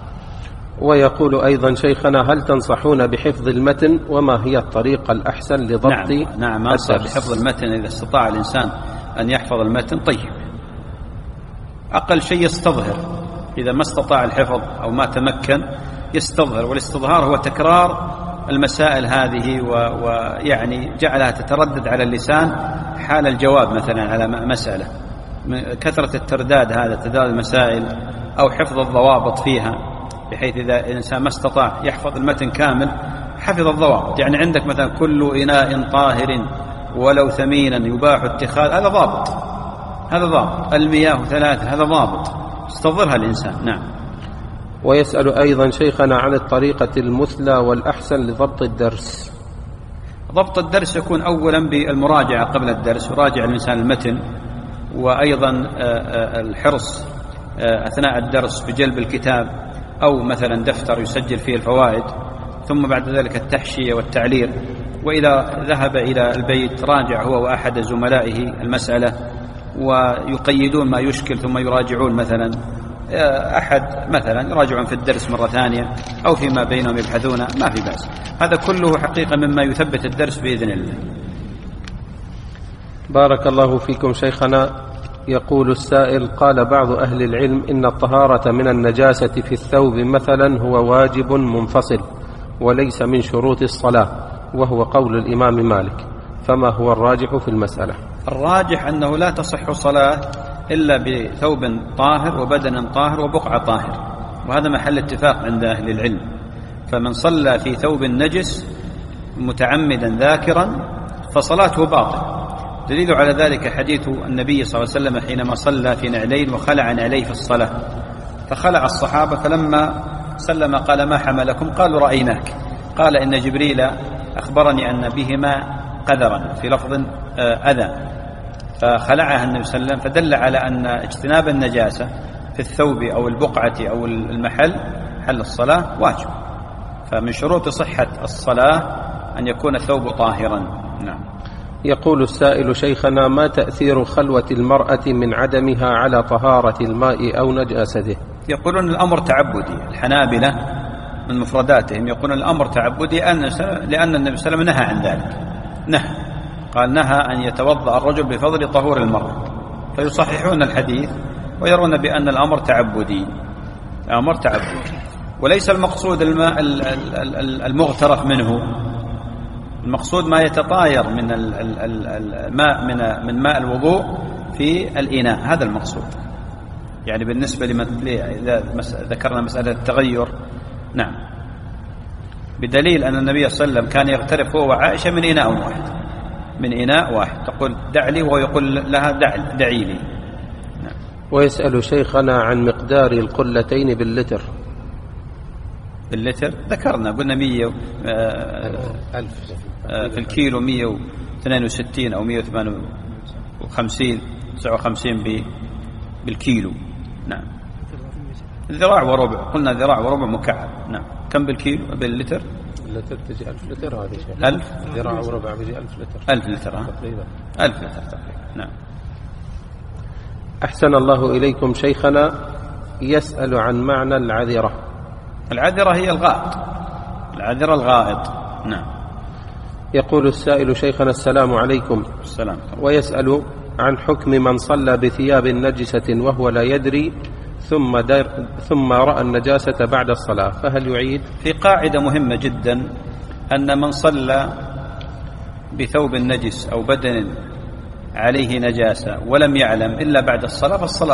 ويقول أيضا شيخنا: هل تنصحون بحفظ المتن، وما هي الطريقة الأحسن لضبط؟ نعم، أنصح بحفظ المتن إذا استطاع الإنسان أن يحفظ المتن. طيب، أقل شيء يستظهر، إذا ما استطاع الحفظ أو ما تمكن يستظهر، والاستظهار هو تكرار المسائل هذه ويعني جعلها تتردد على اللسان حال الجواب مثلا على مسألة، كثرة الترداد هذا ترداد المسائل، أو حفظ الضوابط فيها، بحيث إذا الإنسان ما استطاع يحفظ المتن كامل حفظ الضوابط. يعني عندك مثلا كل إناء طاهر ولو ثمينا يباح اتخاذ، هذا ضابط. المياه 3، هذا ضابط استظهرها الإنسان. نعم. ويسأل أيضا شيخنا عن الطريقة المثلى والأحسن لضبط الدرس. ضبط الدرس يكون أولا بالمراجعة قبل الدرس، يراجع الإنسان المتن، وأيضا الحرص أثناء الدرس بجلب الكتاب أو مثلا دفتر يسجل فيه الفوائد، ثم بعد ذلك التحشية والتعلير. وإذا ذهب إلى البيت راجع هو وأحد زملائه المسألة ويقيدون ما يشكل، ثم يراجعون مثلا أحد مثلا يراجعون في الدرس مرة ثانية، أو فيما بينهم يبحثون، ما في بأس. هذا كله حقيقة مما يثبت الدرس بإذن الله. بارك الله فيكم شيخنا. يقول السائل: قال بعض أهل العلم إن الطهارة من النجاسة في الثوب مثلا هو واجب منفصل وليس من شروط الصلاة، وهو قول الإمام مالك، فما هو الراجح في المسألة؟ الراجح أنه لا تصح صلاة إلا بثوب طاهر وبدن طاهر وبقعة طاهر، وهذا محل اتفاق عند أهل العلم. فمن صلى في ثوب نجس متعمدا ذاكرا فصلاته باطل. دليل على ذلك حديث النبي صلى الله عليه وسلم حينما صلى في نعلين وخلع نعليه في الصلاة، فخلع الصحابة، فلما سلم قال: ما حملكم؟ قالوا: رأيناك. قال: إن جبريل أخبرني أن بهما قذرا، في لفظ أذى، فخلعها النبي صلى الله عليه وسلم، فدل على أن اجتناب النجاسة في الثوب أو البقعة أو المحل محل الصلاة واجب. فمن شروط صحة الصلاة أن يكون الثوب طاهرا. نعم. يقول السائل شيخنا: ما تأثير خلوة المرأة من عدمها على طهارة الماء أو نجاسته؟ يقولون الأمر تعبدي. الحنابلة من مفرداتهم يقولون الأمر تعبدي لأن النبي صلى الله عليه وسلم نهى عن ذلك. قال نهى أن يتوضأ الرجل بفضل طهور المرأة، فيصححون الحديث ويرون بأن الأمر تعبدي. وليس المقصود الماء المغترف منه، المقصود ما يتطاير من الماء من ماء الوضوء في الإناء، هذا المقصود. يعني بالنسبة إذا ذكرنا مسألة التغير، نعم، بدليل أن النبي صلى الله عليه وسلم كان يغترف هو وعائشة من إناء واحد، تقول دع لي وهو يقول لها دعي لي. نعم. ويسأل شيخنا عن مقدار القلتين باللتر. ذكرنا قلنا 100 في الكيلو 162 أو 158 59 بالكيلو. نعم. ذراع وربع، قلنا ذراع وربع مكعب. نعم. كم بالكيلو باللتر؟ اللتر تجي 1000 لتر. هذه شيء 1000 ذراع وربع بيجي 1000 لتر. 1000 لتر تقريبا. 1000 لتر تقريبا. نعم. أحسن الله إليكم شيخنا، يسأل عن معنى العذرة. العذرة هي الغائط. نعم. يقول السائل شيخنا: السلام عليكم. السلام. ويسأل عن حكم من صلى بثياب نجسة وهو لا يدري ثم رأى النجاسة بعد الصلاة، فهل يعيد؟ في قاعدة مهمة جدا، أن من صلى بثوب نجس أو بدن عليه نجاسة ولم يعلم إلا بعد الصلاة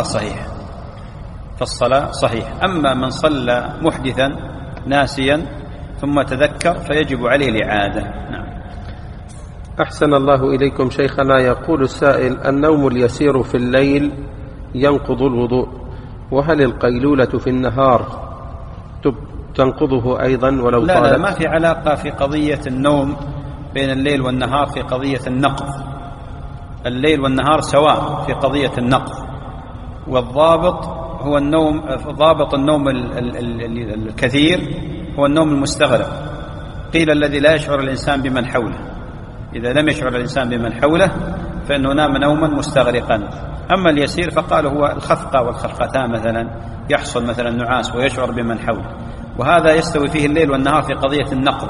فالصلاة صحيح. أما من صلى محدثا ناسيا ثم تذكر فيجب عليه الإعادة. نعم. أحسن الله إليكم شيخنا، يقول السائل: النوم اليسير في الليل ينقض الوضوء، وهل القيلولة في النهار تنقضه أيضا ولو طالت؟ لا، ما في علاقة في قضية النوم بين الليل والنهار في قضية النقض. الليل والنهار سواء في قضية النقض، والضابط هو النوم. ضابط النوم الكثير هو النوم المستغرق. قيل الذي لا يشعر الإنسان بمن حوله. إذا لم يشعر الإنسان بمن حوله فإنه نام نوما مستغرقا. أما اليسير فقال هو الخفقة والخفقتان مثلا، يحصل مثلا نعاس ويشعر بمن حوله، وهذا يستوي فيه الليل والنهار في قضية النقض.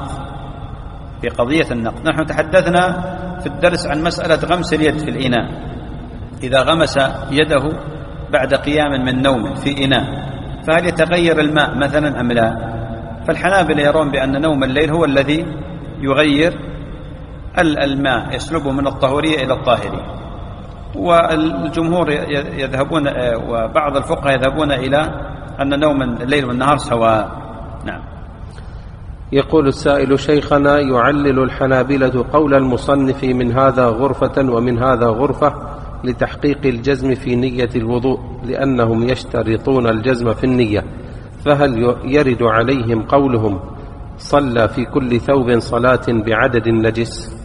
نحن تحدثنا في الدرس عن مسألة غمس اليد في الإناء. إذا غمس يده بعد قيام من نوم في إناء فهل يتغير الماء مثلا أم لا؟ فالحنابلة يرون بأن نوم الليل هو الذي يغير الماء، يسلبه من الطهورية إلى الطاهرية. والجمهور يذهبون وبعض الفقهاء يذهبون إلى أن نوم الليل والنهار سواء. نعم. يقول السائل شيخنا: يعلل الحنابلة قول المصنف من هذا غرفة ومن هذا غرفة لتحقيق الجزم في نية الوضوء، لأنهم يشترطون الجزم في النية، فهل يرد عليهم قولهم صلى في كل ثوب صلاة بعدد النجس؟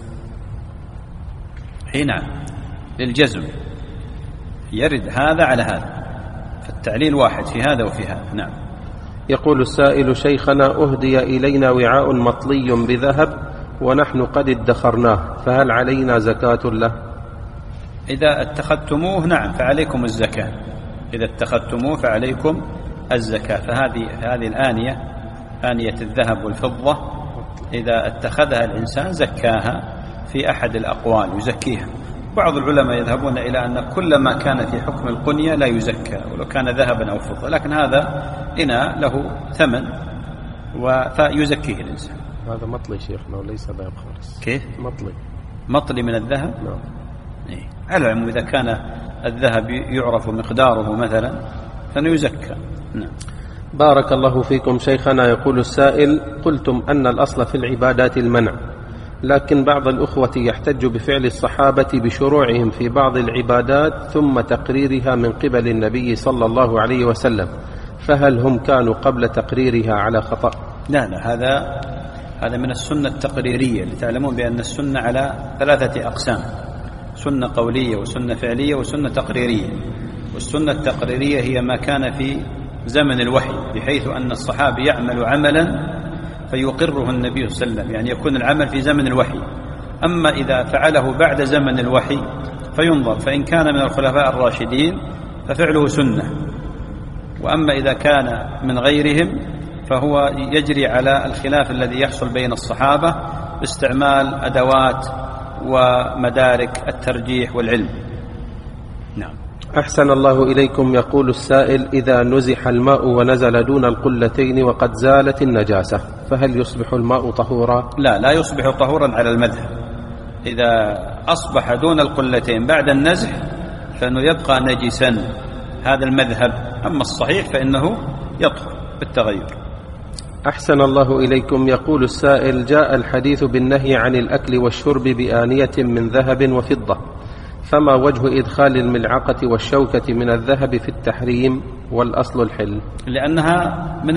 نعم، للجزم يرد هذا على هذا، فالتعليل واحد في هذا وفي هذا. نعم. يقول السائل شيخنا: أهدي إلينا وعاء مطلي بذهب ونحن قد ادخرناه، فهل علينا زكاة له؟ إذا اتخذتموه نعم فعليكم الزكاة. إذا اتخذتموه فعليكم الزكاة. فهذه الآنية، آنية الذهب والفضة، إذا اتخذها الإنسان زكاها في أحد الأقوال، يزكيها. بعض العلماء يذهبون إلى أن كل ما كان في حكم القنية لا يزكى ولو كان ذهبا أو فضة، لكن هذا إناء له ثمن فيزكيه الإنسان. هذا مطلي شيخنا وليس ذهب خالص. كيف؟ مطلي من الذهب؟ نعم. على العموم إذا كان الذهب يعرف مقداره مثلا فنيزكى. نعم. بارك الله فيكم شيخنا. يقول السائل: قلتم أن الأصل في العبادات المنع، لكن بعض الأخوة يحتج بفعل الصحابة بشروعهم في بعض العبادات ثم تقريرها من قبل النبي صلى الله عليه وسلم، فهل هم كانوا قبل تقريرها على خطأ؟ لا، هذا من السنة التقريرية. لتعلمون بأن السنة على 3 أقسام: سنة قولية وسنة فعلية وسنة تقريرية. والسنة التقريرية هي ما كان في زمن الوحي، بحيث أن الصحابي يعمل عملا فيقره النبي صلى الله عليه وسلم، يعني يكون العمل في زمن الوحي. أما إذا فعله بعد زمن الوحي فينظر، فإن كان من الخلفاء الراشدين ففعله سنة، وأما إذا كان من غيرهم فهو يجري على الخلاف الذي يحصل بين الصحابة باستعمال أدوات ومدارك الترجيح والعلم. نعم. أحسن الله إليكم. يقول السائل: إذا نزح الماء ونزل دون القلتين وقد زالت النجاسة، فهل يصبح الماء طهورا؟ لا يصبح طهورا على المذهب. إذا أصبح دون القلتين بعد النزح فإنه يبقى نجسا، هذا المذهب. أما الصحيح فإنه يطهر بالتغير. أحسن الله إليكم. يقول السائل: جاء الحديث بالنهي عن الأكل والشرب بآنية من ذهب وفضة، فما وجه إدخال الملعقة والشوكة من الذهب في التحريم والأصل الحل؟ لأنها من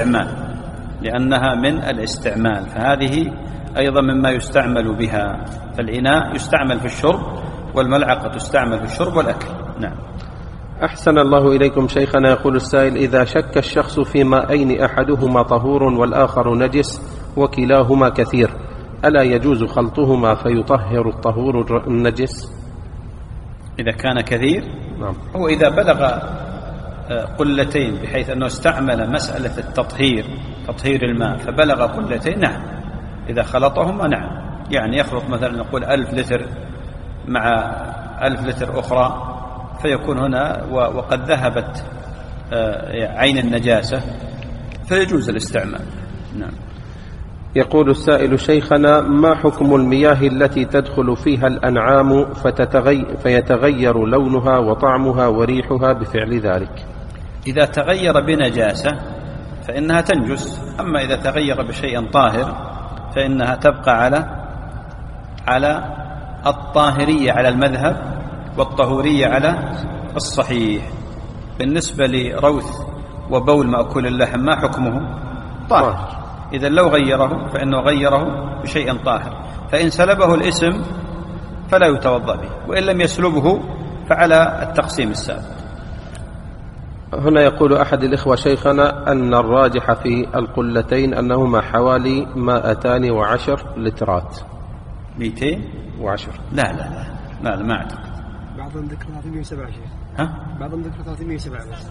الاستعمال، فهذه أيضا مما يستعمل بها. فالإناء يستعمل في الشرب، والملعقة تستعمل في الشرب والأكل. نعم. أحسن الله إليكم شيخنا. يقول السائل: إذا شك الشخص في ماءين أحدهما طهور والآخر نجس وكلاهما كثير، ألا يجوز خلطهما فيطهر الطهور النجس؟ إذا كان كثير؟ نعم. هو إذا بلغ قلتين بحيث أنه استعمل مسألة تطهير الماء فبلغ قلتين، نعم. إذا خلطهما نعم، يعني يخلط مثلا نقول 1000 لتر مع 1000 لتر أخرى، فيكون هنا وقد ذهبت عين النجاسة، فيجوز الاستعمال. نعم. يقول السائل: شيخنا، ما حكم المياه التي تدخل فيها الأنعام فيتغير لونها وطعمها وريحها بفعل ذلك؟ إذا تغير بنجاسة فإنها تنجس، أما إذا تغير بشيء طاهر فإنها تبقى على الطاهرية على المذهب، والطهورية على الصحيح. بالنسبة لروث وبول مأكول اللحم ما حكمه؟ طاهر. إذا لو غيره فإنه غيره بشيء طاهر، فإن سلبه الاسم فلا يتوضأ به، وإن لم يسلبه فعلى التقسيم السابق. هنا يقول أحد الإخوة: شيخنا، أن الراجح في القلتين أنهما حوالي 210 لترات. 210؟ لا ما أعتقد. بعضهم ذكر 307 شيخ. بعضهم ذكر 307 بس.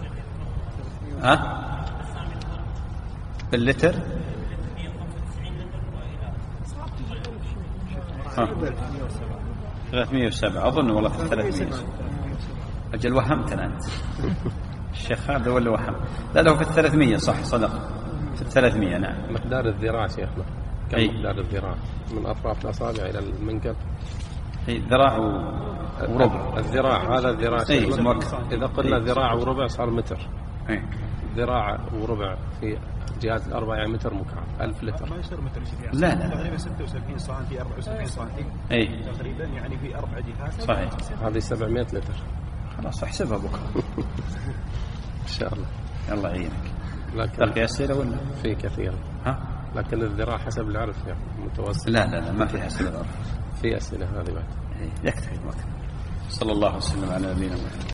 باللتر؟ 307 أظن، والله في 300. أجل وهمتنا أنت. الشيخ هذا ولا وهم؟ لا هو في 300. صح، صدق، في 300. نعم. مقدار الذراع شيخنا، كم مقدار الذراع من أطراف الأصابع إلى المنكب؟ ذراع وربع. الذراع هذا الذراع. إذا قلنا ذراع وربع صار متر. ذراع وربع في جهات الأربع يعني متر مكعب 1000 لتر. ما يصير متر. لا تقريبا 76 سم في 74 سم. تقريبا يعني في 4 جهات. صحيح. هذه 700 لتر. خلاص احسبها بكره إن شاء الله. الله يعينك. لكن بقي أسئلة ولا؟ في كثير. لكن الذراع حسب العرف يعني متوسط. لا ما في حسب العرف. في أسئلة هذه بعد. يكتفي. صلى الله وسلم على نبينا محمد.